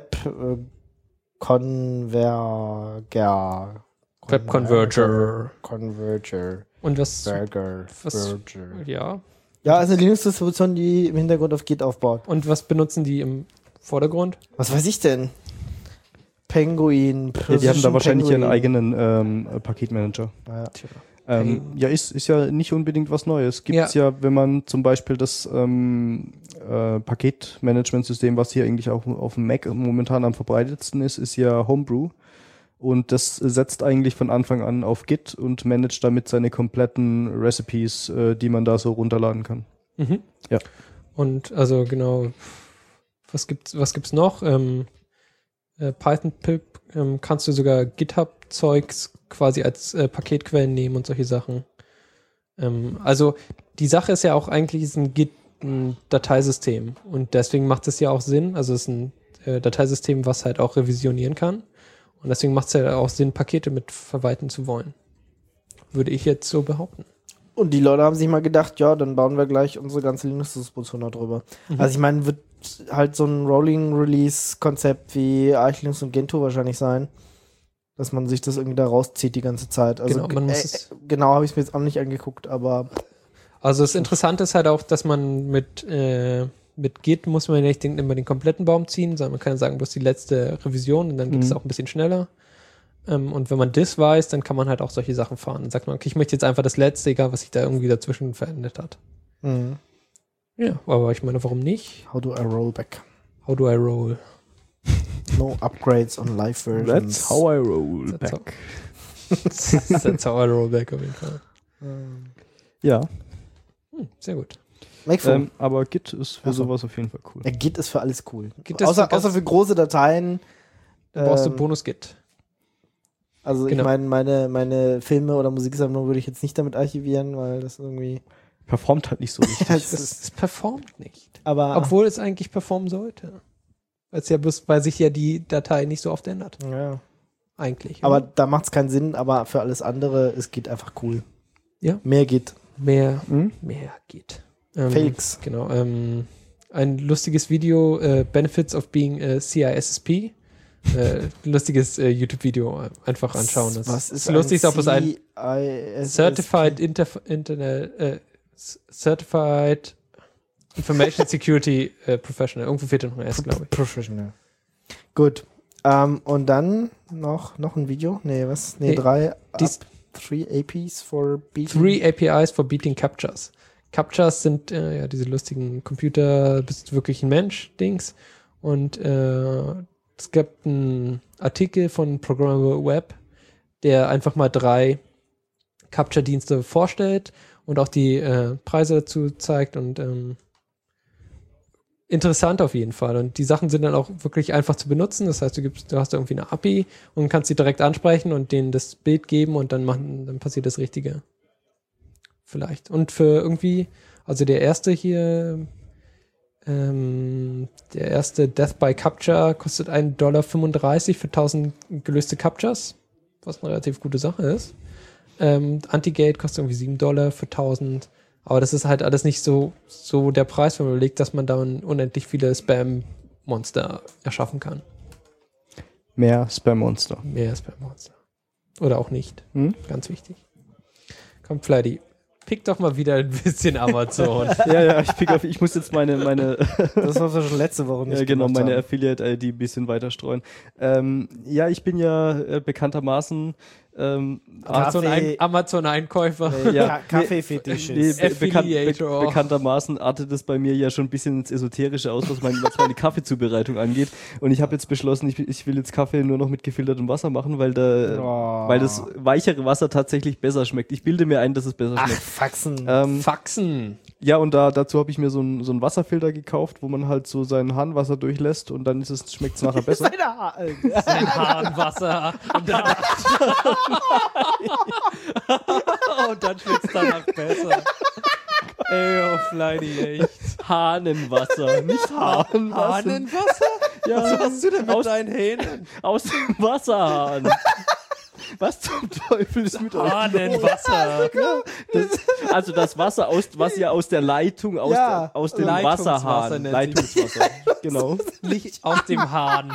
Webconverger. Converger. Und was Burger. ja. Ja, ist eine Linux-Distribution, die im Hintergrund auf Git aufbaut. Und was benutzen die im Vordergrund? Was weiß ich denn? Penguin. Ja, die haben da wahrscheinlich ihren Penguin. eigenen Paketmanager. Ja. Ja, ist ja nicht unbedingt was Neues. Gibt's ja, wenn man zum Beispiel das Paketmanagementsystem, was hier eigentlich auch auf dem Mac momentan am verbreitetsten ist ja Homebrew. Und das setzt eigentlich von Anfang an auf Git und managt damit seine kompletten Recipes, die man da so runterladen kann. Mhm. Ja. Und also genau, was gibt's noch? Python Pip kannst du sogar GitHub-Zeugs quasi als Paketquellen nehmen und solche Sachen. Also die Sache ist ja auch eigentlich ist ein Git ein Dateisystem und deswegen macht es ja auch Sinn, also es ist ein Dateisystem, was halt auch revisionieren kann. Und deswegen macht es ja auch Sinn, Pakete mit verwalten zu wollen. Würde ich jetzt so behaupten. Und die Leute haben sich mal gedacht, ja, dann bauen wir gleich unsere ganze Linux-Distribution da drüber. Also ich meine, wird halt so ein Rolling-Release-Konzept wie Arch Linux und Gentoo wahrscheinlich sein, dass man sich das irgendwie da rauszieht die ganze Zeit. Also Genau, genau habe ich es mir jetzt auch nicht angeguckt, aber also das Interessante ist halt auch, dass man mit Git muss man ja nicht immer den kompletten Baum ziehen, sondern man kann ja sagen, bloß die letzte Revision und dann geht es auch ein bisschen schneller. Und wenn man das weiß, dann kann man halt auch solche Sachen fahren. Dann sagt man, okay, ich möchte jetzt einfach das letzte, egal was sich da irgendwie dazwischen verändert hat. Mhm. Ja, aber ich meine, warum nicht? How do I roll back? How do I roll? No upgrades on live versions. That's how I roll back. That's how I roll back auf jeden Fall. Ja. Sehr gut. Aber Git ist für sowas auf jeden Fall cool. Ja, Git ist für alles cool. Git ist Außer für große Dateien. Da brauchst du Bonus-Git. Also Genau. ich meine, meine Filme oder Musiksammlung würde ich jetzt nicht damit archivieren, weil das irgendwie... Performt halt nicht so richtig. Es performt nicht. Aber Obwohl es eigentlich performen sollte. Weil sich ja die Datei nicht so oft ändert. ja. Eigentlich. Aber oder? da macht es keinen Sinn, aber für alles andere ist Git einfach cool. Ja. Mehr Git. Mehr Git. Fakes. Genau. Ein lustiges Video, Benefits of Being CISSP. Lustiges YouTube-Video. Einfach anschauen. Was ist lustig, ist auch bloß ein Certified Certified Information Security Professional. Irgendwo fehlt noch ein S, glaube ich. Professional. Gut. Und dann noch ein Video? Nee, was? Nee, 3 APIs for beating. 3 APIs for beating Captchas. Captchas sind ja diese lustigen Computer, bist wirklich ein Mensch-Dings. Und es gibt einen Artikel von Programmable Web, der einfach mal 3 Captcha-Dienste vorstellt und auch die Preise dazu zeigt und interessant auf jeden Fall. Und die Sachen sind dann auch wirklich einfach zu benutzen. Das heißt, du hast irgendwie eine API und kannst sie direkt ansprechen und denen das Bild geben und dann passiert das Richtige. Vielleicht. Und für irgendwie, also der erste hier, der erste Death by Captcha kostet $1,35 für 1000 gelöste Captchas, was eine relativ gute Sache ist. Antigate kostet irgendwie $7 für 1000. Aber das ist halt alles nicht so der Preis, wenn man überlegt, dass man dann unendlich viele Spam-Monster erschaffen kann. Mehr Spam-Monster. Mehr Spam-Monster. Oder auch nicht. Ganz wichtig. Komm, Fladdy, pick doch mal wieder ein bisschen Amazon. Ja, ich muss jetzt meine Das war schon letzte Woche nicht. ja, genau, gemacht meine haben. Affiliate-ID ein bisschen weiter streuen. Ja, ich bin ja bekanntermaßen Amazon-Einkäufer. ja, Kaffeefetisch. Affiliator. bekanntermaßen artet es bei mir ja schon ein bisschen ins Esoterische aus, was meine Kaffeezubereitung angeht. Und ich habe jetzt beschlossen, ich will jetzt Kaffee nur noch mit gefiltertem Wasser machen, weil das weichere Wasser tatsächlich besser schmeckt. Ich bilde mir ein, dass es besser schmeckt. Faxen. Faxen. Ja, und dazu habe ich mir so einen Wasserfilter gekauft, wo man halt so sein Hahnwasser durchlässt und dann schmeckt es nachher besser. Sein Hahnwasser. Und dann schmeckt es danach besser. Fleini, echt. Hahnenwasser, nicht Hahnenwasser. Hahnenwasser? Ja, Was hast du denn mit aus- deinen Hähnen? Aus dem Wasserhahn. Was zum Teufel ist mit euch? Hahnenwasser. Also das Wasser, was ihr aus der Leitung, aus dem Leitungswasser Wasserhahn. nennt Leitungswasser. Genau. Nicht aus dem Hahn.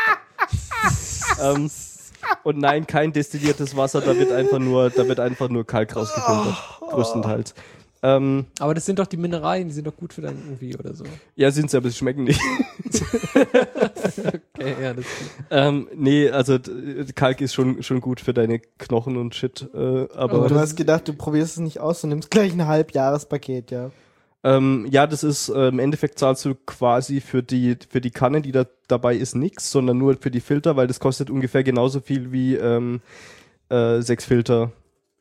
Und nein, kein destilliertes Wasser, da wird einfach nur Kalk rausgefiltert. Größtenteils. Aber das sind doch die Mineralien, die sind doch gut für dein irgendwie oder so. Ja, sind sie, aber sie schmecken nicht. Okay, ja, das ist Nee, also Kalk ist schon gut für deine Knochen und Shit. Aber Aber du hast gedacht, du probierst es nicht aus, du nimmst gleich ein Halbjahrespaket, ja. ja, das ist im Endeffekt zahlst du quasi für die Kanne, die da dabei ist, nix, sondern nur für die Filter, weil das kostet ungefähr genauso viel wie 6 Filter.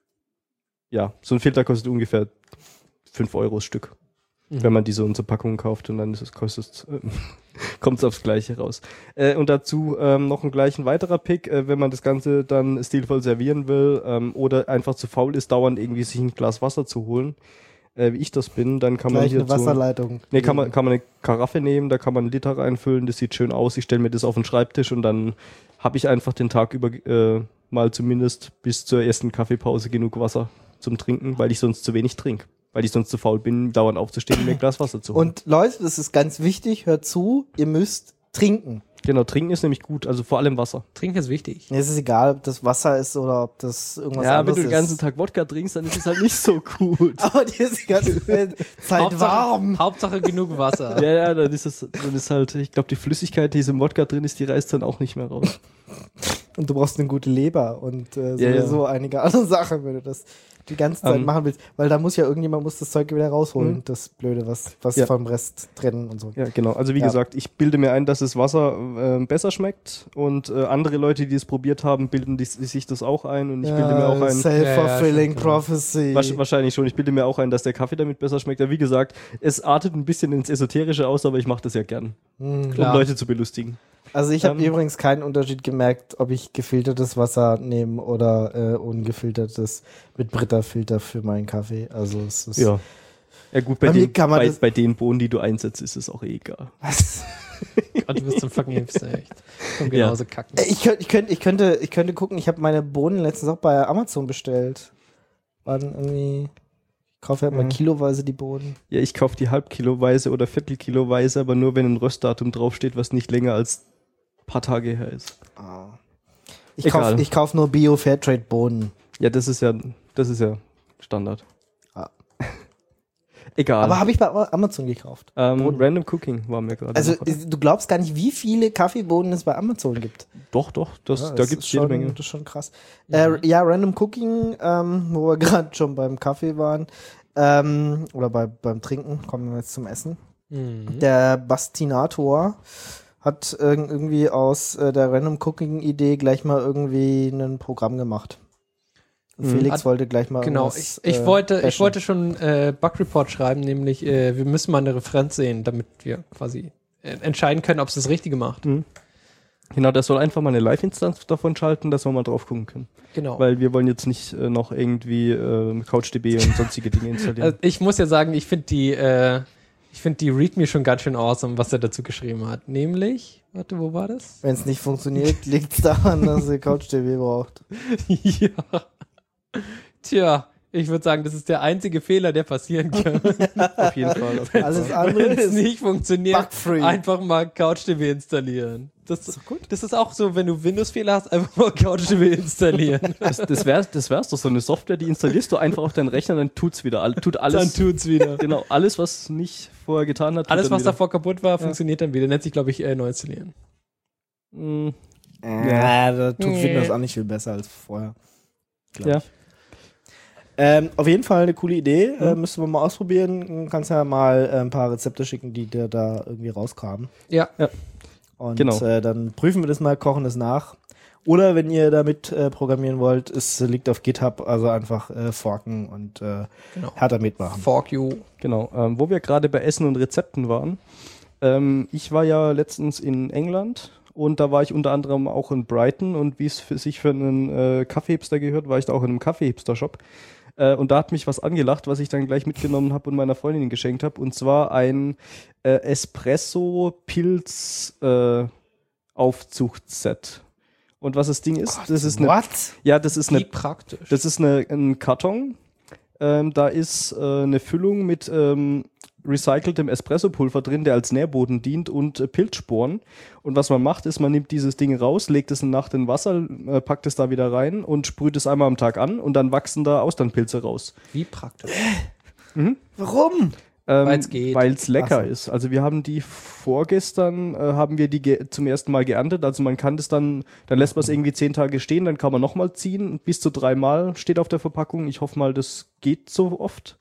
Ja, so ein Filter kostet ungefähr 5 Euro das Stück, wenn man diese unsere Packungen kauft, und dann kommt es aufs Gleiche raus. Und dazu noch ein weiterer Pick, wenn man das Ganze dann stilvoll servieren will oder einfach zu faul ist, dauernd irgendwie sich ein Glas Wasser zu holen, wie ich das bin, dann kann man Gleich hier eine Wasserleitung. Nee, kann man eine Karaffe nehmen, da kann man einen Liter reinfüllen, das sieht schön aus. Ich stelle mir das auf den Schreibtisch und dann habe ich einfach den Tag über mal zumindest bis zur ersten Kaffeepause genug Wasser zum Trinken, weil ich sonst zu wenig trinke. Weil ich sonst zu faul bin, dauernd aufzustehen und mir ein Glas Wasser zu holen. Und Leute, das ist ganz wichtig, hört zu, ihr müsst trinken. Genau, trinken ist nämlich gut, also vor allem Wasser. Trinken ist wichtig. Es ist egal, ob das Wasser ist oder ob das irgendwas Ja, wenn anderes du den ganzen ist. Tag Wodka trinkst, dann ist es halt nicht so gut. Aber die ist die ganze Zeit warm. Hauptsache genug Wasser. Ja, dann ist halt, ich glaube, die Flüssigkeit, die ist im Wodka drin ist, die reißt dann auch nicht mehr raus. Und du brauchst eine gute Leber und sowieso einige andere Sachen, wenn du das die ganze Zeit machen willst. Weil da muss ja irgendjemand das Zeug wieder rausholen, das Blöde, was vom Rest trennen und so. Ja, genau. Also wie gesagt, ich bilde mir ein, dass das Wasser besser schmeckt, und andere Leute, die es probiert haben, bilden sich das auch ein, und ich bilde mir auch ein... Self-fulfilling Ja, prophecy. Wahrscheinlich schon. Ich bilde mir auch ein, dass der Kaffee damit besser schmeckt. Aber wie gesagt, es artet ein bisschen ins Esoterische aus, aber ich mache das ja gern, um Klar. Leute zu belustigen. Also ich habe übrigens keinen Unterschied gemerkt, ob ich gefiltertes Wasser nehme oder ungefiltertes mit Brita-Filter für meinen Kaffee. Also es ist... Ja gut, Bei mir kann man bei den Bohnen, die du einsetzt, ist es auch egal. Was? Gott, du bist ein fucking Hipster, echt. Und genauso kacken. Ich könnte gucken, ich habe meine Bohnen letztens auch bei Amazon bestellt. Waren irgendwie... Ich kaufe halt mal kiloweise die Bohnen. Ja, ich kaufe die halbkiloweise oder viertelkiloweise, aber nur, wenn ein Röstdatum draufsteht, was nicht länger als ein paar Tage her ist. Ich kauf nur Bio-Fairtrade-Bohnen. Ja, das ist ja Standard. Ah. Egal. Aber habe ich bei Amazon gekauft. Random Cooking war mir gerade. Also noch, oder? du glaubst gar nicht, wie viele Kaffeebohnen es bei Amazon gibt. Doch, da gibt es jede Menge. Das ist schon krass. Ja, Random Cooking, wo wir gerade schon beim Kaffee waren, oder beim Trinken, kommen wir jetzt zum Essen. Der Bastinator hat irgendwie aus der Random Cooking Idee gleich mal irgendwie ein Programm gemacht. Felix wollte gleich mal Genau, ich wollte schon Bug Report schreiben, nämlich wir müssen mal eine Referenz sehen, damit wir quasi entscheiden können, ob es das Richtige macht. Genau, der soll einfach mal eine Live-Instanz davon schalten, dass wir mal drauf gucken können. Genau. Weil wir wollen jetzt nicht noch irgendwie CouchDB und sonstige Dinge installieren. Also ich muss ja sagen, ich finde die README schon ganz schön awesome, was er dazu geschrieben hat. Nämlich, warte, wo war das? Wenn es nicht funktioniert, liegt es daran, dass ihr CouchDB braucht. Ja. Tja, ich würde sagen, das ist der einzige Fehler, der passieren kann. Auf jeden Fall. Alles andere Wenn es ist nicht funktioniert, bugfree. einfach mal CouchDB installieren. Das ist doch gut. Das ist auch so, wenn du Windows-Fehler hast, einfach mal CouchDB installieren. Das wär's doch, so eine Software, die installierst du einfach auf deinen Rechner, dann tut's wieder. Tut alles. Dann tut's wieder. Genau, alles, was nicht vorher getan hat. Alles, tut dann was wieder. davor kaputt war, funktioniert dann wieder. Nennt sich, glaube ich, neu installieren. Ja, da tut Windows auch nicht viel besser als vorher. Ja. Auf jeden Fall eine coole Idee. Müssen wir mal ausprobieren. Du kannst ja mal ein paar Rezepte schicken, die dir da irgendwie rauskamen. Ja. Und Genau. Dann prüfen wir das mal, kochen das nach. Oder wenn ihr damit programmieren wollt, es liegt auf GitHub, also einfach forken und härter mitmachen. Fork you. Genau. Wo wir gerade bei Essen und Rezepten waren. Ich war ja letztens in England und da war ich unter anderem auch in Brighton, und wie es sich für einen Kaffee-Hipster gehört, war ich da auch in einem Kaffee-Hipster-Shop. Und da hat mich was angelacht, was ich dann gleich mitgenommen habe und meiner Freundin geschenkt habe. Und zwar ein Espresso-Pilz-Aufzuchtset. Und was das Ding ist, das ist Wie praktisch. das ist ein Karton. Da ist eine Füllung mit recyceltem Espressopulver drin, der als Nährboden dient und Pilzsporen. Und was man macht, ist, man nimmt dieses Ding raus, legt es eine Nacht in Wasser, packt es da wieder rein und sprüht es einmal am Tag an und dann wachsen da Austernpilze raus. Wie praktisch. Warum? Weil's geht. Weil es lecker Ach so. ist. Also wir haben die vorgestern, haben wir die zum ersten Mal geerntet. Also man kann das dann lässt man es irgendwie 10 Tage stehen, dann kann man nochmal ziehen. Bis zu 3 Mal steht auf der Verpackung. Ich hoffe mal, das geht so oft.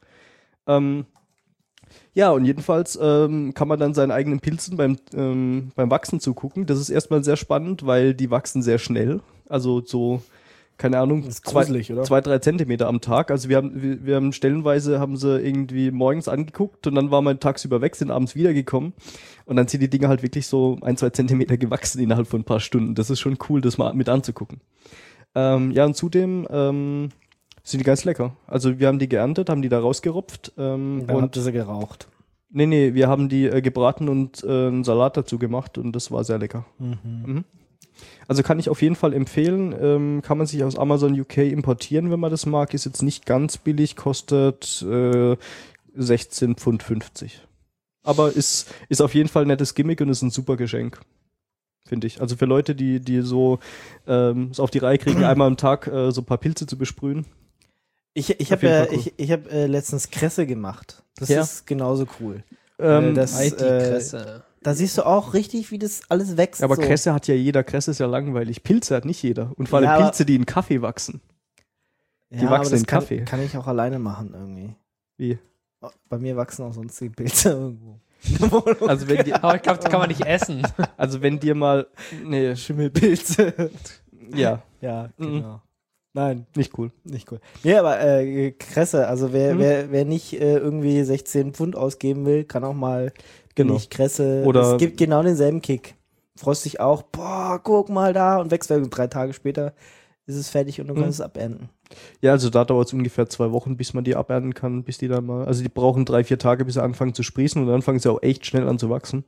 Ja, und jedenfalls kann man dann seinen eigenen Pilzen beim Wachsen zugucken. Das ist erstmal sehr spannend, weil die wachsen sehr schnell. Also so, keine Ahnung, Das ist gruselig, oder? 2-3 Zentimeter am Tag. Also wir haben stellenweise haben sie irgendwie morgens angeguckt und dann waren wir tagsüber weg, sind abends wiedergekommen und dann sind die Dinger halt wirklich so 1-2 Zentimeter gewachsen innerhalb von ein paar Stunden. Das ist schon cool, das mal mit anzugucken. Ja, und zudem sind die ganz lecker. Also wir haben die geerntet, haben die da rausgerupft. Dann habt ihr sie geraucht. Nee, wir haben die gebraten und einen Salat dazu gemacht und das war sehr lecker. Mhm. Also kann ich auf jeden Fall empfehlen, kann man sich aus Amazon UK importieren, wenn man das mag. Ist jetzt nicht ganz billig, kostet 16,50 Pfund. Aber ist auf jeden Fall ein nettes Gimmick und ist ein super Geschenk, finde ich. Also für Leute, die so es auf die Reihe kriegen, einmal am Tag so ein paar Pilze zu besprühen. Ich Auf habe jeden Fall cool. ich hab, letztens Kresse gemacht. Das Ja. ist genauso cool. Das, Die Kresse. Da siehst du auch richtig, wie das alles wächst. aber so. Kresse hat ja jeder. Kresse ist ja langweilig. Pilze hat nicht jeder. Und vor allem Ja, aber- Pilze, die in Kaffee wachsen. die aber wachsen das in Kaffee. Kann ich auch alleine machen irgendwie. Wie? Bei mir wachsen auch sonstige Pilze irgendwo. Also wenn dir, Aber ich glaube, das kann man nicht essen. also wenn dir mal, nee, Schimmelpilze. ja, Ja, Mhm. genau. Nein, nicht cool. nicht cool. Nee, aber Kresse, also wer nicht irgendwie 16 Pfund ausgeben will, kann auch mal Genau. nicht Kresse. Oder- es gibt genau denselben Kick. Freust dich auch, boah, guck mal da und wächst 3 Tage später ist es fertig und du kannst es abernten. Ja, also da dauert es ungefähr 2 Wochen, bis man die abernten kann, bis die dann mal, also die brauchen 3-4 Tage, bis sie anfangen zu sprießen und dann fangen sie auch echt schnell an zu wachsen.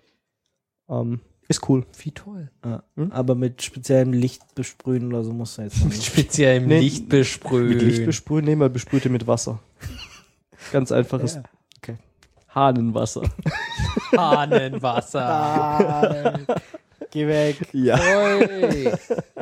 Ist cool. Wie toll. Ja. Aber mit speziellem Licht besprühen oder so musst du jetzt nicht. Speziell im Nee, Licht besprühen. Mit Licht besprühen, nee, man besprühte mit Wasser. Ganz einfaches Ja. Hahnenwasser. Hahnenwasser. Ah, geh weg. Ja. Ui.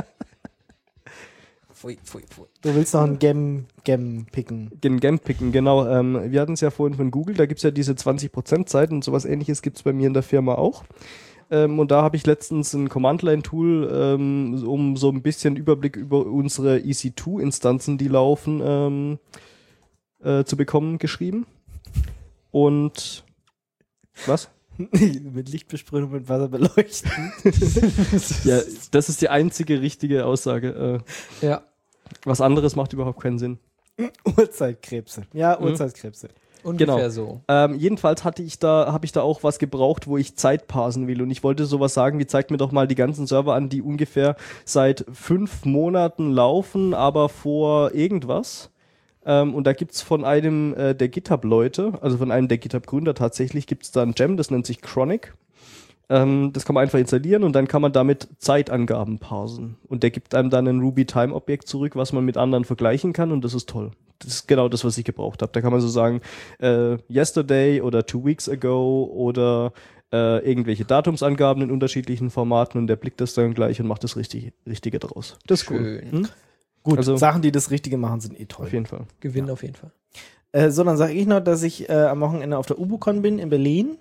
Pfui. Du willst noch einen Gem picken. Den Gem picken, genau. Wir hatten es ja vorhin von Google, da gibt es ja diese 20%-Zeit und sowas ähnliches gibt es bei mir in der Firma auch. Und da habe ich letztens ein Command-Line-Tool, um so ein bisschen Überblick über unsere EC2-Instanzen, die laufen, zu bekommen, geschrieben. Und was? Mit Licht besprühen und mit Wasser beleuchten. Ja, das ist die einzige richtige Aussage. Ja. Was anderes macht überhaupt keinen Sinn. Uhrzeitkrebse. Ja, Uhrzeitkrebse. Ungefähr Genau. so. Jedenfalls habe ich da auch was gebraucht, wo ich Zeit parsen will. Und ich wollte sowas sagen, wie zeigt mir doch mal die ganzen Server an, die ungefähr seit 5 Monaten laufen, aber vor irgendwas. Und da gibt's von einem der GitHub-Leute, also von einem der GitHub-Gründer tatsächlich, gibt's da ein Gem, das nennt sich Chronic. Das kann man einfach installieren und dann kann man damit Zeitangaben parsen. Und der gibt einem dann ein Ruby-Time-Objekt zurück, was man mit anderen vergleichen kann und das ist toll. Das ist genau das, was ich gebraucht habe. Da kann man so sagen, yesterday oder 2 weeks ago oder irgendwelche Datumsangaben in unterschiedlichen Formaten und der blickt das dann gleich und macht das Richtige draus. Das ist cool. Schön. Gut, Also- Sachen, die das Richtige machen, sind eh toll. Auf jeden Fall. Gewinn auf jeden Fall. So, dann sage ich noch, dass ich am Wochenende auf der UbuCon bin in Berlin.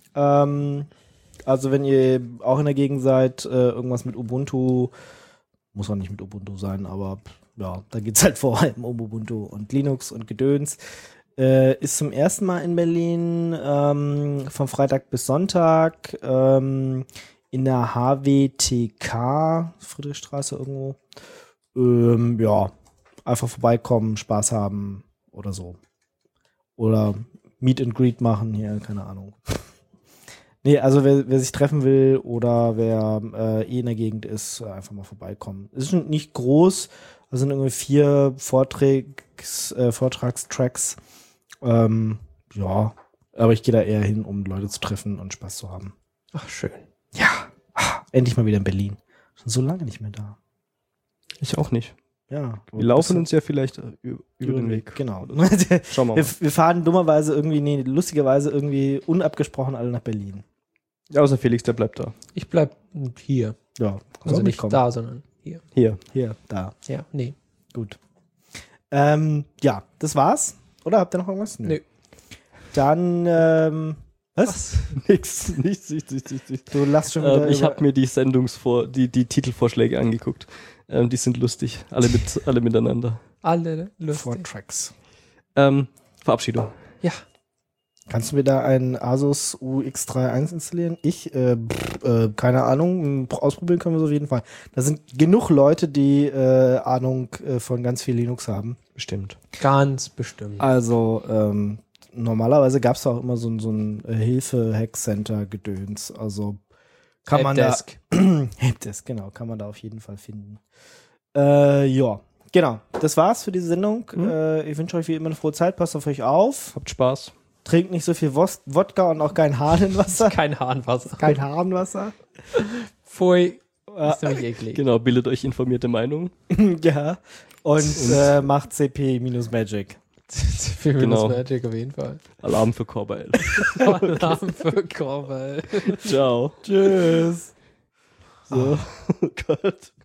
Also wenn ihr auch in der Gegend seid, irgendwas mit Ubuntu, muss auch nicht mit Ubuntu sein, aber ja, da geht's halt vor allem um Ubuntu und Linux und Gedöns. Ist zum ersten Mal in Berlin von Freitag bis Sonntag in der HWTK, Friedrichstraße irgendwo. Ja, einfach vorbeikommen, Spaß haben oder so. Oder Meet and Greet machen hier, keine Ahnung. Nee, also wer sich treffen will oder wer in der Gegend ist, einfach mal vorbeikommen. Es ist nicht groß, es sind irgendwie 4 Vorträge Vortragstracks. Ja, aber ich gehe da eher hin, um Leute zu treffen und Spaß zu haben. Ach, schön. Ja, endlich mal wieder in Berlin. Schon so lange nicht mehr da. Ich auch nicht. Ja. Wir laufen uns ja vielleicht über den Weg. Genau. Schauen wir mal. Wir fahren dummerweise lustigerweise irgendwie unabgesprochen alle nach Berlin. Ja, außer Felix, der bleibt da. Ich bleib hier. Ja, Also soll nicht kommen. da, sondern hier. Hier. Hier, da. Ja, nee. Gut. Ja, das war's. Oder habt ihr noch irgendwas? Nö. Dann, was? Nichts. Du lachst schon wieder. Ich habe mir die die Titelvorschläge angeguckt. Die sind lustig. Alle miteinander. Alle lustig. Vortracks. Verabschiedung. Ja. Kannst du mir da einen Asus UX31 installieren? Keine Ahnung. Ausprobieren können wir es auf jeden Fall. Da sind genug Leute, die Ahnung von ganz viel Linux haben. Bestimmt. Ganz bestimmt. Also normalerweise gab es auch immer so ein Hilfe-Hack-Center-Gedöns. Also kann man Helpdesk. Helpdesk, genau, kann man da auf jeden Fall finden. Ja, genau. Das war's für diese Sendung. Ich wünsche euch wie immer eine frohe Zeit. Passt auf euch auf. Habt Spaß. Trinkt nicht so viel Wodka und auch kein Hahnenwasser. Kein Hahnwasser. Kein Hahnenwasser. Pfui. Ist nämlich eklig. Genau, bildet euch informierte Meinung. Ja. Und macht CP-Magic. Für Genau. Magic auf jeden Fall. Alarm für Korbeil. Alarm für Korbeil. Ciao. Tschüss. So. Oh Gott.